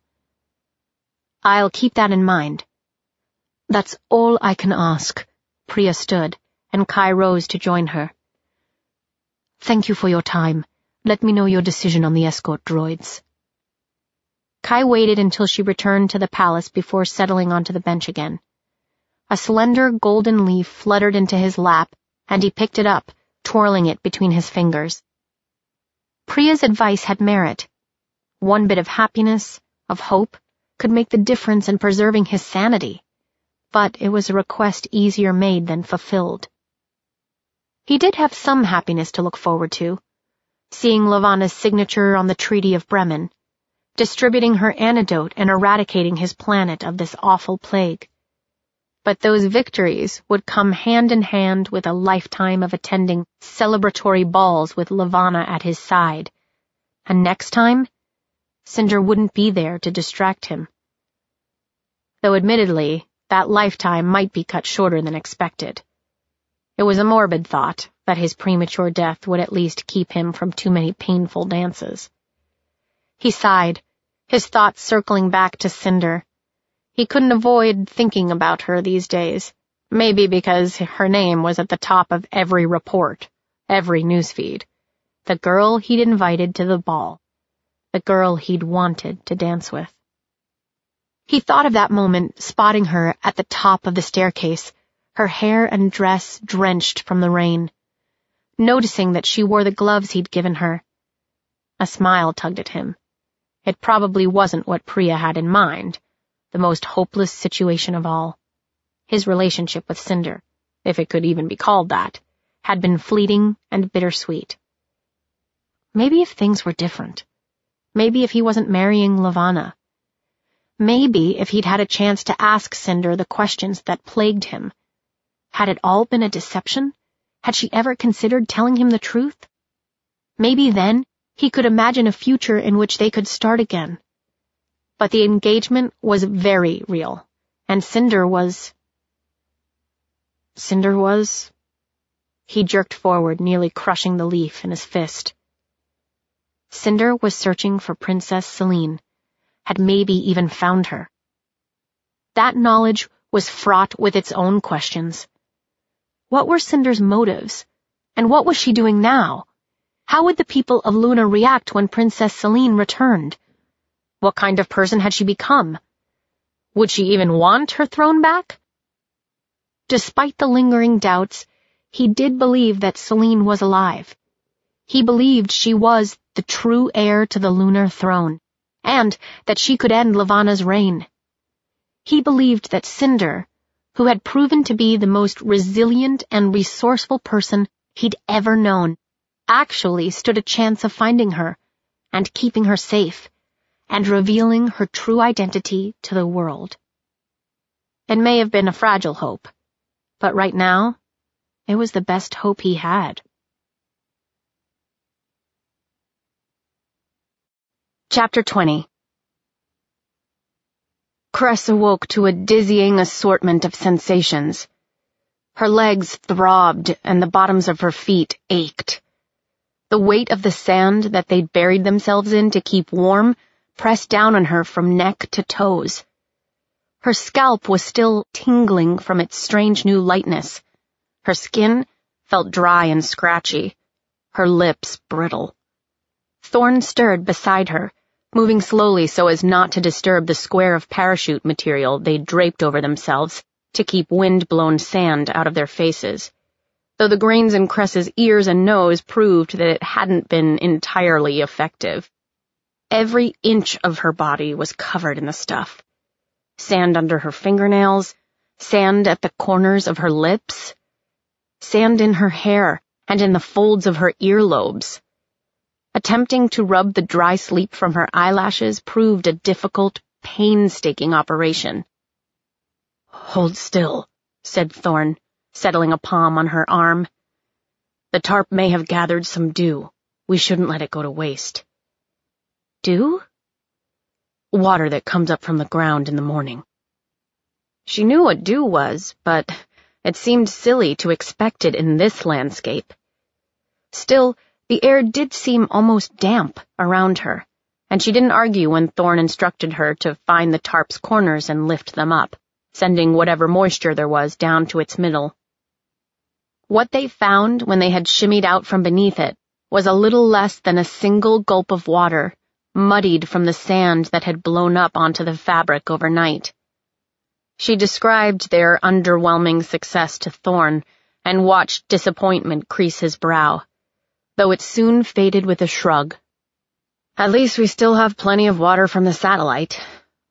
"I'll keep that in mind." "That's all I can ask." Priya stood, and Kai rose to join her. "Thank you for your time. Let me know your decision on the escort droids." Kai waited until she returned to the palace before settling onto the bench again. A slender golden leaf fluttered into his lap, and he picked it up, twirling it between his fingers. Priya's advice had merit. One bit of happiness, of hope, could make the difference in preserving his sanity, but it was a request easier made than fulfilled. He did have some happiness to look forward to, seeing Levana's signature on the Treaty of Bremen, distributing her antidote and eradicating his planet of this awful plague. But those victories would come hand in hand with a lifetime of attending celebratory balls with Levana at his side. And next time, Cinder wouldn't be there to distract him. Though admittedly, that lifetime might be cut shorter than expected. It was a morbid thought that his premature death would at least keep him from too many painful dances. He sighed, his thoughts circling back to Cinder. He couldn't avoid thinking about her these days, maybe because her name was at the top of every report, every newsfeed. The girl he'd invited to the ball. The girl he'd wanted to dance with. He thought of that moment, spotting her at the top of the staircase, her hair and dress drenched from the rain, noticing that she wore the gloves he'd given her. A smile tugged at him. It probably wasn't what Priya had in mind, the most hopeless situation of all. His relationship with Cinder, if it could even be called that, had been fleeting and bittersweet. Maybe if things were different. Maybe if he wasn't marrying Levana. Maybe if he'd had a chance to ask Cinder the questions that plagued him. Had it all been a deception? Had she ever considered telling him the truth? Maybe then he could imagine a future in which they could start again. But the engagement was very real, and Cinder was... Cinder was... He jerked forward, nearly crushing the leaf in his fist. Cinder was searching for Princess Selene, had maybe even found her. That knowledge was fraught with its own questions. What were Cinder's motives? And what was she doing now? How would the people of Luna react when Princess Selene returned? What kind of person had she become? Would she even want her throne back? Despite the lingering doubts, he did believe that Selene was alive. He believed she was the true heir to the lunar throne, and that she could end Levana's reign. He believed that Cinder, who had proven to be the most resilient and resourceful person he'd ever known, actually stood a chance of finding her, and keeping her safe, and revealing her true identity to the world. It may have been a fragile hope, but right now, it was the best hope he had. Chapter twenty. Cress awoke to a dizzying assortment of sensations. Her legs throbbed and the bottoms of her feet ached. The weight of the sand that they'd buried themselves in to keep warm pressed down on her from neck to toes. Her scalp was still tingling from its strange new lightness. Her skin felt dry and scratchy, her lips brittle. Thorn stirred beside her, moving slowly so as not to disturb the square of parachute material they'd draped over themselves to keep wind-blown sand out of their faces, though the grains in Cress's ears and nose proved that it hadn't been entirely effective. Every inch of her body was covered in the stuff. Sand under her fingernails, sand at the corners of her lips, sand in her hair and in the folds of her earlobes. Attempting to rub the dry sleep from her eyelashes proved a difficult, painstaking operation. "Hold still," said Thorn, settling a palm on her arm. "The tarp may have gathered some dew. We shouldn't let it go to waste." "Dew?" "Water that comes up from the ground in the morning." She knew what dew was, but it seemed silly to expect it in this landscape. Still, the air did seem almost damp around her, and she didn't argue when Thorn instructed her to find the tarp's corners and lift them up, sending whatever moisture there was down to its middle. What they found when they had shimmied out from beneath it was a little less than a single gulp of water, muddied from the sand that had blown up onto the fabric overnight. She described their underwhelming success to Thorn and watched disappointment crease his brow, though it soon faded with a shrug. "At least we still have plenty of water from the satellite."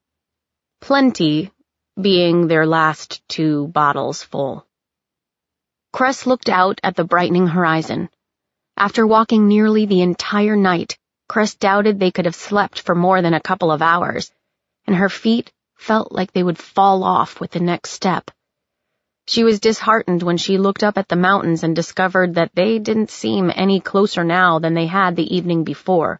Plenty being their last two bottles full. Cress looked out at the brightening horizon. After walking nearly the entire night, Cress doubted they could have slept for more than a couple of hours, and her feet felt like they would fall off with the next step. She was disheartened when she looked up at the mountains and discovered that they didn't seem any closer now than they had the evening before.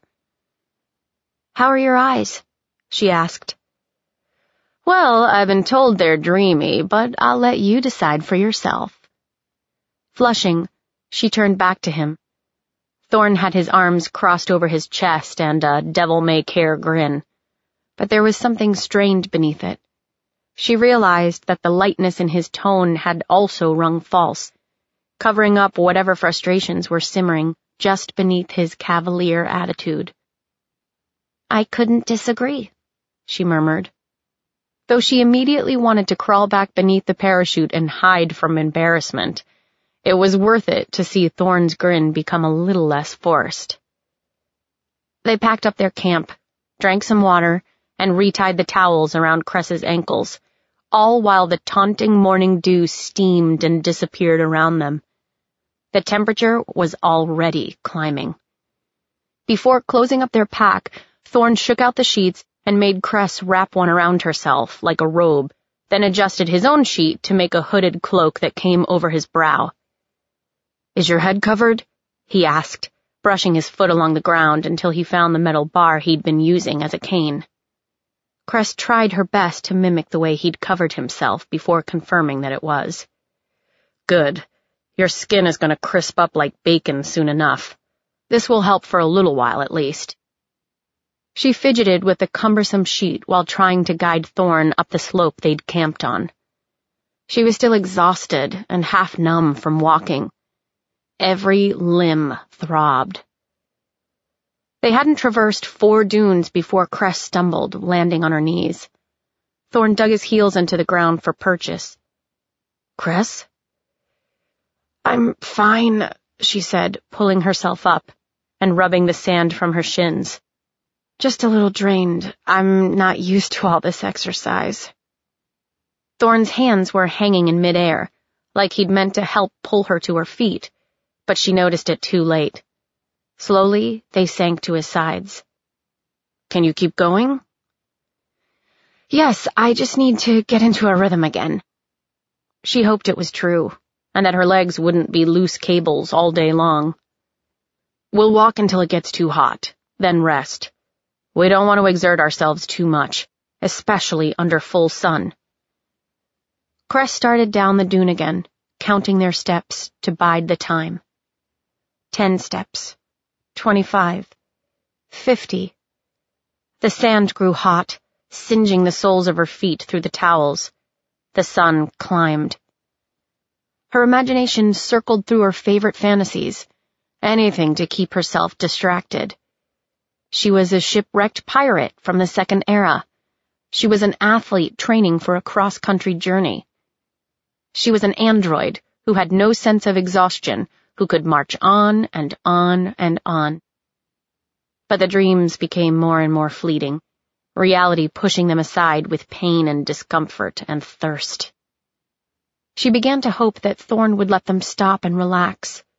"How are your eyes?" she asked. "Well, I've been told they're dreamy, but I'll let you decide for yourself." Flushing, she turned back to him. Thorn had his arms crossed over his chest and a devil-may-care grin, but there was something strained beneath it. She realized that the lightness in his tone had also rung false, covering up whatever frustrations were simmering just beneath his cavalier attitude. "I couldn't disagree," she murmured. Though she immediately wanted to crawl back beneath the parachute and hide from embarrassment, it was worth it to see Thorn's grin become a little less forced. They packed up their camp, drank some water, and retied the towels around Cress's ankles, all while the taunting morning dew steamed and disappeared around them. The temperature was already climbing. Before closing up their pack, Thorn shook out the sheets and made Cress wrap one around herself like a robe, then adjusted his own sheet to make a hooded cloak that came over his brow. "Is your head covered?" he asked, brushing his foot along the ground until he found the metal bar he'd been using as a cane. Cress tried her best to mimic the way he'd covered himself before confirming that it was. "Good. Your skin is going to crisp up like bacon soon enough. This will help for a little while at least." She fidgeted with the cumbersome sheet while trying to guide Thorn up the slope they'd camped on. She was still exhausted and half numb from walking. Every limb throbbed. They hadn't traversed four dunes before Cress stumbled, landing on her knees. Thorn dug his heels into the ground for purchase. "Cress?" "I'm fine," she said, pulling herself up and rubbing the sand from her shins. "Just a little drained. I'm not used to all this exercise." Thorn's hands were hanging in midair, like he'd meant to help pull her to her feet, but she noticed it too late. Slowly, they sank to his sides. "Can you keep going?" "Yes, I just need to get into a rhythm again." She hoped it was true, and that her legs wouldn't be loose cables all day long. "We'll walk until it gets too hot, then rest. We don't want to exert ourselves too much, especially under full sun." Cress started down the dune again, counting their steps to bide the time. Ten steps. Twenty-five. Fifty. The sand grew hot, singeing the soles of her feet through the towels. The sun climbed. Her imagination circled through her favorite fantasies, anything to keep herself distracted. She was a shipwrecked pirate from the Second Era. She was an athlete training for a cross-country journey. She was an android who had no sense of exhaustion, who could march on and on and on. But the dreams became more and more fleeting, reality pushing them aside with pain and discomfort and thirst. She began to hope that Thorn would let them stop and relax,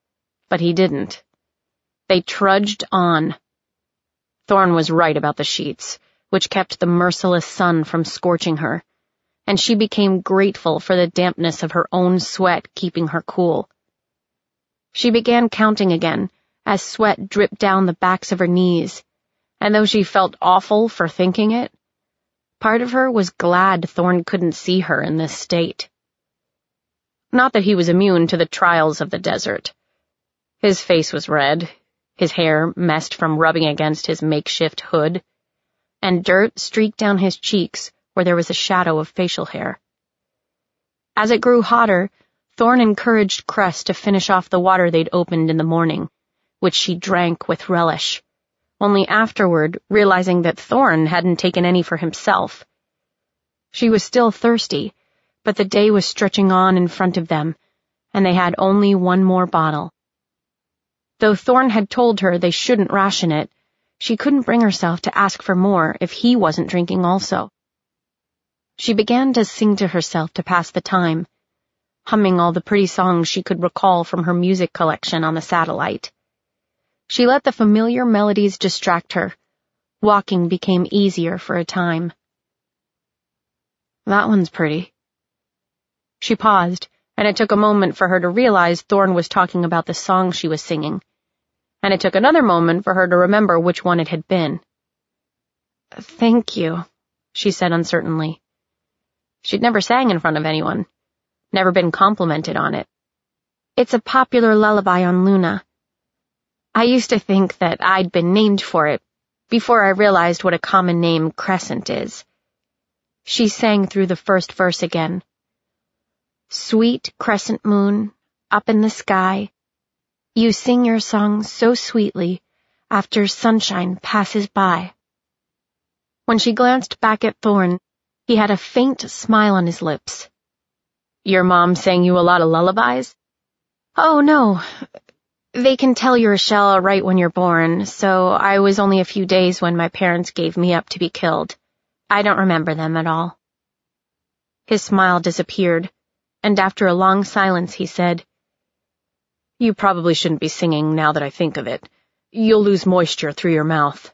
But he didn't. They trudged on. Thorn was right about the sheets, which kept the merciless sun from scorching her, and she became grateful for the dampness of her own sweat keeping her cool. She began counting again as sweat dripped down the backs of her knees, and though she felt awful for thinking it, part of her was glad Thorn couldn't see her in this state. Not that he was immune to the trials of the desert. His face was red, his hair messed from rubbing against his makeshift hood, and dirt streaked down his cheeks where there was a shadow of facial hair. As it grew hotter, Thorn encouraged Cress to finish off the water they'd opened in the morning, which she drank with relish, only afterward realizing that Thorn hadn't taken any for himself. She was still thirsty, but the day was stretching on in front of them, and they had only one more bottle. Though Thorn had told her they shouldn't ration it, she couldn't bring herself to ask for more if he wasn't drinking also. She began to sing to herself to pass the time, humming all the pretty songs she could recall from her music collection on the satellite. She let the familiar melodies distract her. Walking became easier for a time. That one's pretty. She paused, and it took a moment for her to realize Thorn was talking about the song she was singing, and it took another moment for her to remember which one it had been. "Thank you," she said uncertainly. She'd never sang in front of anyone, never been complimented on it. "It's a popular lullaby on Luna. I used to think that I'd been named for it, before I realized what a common name Crescent is." She sang through the first verse again. "Sweet crescent moon, up in the sky, you sing your song so sweetly after sunshine passes by." When she glanced back at Thorn, he had a faint smile on his lips. "Your mom sang you a lot of lullabies?" "Oh, no. They can tell you're a shell right when you're born, so I was only a few days when my parents gave me up to be killed. I don't remember them at all." His smile disappeared, and after a long silence he said, "You probably shouldn't be singing now that I think of it. You'll lose moisture through your mouth."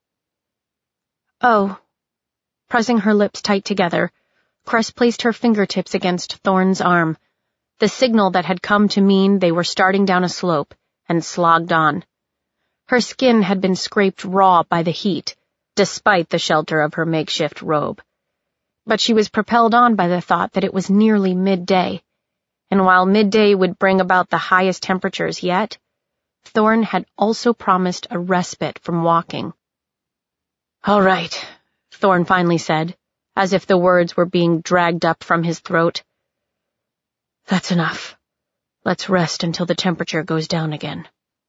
"Oh." Pressing her lips tight together, Cress placed her fingertips against Thorn's arm, the signal that had come to mean they were starting down a slope, and slogged on. Her skin had been scraped raw by the heat, despite the shelter of her makeshift robe. But she was propelled on by the thought that it was nearly midday, and while midday would bring about the highest temperatures yet, Thorn had also promised a respite from walking. "All right," Thorn finally said, as if the words were being dragged up from his throat. "That's enough. Let's rest until the temperature goes down again."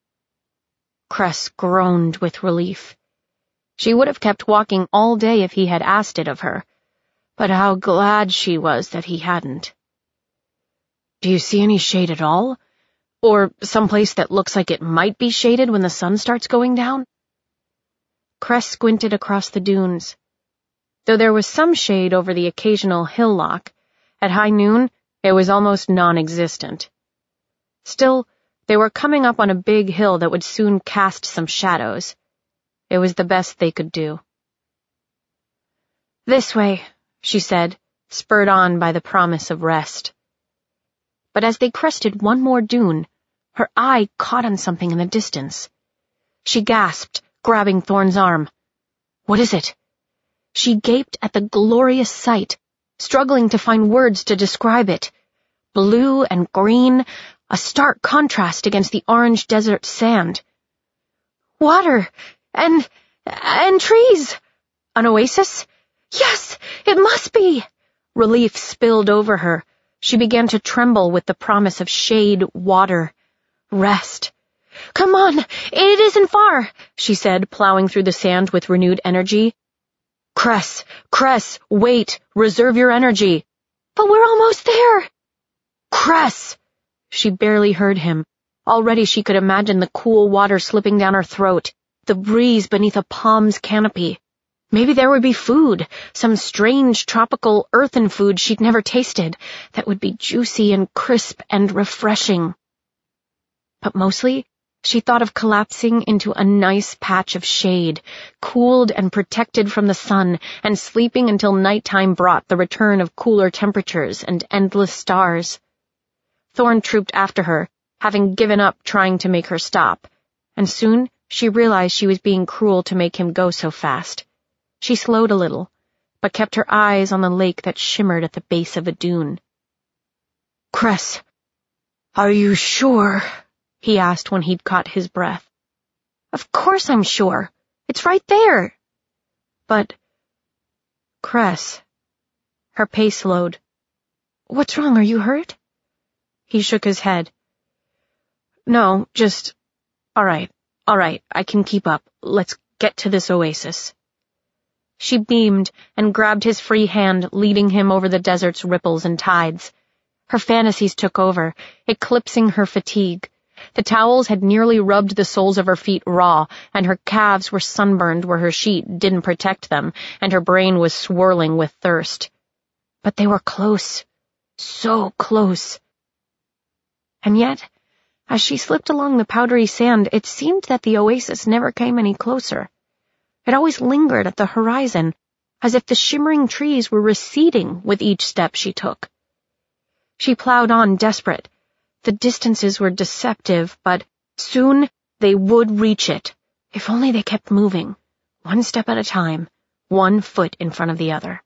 Cress groaned with relief. She would have kept walking all day if he had asked it of her, but how glad she was that he hadn't. "Do you see any shade at all? Or someplace that looks like it might be shaded when the sun starts going down?" Cress squinted across the dunes. Though there was some shade over the occasional hillock, at high noon it was almost non-existent. Still, they were coming up on a big hill that would soon cast some shadows. It was the best they could do. "This way," she said, spurred on by the promise of rest. But as they crested one more dune, her eye caught on something in the distance. She gasped, grabbing Thorn's arm. "What is it?" She gaped at the glorious sight, struggling to find words to describe it. Blue and green, a stark contrast against the orange desert sand. "Water! And... and trees! An oasis? Yes, it must be!" Relief spilled over her. She began to tremble with the promise of shade, water, rest. "Come on, it isn't far," she said, plowing through the sand with renewed energy. "Cress, Cress, wait, reserve your energy." "But we're almost there." "Cress!" She barely heard him. Already she could imagine the cool water slipping down her throat, the breeze beneath a palm's canopy. Maybe there would be food, some strange tropical earthen food she'd never tasted, that would be juicy and crisp and refreshing. But mostly, she thought of collapsing into a nice patch of shade, cooled and protected from the sun, and sleeping until nighttime brought the return of cooler temperatures and endless stars. Thorn trooped after her, having given up trying to make her stop, and soon she realized she was being cruel to make him go so fast. She slowed a little, but kept her eyes on the lake that shimmered at the base of a dune. "Cress, are you sure?" he asked when he'd caught his breath. "Of course I'm sure. It's right there." "But, Cress..." Her pace slowed. "What's wrong? Are you hurt?" He shook his head. "No, just... All right, all right, I can keep up. Let's get to this oasis." She beamed and grabbed his free hand, leading him over the desert's ripples and tides. Her fantasies took over, eclipsing her fatigue. The towels had nearly rubbed the soles of her feet raw, and her calves were sunburned where her sheet didn't protect them, and her brain was swirling with thirst. But they were close. So close. And yet, as she slipped along the powdery sand, it seemed that the oasis never came any closer. It always lingered at the horizon, as if the shimmering trees were receding with each step she took. She plowed on, desperate. The distances were deceptive, but soon they would reach it, if only they kept moving, one step at a time, one foot in front of the other.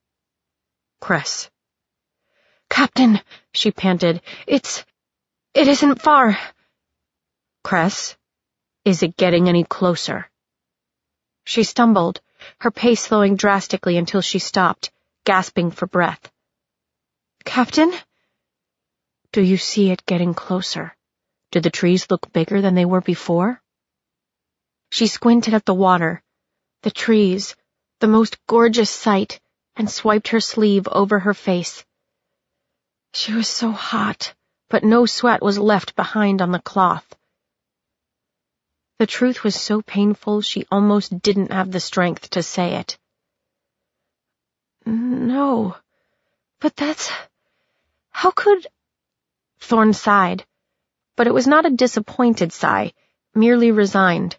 Cress. "Captain," she panted, it's... it isn't far." "Cress, is it getting any closer?" She stumbled, her pace slowing drastically until she stopped, gasping for breath. "Captain?" "Do you see it getting closer? Do the trees look bigger than they were before?" She squinted at the water, the trees, the most gorgeous sight, and swiped her sleeve over her face. She was so hot, but no sweat was left behind on the cloth. The truth was so painful she almost didn't have the strength to say it. "No, but that's... how could..." Thorn sighed, but it was not a disappointed sigh, merely resigned.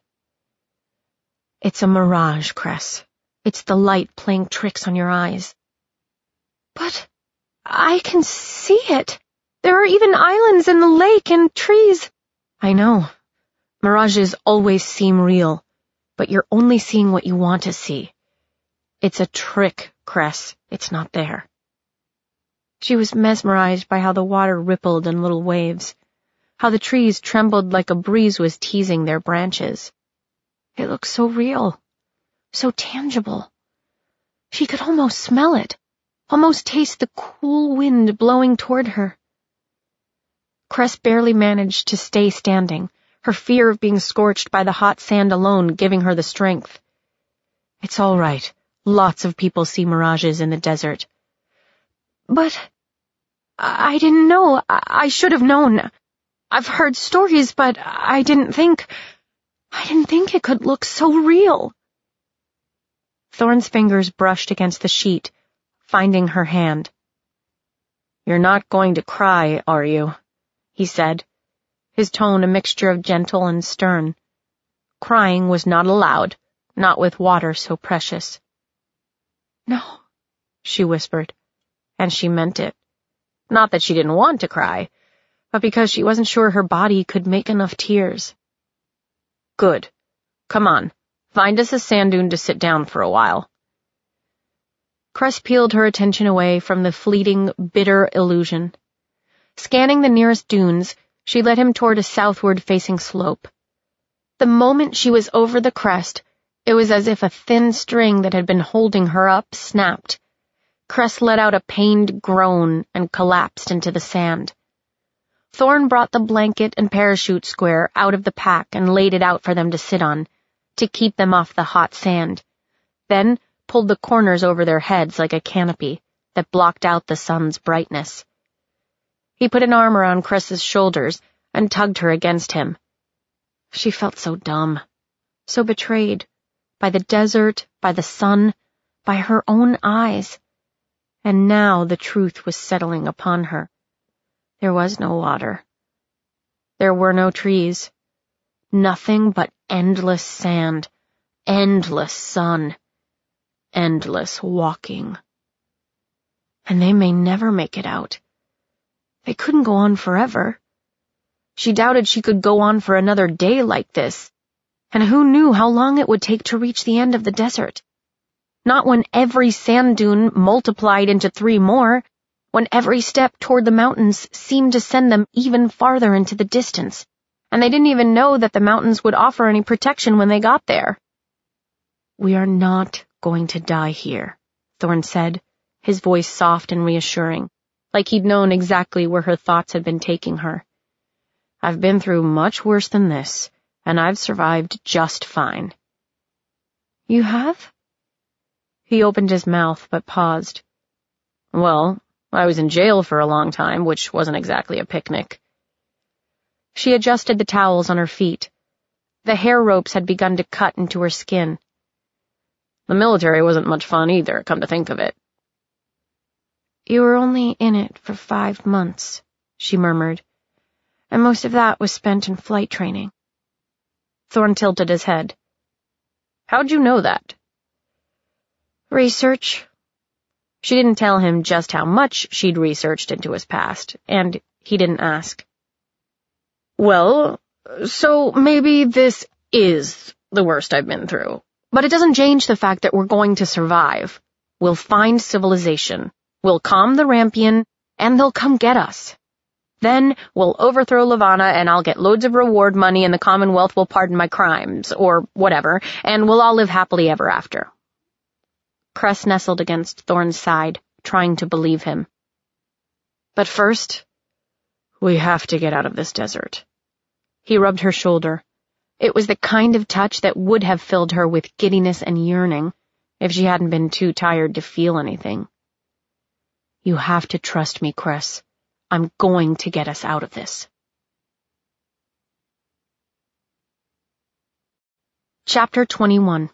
"It's a mirage, Cress. It's the light playing tricks on your eyes." "But I can see it. There are even islands in the lake and trees." "I know. Mirages always seem real, but you're only seeing what you want to see. It's a trick, Cress. It's not there." She was mesmerized by how the water rippled in little waves, how the trees trembled like a breeze was teasing their branches. It looked so real, so tangible. She could almost smell it, almost taste the cool wind blowing toward her. Cress barely managed to stay standing, her fear of being scorched by the hot sand alone giving her the strength. "It's all right. Lots of people see mirages in the desert." "But I didn't know. I should have known. I've heard stories, but I didn't think... I didn't think it could look so real." Thorn's fingers brushed against the sheet, finding her hand. "You're not going to cry, are you?" he said, his tone a mixture of gentle and stern. Crying was not allowed, not with water so precious. "No," she whispered, and she meant it. Not that she didn't want to cry, but because she wasn't sure her body could make enough tears. "Good. Come on, find us a sand dune to sit down for a while." Cress peeled her attention away from the fleeting, bitter illusion. Scanning the nearest dunes, she led him toward a southward-facing slope. The moment she was over the crest, it was as if a thin string that had been holding her up snapped. Cress let out a pained groan and collapsed into the sand. Thorn brought the blanket and parachute square out of the pack and laid it out for them to sit on, to keep them off the hot sand, then pulled the corners over their heads like a canopy that blocked out the sun's brightness. He put an arm around Cress's shoulders and tugged her against him. She felt so dumb, so betrayed, by the desert, by the sun, by her own eyes. And now the truth was settling upon her. There was no water. There were no trees. Nothing but endless sand, endless sun, endless walking. And they may never make it out. They couldn't go on forever. She doubted she could go on for another day like this, and who knew how long it would take to reach the end of the desert. Not when every sand dune multiplied into three more, when every step toward the mountains seemed to send them even farther into the distance, and they didn't even know that the mountains would offer any protection when they got there. "We are not going to die here," Thorne said, his voice soft and reassuring, like he'd known exactly where her thoughts had been taking her. "I've been through much worse than this, and I've survived just fine." "You have?" He opened his mouth, but paused. "Well, I was in jail for a long time, which wasn't exactly a picnic." She adjusted the towels on her feet. The hair ropes had begun to cut into her skin. "The military wasn't much fun either, come to think of it." "You were only in it for five months, she murmured, "and most of that was spent in flight training." Thorne tilted his head. "How'd you know that?" "Research." She didn't tell him just how much she'd researched into his past, and he didn't ask. "Well, so maybe this is the worst I've been through. But it doesn't change the fact that we're going to survive. We'll find civilization. We'll calm the Rampion, and they'll come get us. Then we'll overthrow Levana, and I'll get loads of reward money, and the Commonwealth will pardon my crimes, or whatever, and we'll all live happily ever after." Cress nestled against Thorne's side, trying to believe him. "But first, we have to get out of this desert." He rubbed her shoulder. It was the kind of touch that would have filled her with giddiness and yearning if she hadn't been too tired to feel anything. "You have to trust me, Cress. I'm going to get us out of this." Chapter twenty-one.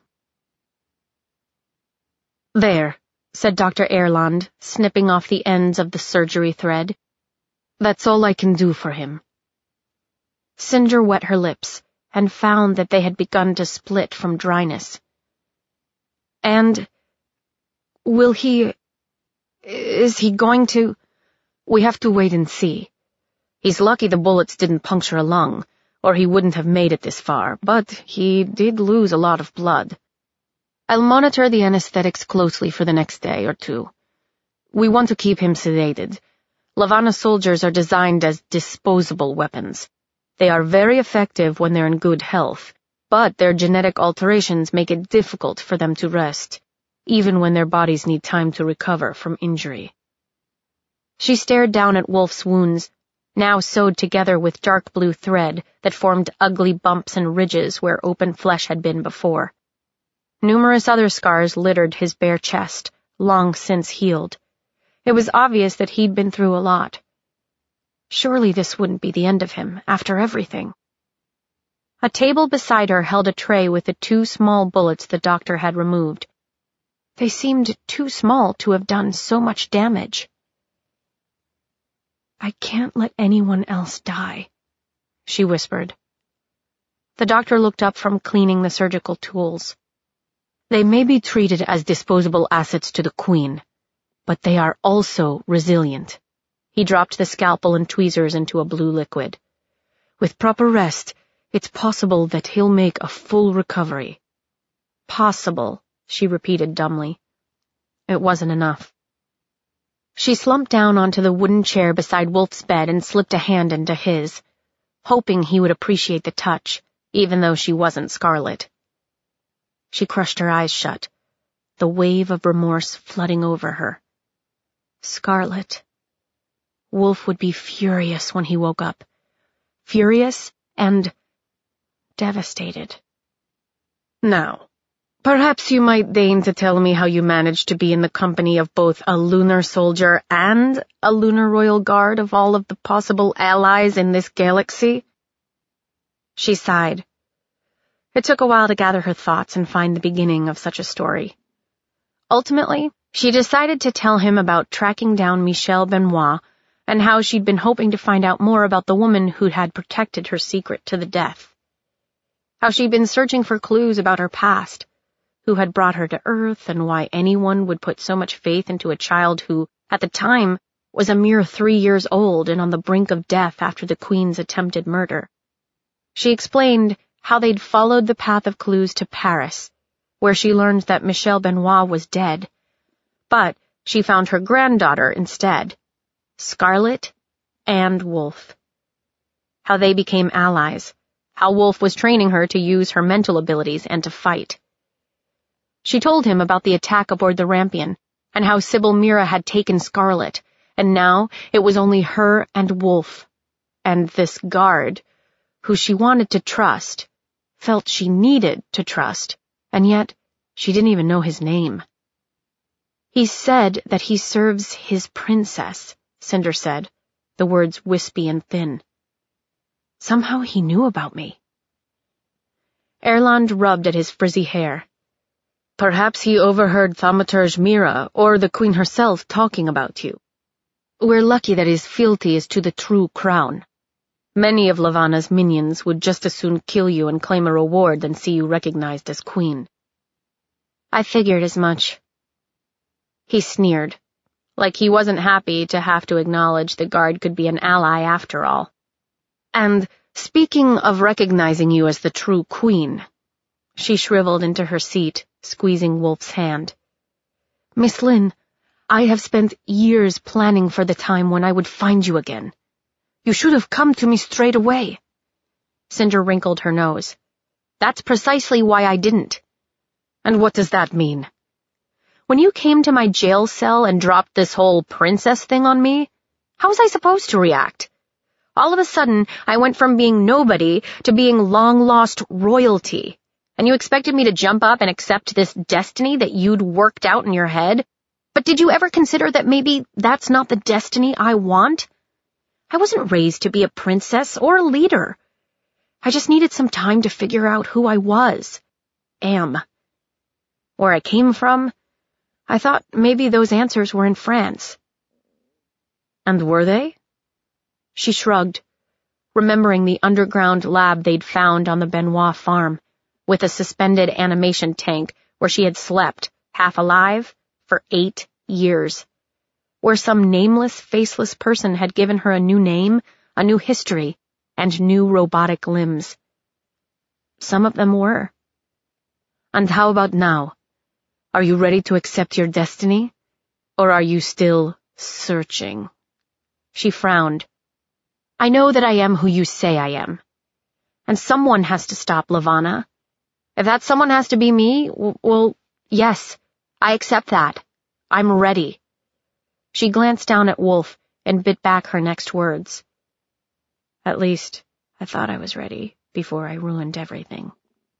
"There," said Doctor Erland, snipping off the ends of the surgery thread. "That's all I can do for him." Cinder wet her lips and found that they had begun to split from dryness. "And will he... is he going to... We have to wait and see. He's lucky the bullets didn't puncture a lung, or he wouldn't have made it this far, but he did lose a lot of blood. I'll monitor the anesthetics closely for the next day or two. We want to keep him sedated. Levana soldiers are designed as disposable weapons. They are very effective when they're in good health, but their genetic alterations make it difficult for them to rest, even when their bodies need time to recover from injury." She stared down at Wolf's wounds, now sewed together with dark blue thread that formed ugly bumps and ridges where open flesh had been before. Numerous other scars littered his bare chest, long since healed. It was obvious that he'd been through a lot. Surely this wouldn't be the end of him, after everything. A table beside her held a tray with the two small bullets the doctor had removed. They seemed too small to have done so much damage. "I can't let anyone else die," she whispered. The doctor looked up from cleaning the surgical tools. "They may be treated as disposable assets to the Queen, but they are also resilient." He dropped the scalpel and tweezers into a blue liquid. "With proper rest, it's possible that he'll make a full recovery." "Possible," she repeated dumbly. It wasn't enough. She slumped down onto the wooden chair beside Wolf's bed and slipped a hand into his, hoping he would appreciate the touch, even though she wasn't Scarlet. She crushed her eyes shut, the wave of remorse flooding over her. Scarlet. Wolf would be furious when he woke up. Furious and devastated. "Now, perhaps you might deign to tell me how you managed to be in the company of both a lunar soldier and a lunar royal guard of all of the possible allies in this galaxy?" She sighed. It took a while to gather her thoughts and find the beginning of such a story. Ultimately, she decided to tell him about tracking down Michel Benoit and how she'd been hoping to find out more about the woman who had protected her secret to the death. How she'd been searching for clues about her past, who had brought her to Earth, and why anyone would put so much faith into a child who, at the time, was a mere three years old and on the brink of death after the Queen's attempted murder. She explained how they'd followed the path of clues to Paris, where she learned that Michelle Benoit was dead, but she found her granddaughter instead, Scarlet and Wolf. How they became allies, how Wolf was training her to use her mental abilities and to fight. She told him about the attack aboard the Rampion, and how Sybil Mira had taken Scarlet, and now it was only her and Wolf, and this guard, who she wanted to trust, felt she needed to trust, and yet she didn't even know his name. He said that he serves his princess, Cinder said, the words wispy and thin. Somehow he knew about me. Erland rubbed at his frizzy hair. Perhaps he overheard Thaumaturge Mira or the Queen herself talking about you. We're lucky that his fealty is to the true crown. Many of Lavanna's minions would just as soon kill you and claim a reward than see you recognized as queen. I figured as much. He sneered, like he wasn't happy to have to acknowledge the guard could be an ally after all. And speaking of recognizing you as the true queen, she shriveled into her seat, squeezing Wolf's hand. Miss Lynn, I have spent years planning for the time when I would find you again. You should have come to me straight away. Cinder wrinkled her nose. That's precisely why I didn't. And what does that mean? When you came to my jail cell and dropped this whole princess thing on me, how was I supposed to react? All of a sudden, I went from being nobody to being long-lost royalty. And you expected me to jump up and accept this destiny that you'd worked out in your head? But did you ever consider that maybe that's not the destiny I want? I wasn't raised to be a princess or a leader. I just needed some time to figure out who I was, am. Where I came from, I thought maybe those answers were in France. And were they? She shrugged, remembering the underground lab they'd found on the Benoit farm, with a suspended animation tank where she had slept, half alive, for eight years, where some nameless, faceless person had given her a new name, a new history, and new robotic limbs. Some of them were. And how about now? Are you ready to accept your destiny? Or are you still searching? She frowned. I know that I am who you say I am. And someone has to stop Lavanna. If that someone has to be me, well, yes, I accept that. I'm ready. She glanced down at Wolf and bit back her next words. At least, I thought I was ready before I ruined everything.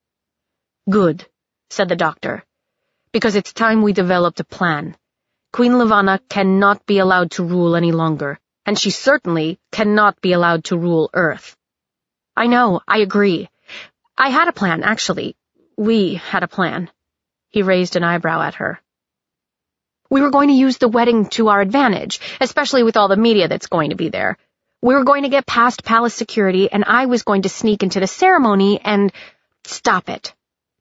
Good, said the doctor, because it's time we developed a plan. Queen Lavanna cannot be allowed to rule any longer, and she certainly cannot be allowed to rule Earth. I know, I agree. I had a plan, actually. We had a plan. He raised an eyebrow at her. We were going to use the wedding to our advantage, especially with all the media that's going to be there. We were going to get past palace security, and I was going to sneak into the ceremony and stop it.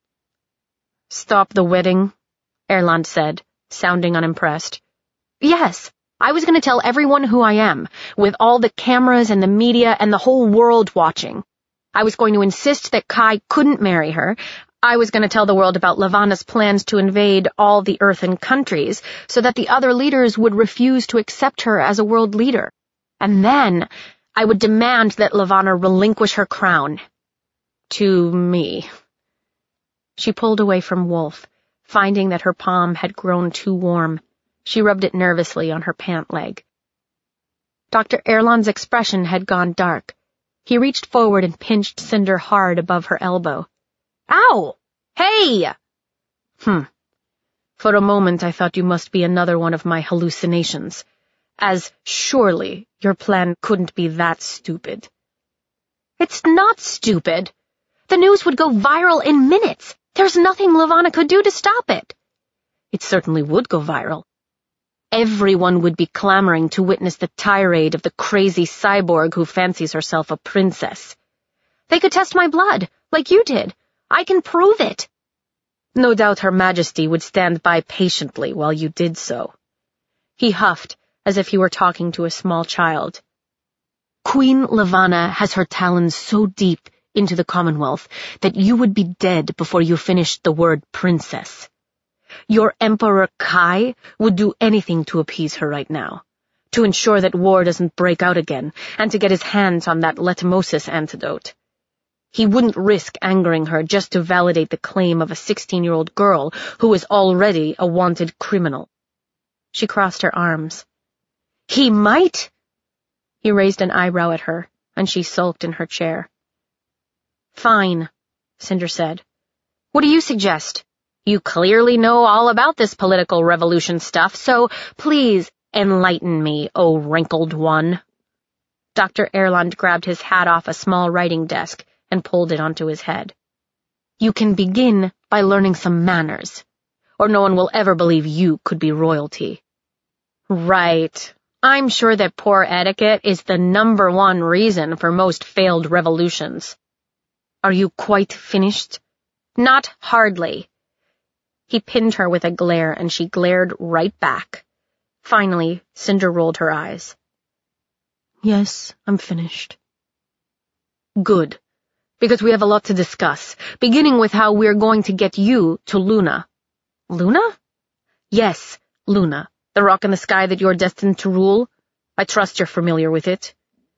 Stop the wedding? Erland said, sounding unimpressed. Yes, I was going to tell everyone who I am, with all the cameras and the media and the whole world watching. I was going to insist that Kai couldn't marry her. I was going to tell the world about Lavanna's plans to invade all the earthen countries so that the other leaders would refuse to accept her as a world leader. And then I would demand that Lavanna relinquish her crown. To me. She pulled away from Wolf, finding that her palm had grown too warm. She rubbed it nervously on her pant leg. Doctor Erland's expression had gone dark. He reached forward and pinched Cinder hard above her elbow. Ow! Hey! Hmm. For a moment I thought you must be another one of my hallucinations, as surely your plan couldn't be that stupid. It's not stupid. The news would go viral in minutes. There's nothing Lavanna could do to stop it. It certainly would go viral. Everyone would be clamoring to witness the tirade of the crazy cyborg who fancies herself a princess. They could test my blood, like you did. I can prove it. No doubt Her Majesty would stand by patiently while you did so. He huffed, as if he were talking to a small child. Queen Levana has her talons so deep into the Commonwealth that you would be dead before you finished the word princess. Your Emperor Kai would do anything to appease her right now, to ensure that war doesn't break out again, and to get his hands on that Letomosis antidote. He wouldn't risk angering her just to validate the claim of a sixteen-year-old girl who is already a wanted criminal. She crossed her arms. He might? He raised an eyebrow at her, and she sulked in her chair. Fine, Cinder said. What do you suggest? You clearly know all about this political revolution stuff, so please enlighten me, O wrinkled one. Doctor Erland grabbed his hat off a small writing desk and pulled it onto his head. You can begin by learning some manners, or no one will ever believe you could be royalty. Right. I'm sure that poor etiquette is the number one reason for most failed revolutions. Are you quite finished? Not hardly. He pinned her with a glare, and she glared right back. Finally, Cinder rolled her eyes. Yes, I'm finished. Good, because we have a lot to discuss, beginning with how we're going to get you to Luna. Luna? Yes, Luna, the rock in the sky that you're destined to rule. I trust you're familiar with it.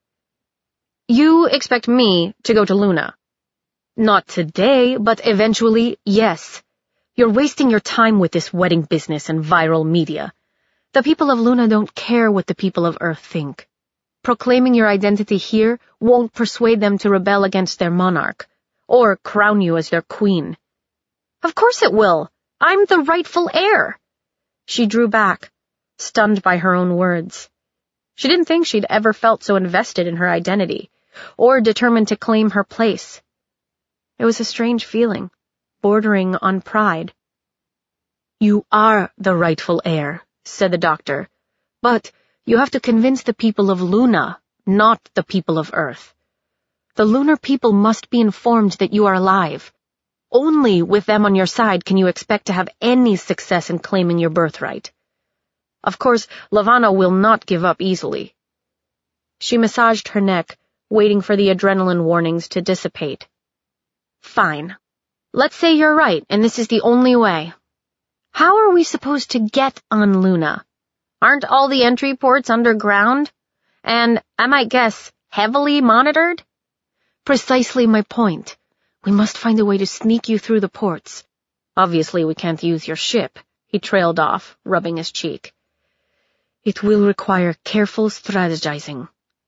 You expect me to go to Luna? Not today, but eventually, yes. You're wasting your time with this wedding business and viral media. The people of Luna don't care what the people of Earth think. Proclaiming your identity here won't persuade them to rebel against their monarch, or crown you as their queen. Of course it will. I'm the rightful heir. She drew back, stunned by her own words. She didn't think she'd ever felt so invested in her identity, or determined to claim her place. It was a strange feeling, bordering on pride. You are the rightful heir, said the doctor, but you have to convince the people of Luna, not the people of Earth. The lunar people must be informed that you are alive. Only with them on your side can you expect to have any success in claiming your birthright. Of course, Levana will not give up easily. She massaged her neck, waiting for the adrenaline warnings to dissipate. Fine. Let's say you're right, and this is the only way. How are we supposed to get on Luna? Aren't all the entry ports underground? And, I might guess, heavily monitored? Precisely my point. We must find a way to sneak you through the ports. Obviously we can't use your ship, he trailed off, rubbing his cheek. It will require careful strategizing.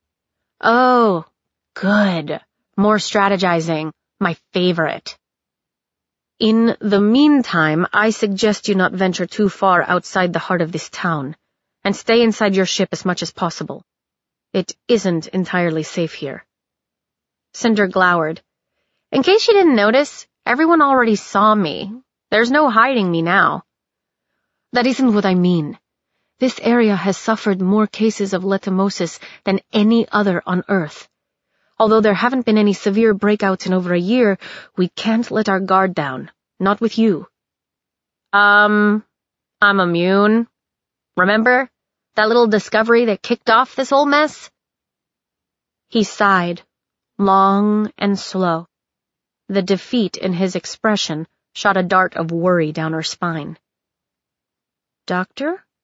Oh, good. More strategizing. My favorite. In the meantime, I suggest you not venture too far outside the heart of this town, and stay inside your ship as much as possible. It isn't entirely safe here. Cinder glowered. In case you didn't notice, everyone already saw me. There's no hiding me now. That isn't what I mean. This area has suffered more cases of Letomosis than any other on Earth. Although there haven't been any severe breakouts in over a year, we can't let our guard down. Not with you. Um, I'm immune. Remember? That little discovery that kicked off this whole mess? He sighed, long and slow. The defeat in his expression shot a dart of worry down her spine. Doctor?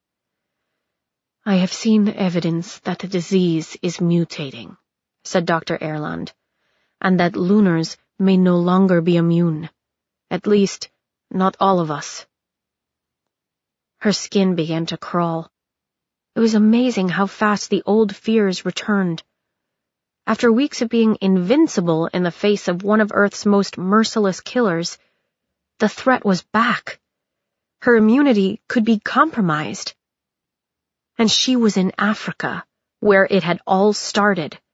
I have seen evidence that the disease is mutating, said Doctor Erland, and that Lunars may no longer be immune. At least, not all of us. Her skin began to crawl. It was amazing how fast the old fears returned. After weeks of being invincible in the face of one of Earth's most merciless killers, the threat was back. Her immunity could be compromised. And she was in Africa, where it had all started.